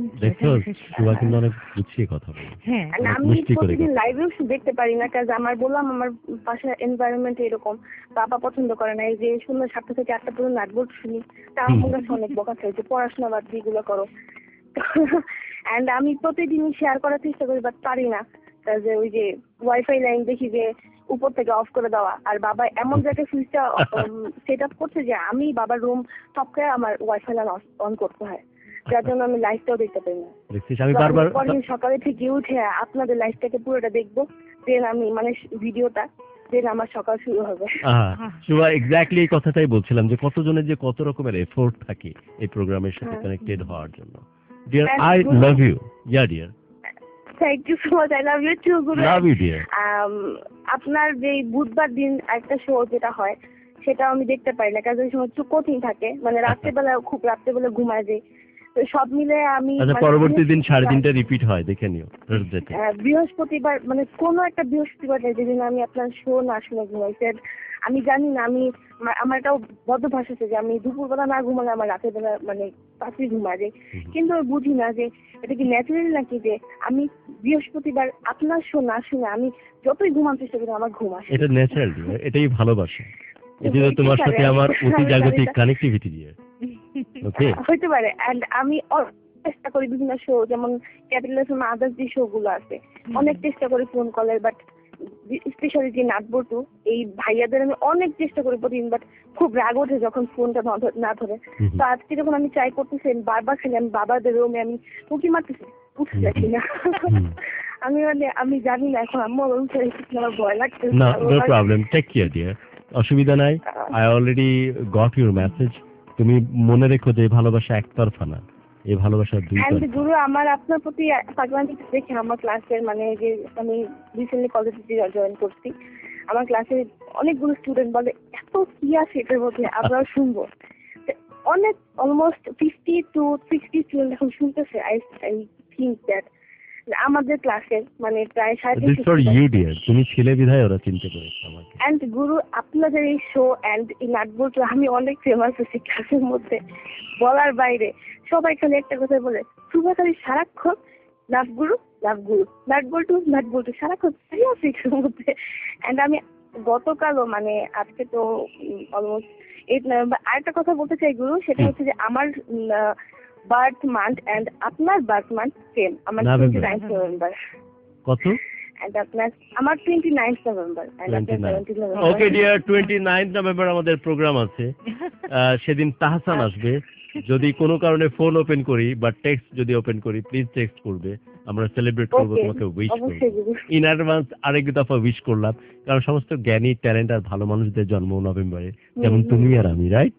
আমি প্রতিদিন লাইভেও দেখতে পারি না, কারণ আমার বললাম আমার বাসার এনভায়রনমেন্ট এরকম, বাবা পছন্দ করে না এই যে সন্ধ্যা 7টা থেকে 8টা পর্যন্ত নাটবল্ট শুনি, তা আমার কাছে অনেক বকা খাই যে পড়াশোনা বাদ দিয়ে এগুলো করো। এন্ড আমি প্রতিদিনই শেয়ার করার চেষ্টা করি, বাট পারি না, যে ওই যে ওয়াইফাই লাইন দেখি যে উপর থেকে অফ করে দেওয়া, আর বাবা এমন জায়গায় সুইচটা সেট আপ করছে যে আমি বাবার রুম টপকে আমার ওয়াইফাই লাইন অন করতে হয়, যার জন্য আমি লাইভটাও দেখতে পাই না। পরদিন সকালে থেকে উঠে আপনাদের লাইভটাকে পুরোটা দেখবো, দেন আমি মানে ভিডিওটা, দেন আমার সকাল শুরু হবে। এক্স্যাক্টলি এই কথাটাই বলছিলাম যে কতজনের যে কত রকমের এফোর্ট থাকে এই প্রোগ্রামের সাথে কানেক্টেড হওয়ার জন্য। Dear, I love you. Yeah dear, thank you so much, I love you too গুরু। Love you dear. আপনার যে বুধবার দিন একটা শো যেটা হয়, সেটাও আমি দেখতে পারি না, কাজের সময় একটু কঠিন থাকে, মানে রাত্রেবেলা খুব রাত্রেবেলা ঘুমায় যায়। তো সব মিলে আমি আচ্ছা, পরবর্তী দিন 3:30 রিপিট হয়, দেখে নিও থার্সডেতে। বৃহস্পতিবার মানে কোনো একটা বৃহস্পতিবার নেই যেদিন আমি আপনার শো না শুনে ঘুমাইছি। আমি জানি না, আমি আমার এটাও বদ্ধভাস আছে যে আমি দুপুরবেলা না ঘুমালে আমার রাতের বেলা মানে তাড়াতাড়ি ঘুমায় যায়। কিন্তু আমি বুঝি না যে এটা কি ন্যাচারাল নাকি যে আমি বৃহস্পতিবার আপনার শো না শুনে আমি যতই ঘুমাতে চেষ্টা করি আমার ঘুম আসে। এটা ন্যাচারাল, এটাই ভালোবাসা। এটি তো তোমার সাথে আমার অতি জাগতিক কানেক্টিভিটি দিয়ে। ওকে, হইতে পারে। এন্ড আমি চেষ্টা করি বিভিন্ন শো, যেমন ক্যাপিটাল এফএম আদার্স যে শো গুলো আছে, অনেক চেষ্টা করি ফোন কলের, বাট স্পেশালি যে নাটবটু এই ভাইয়াদের আমি অনেক চেষ্টা করি প্রতিদিন, বাট খুব রাগ ওঠে যখন ফোনটা না ধরে। তো আজকে যখন আমি ট্রাই করতেছি, বারবার খালি আমি বাবাদের রুমে আমি উঁকি মারতেছি, উঠতে যাচ্ছি না। আমি মানে আমি জানি না এখন আম্মু আমার ভয় লাগছে। না, no problem, take care dear, অসুবিধা নাই। I already got your message. তুমি মনে রেখো যে ভালোবাসা একতরফা না, এই ভালোবাসা দুই তরফা। গুরু, আমার আপনার প্রতি পাগলামি দেখে আমার ক্লাসের মানে যে আমি রিসেন্টলি কলেজে জয়েন করছি, আমার ক্লাসে অনেকগুলো স্টুডেন্ট বলে এত কি আছে এটার মধ্যে, আমরা শুনবো। অনেক অলমোস্ট 50 to 60 স্টুডেন্ট এখন শুনতেছে। আই থিঙ্ক দ্যাট আমাদের ক্লাসের মানে প্রায় 350। তুমি ছেলে বিধায় ওরা চিনতে পেরেছে আমাকে। এন্ড গুরু, আপনাদের এই শো এন্ড এই নাটবল্টু আমি অনেক ফেমাস হয়েছি ক্লাসের মধ্যে, বলার বাইরে। সবাই খালি একটা কথা বলে, সুভা খালি সারাক্ষণ নাটগুরু নাটগুরু নাটবল্টু সারাক্ষণ সিক্সের মধ্যে। এন্ড আমি গতকালও মানে আজকে তো অলমোস্ট 8 নভেম্বর আরেকটা কথা বলতে চাই গুরু, সেটা হচ্ছে যে আমার বার্থ মান্থ এন্ড আপনার বার্থ মান্থ সেম। আমার 29 নভেম্বর। কত? এন্ড আপনার আমার 29 নভেম্বর। ওকে ডিয়ার, 29 নভেম্বর আমাদের প্রোগ্রাম আছে। সেদিন তাহসান আসবে। যদি কোনো কারণে ফোন ওপেন করি বা টেক্সট যদি ওপেন করি, প্লিজ টেক্সট করবে, আমরা সেলিব্রেট করব, তোমাকে উইশ করব ইন অ্যাডভান্স। আরেক দফা উইশ করলাম, কারণ সমস্ত জ্ঞানী, ট্যালেন্ট আর ভালো মানুষদের জন্ম নভেম্বরে, যেমন তুমি আর আমি, right?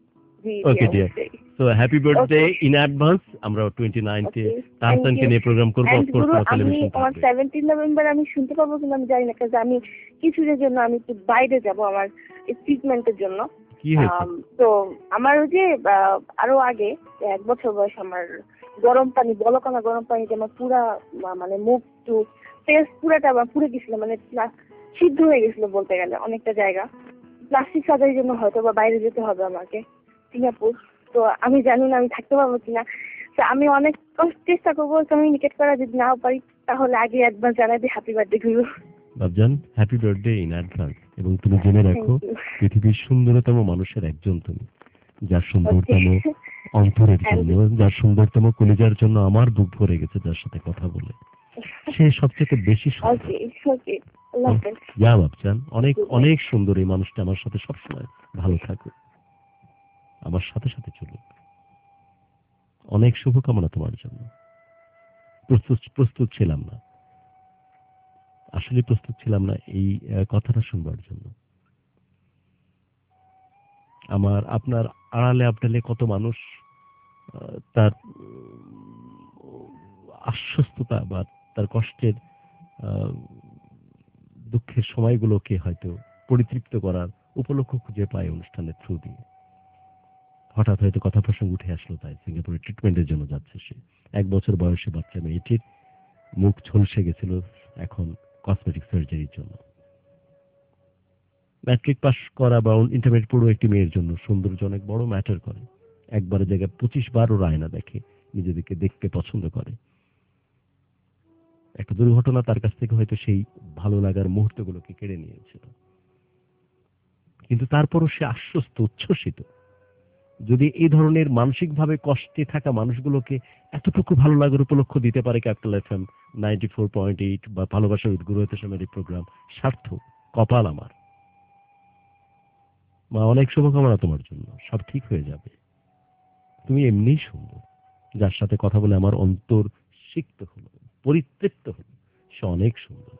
Okay dear, so happy birthday in advance. আমরা 29-তে তাহসানকে নিয়ে প্রোগ্রাম করব। অফ কোর্স টেলিভিশন আমার 17 নভেম্বর আমি শুনতে পাবো কিনা আমি জানি না, কারণ আমি কিছুর জন্য আমি একটু বাইরে যাব আমার ট্রিটমেন্টের জন্য। কি হয়েছে? তো আমার ওই যে আরো আগে 1 বছর বয়স আমার গরম পানি, বলকানা গরম পানিতে আমার পুরা মানে মুখ টু ফেস পুরাটা আমার পুড়ে গেছিল, মানে সিদ্ধ হয়ে গেছিল বলতে গেলে অনেকটা জায়গা। প্লাস্টিক সার্জারির জন্য হয়তো বা বাইরে যেতে হবে আমাকে, সিঙ্গাপুর। তো আমি জানি না আমি থাকতে পারবো কিনা। তো আমি অনেক চেষ্টা করবো কমিউনিকেট করা, যদি নাও পারি তাহলে আগে অ্যাডভান্স জানাই দিই হ্যাপি বার্থডে গুরু। Babjan, happy birthday in advance. এবং তুমি জেনে রাখো, পৃথিবীর সুন্দরতম মানুষের একজন তুমি, যার সুন্দরতম অন্তরের জন্য, যার সুন্দরতম কলিজার জন্য আমার বুক ভরে গেছে যার সাথে কথা বলে। সে সবচেয়ে বেশি বাবজান, অনেক অনেক সুন্দর এই মানুষটা। আমার সাথে সবসময় ভালো থাকো, আমার সাথে সাথে চলুক। অনেক শুভকামনা তোমার জন্য। প্রস্তুত ছিলাম না, আসলে প্রস্তুত ছিলাম না এই কথাটা শুনবার জন্য। আপনার আড়ালে আবডালে কত মানুষ তার আশ্বস্ততা বা তার কষ্টের দুঃখের সময়গুলোকে হয়তো পরিতৃপ্ত করার উপলক্ষ খুঁজে পায় অনুষ্ঠানের থ্রু দিয়ে। হঠাৎ হয়তো কথা প্রসঙ্গ উঠে আসলো, তাই সিঙ্গাপুরে ট্রিটমেন্টের জন্য যাচ্ছে সে। 1 বছর বয়সী বাচ্চা মেয়েটির মুখ ঝলসে গেছিল এখন কসমেটিক সার্জারির জন্য। ম্যাট্রিক পাস করা বা ইন্টারমিডিয়েট পড়ো একটি মেয়ের জন্য সৌন্দর্য অনেক বড় ম্যাটার করে। একবারের জায়গায় 25 বার ওর আয়না দেখে, নিজেদেরকে দেখতে পছন্দ করে। একটা দুর্ঘটনা তার কাছ থেকে হয়তো সেই ভালো লাগার মুহূর্তগুলোকে কেড়ে নিয়েছিল, কিন্তু তারপরও সে আশ্বস্ত, উচ্ছ্বসিত। যদি এই ধরনের মানসিকভাবে কষ্টে থাকা মানুষগুলোকে এতটুকু ভালো লাগার উপলক্ষ দিতে পারে ক্যাপিটাল এফএম 94.8 বা ভালোবাসা উইথ গুরু হেতেশমের প্রোগ্রাম, সার্থক, কপাল আমার। মা, অনেক শুভকামনা তোমার জন্য, সব ঠিক হয়ে যাবে। তুমি এমনিই সুন্দর। যার সাথে কথা বলে আমার অন্তর সিক্ত হলো, পরিতৃপ্ত হলো, সে অনেক সুন্দর।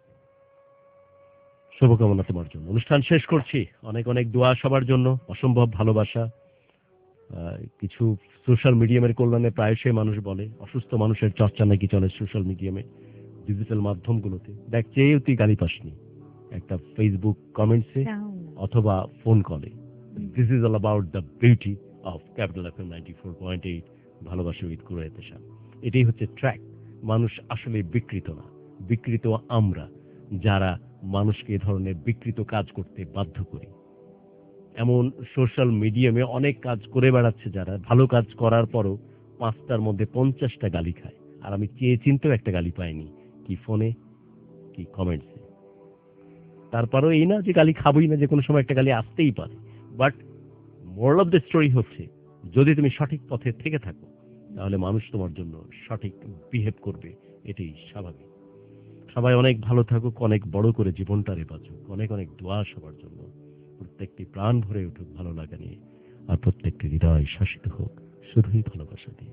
শুভকামনা তোমার জন্য। অনুষ্ঠান শেষ করছি। অনেক অনেক দোয়া সবার জন্য, অসম্ভব ভালোবাসা। কিছু সোশ্যাল মিডিয়ামের কল্যাণে প্রায়শই মানুষ বলে অসুস্থ মানুষের চর্চা নাকি চলে সোশ্যাল মিডিয়ামে, ডিজিটাল মাধ্যমগুলোতে। দেখ, চেয়েও তুই গালি পাসনি। একটা ফেসবুক কমেন্টসে অথবা ফোন কলে। This is all about the beauty of Capital FM 94.8 ভালোবাসা উইথ কুরাইত শাহ। এটাই হচ্ছে ট্র্যাক। মানুষ আসলে বিকৃত না, বিকৃত আমরা যারা মানুষকে এ ধরনের বিকৃত কাজ করতে বাধ্য করি। এমন সোশ্যাল মিডিয়ামে অনেক কাজ করে বেড়াচ্ছে যারা, ভালো কাজ করার পরও 5টার মধ্যে 50টা গালি খায়। আর আমি চেয়ে চিন্তেও একটা গালি পাইনি, কি ফোনে কি কমেন্টসে। তারপরেও এই না যে গালি খাবোই না, যে কোনো সময় একটা গালি আসতেই পারে। But moral of the story হচ্ছে, যদি তুমি সঠিক পথে থেকে থাকো তাহলে মানুষ তোমার জন্য সঠিক বিহেভ করবে, এটাই স্বাভাবিক। সবাই অনেক ভালো থাকুক, অনেক বড় করে জীবনটারে বাঁচুক, অনেক অনেক দোয়া সবার জন্য। প্রত্যেকটি প্রাণ ভরে উঠুক ভালো লাগা নিয়ে, আর প্রত্যেকটি হৃদয় শাসিত হোক শুধুই ভালোবাসা দিয়ে।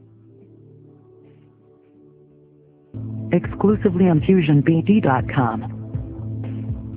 Exclusively on FusionBD.com.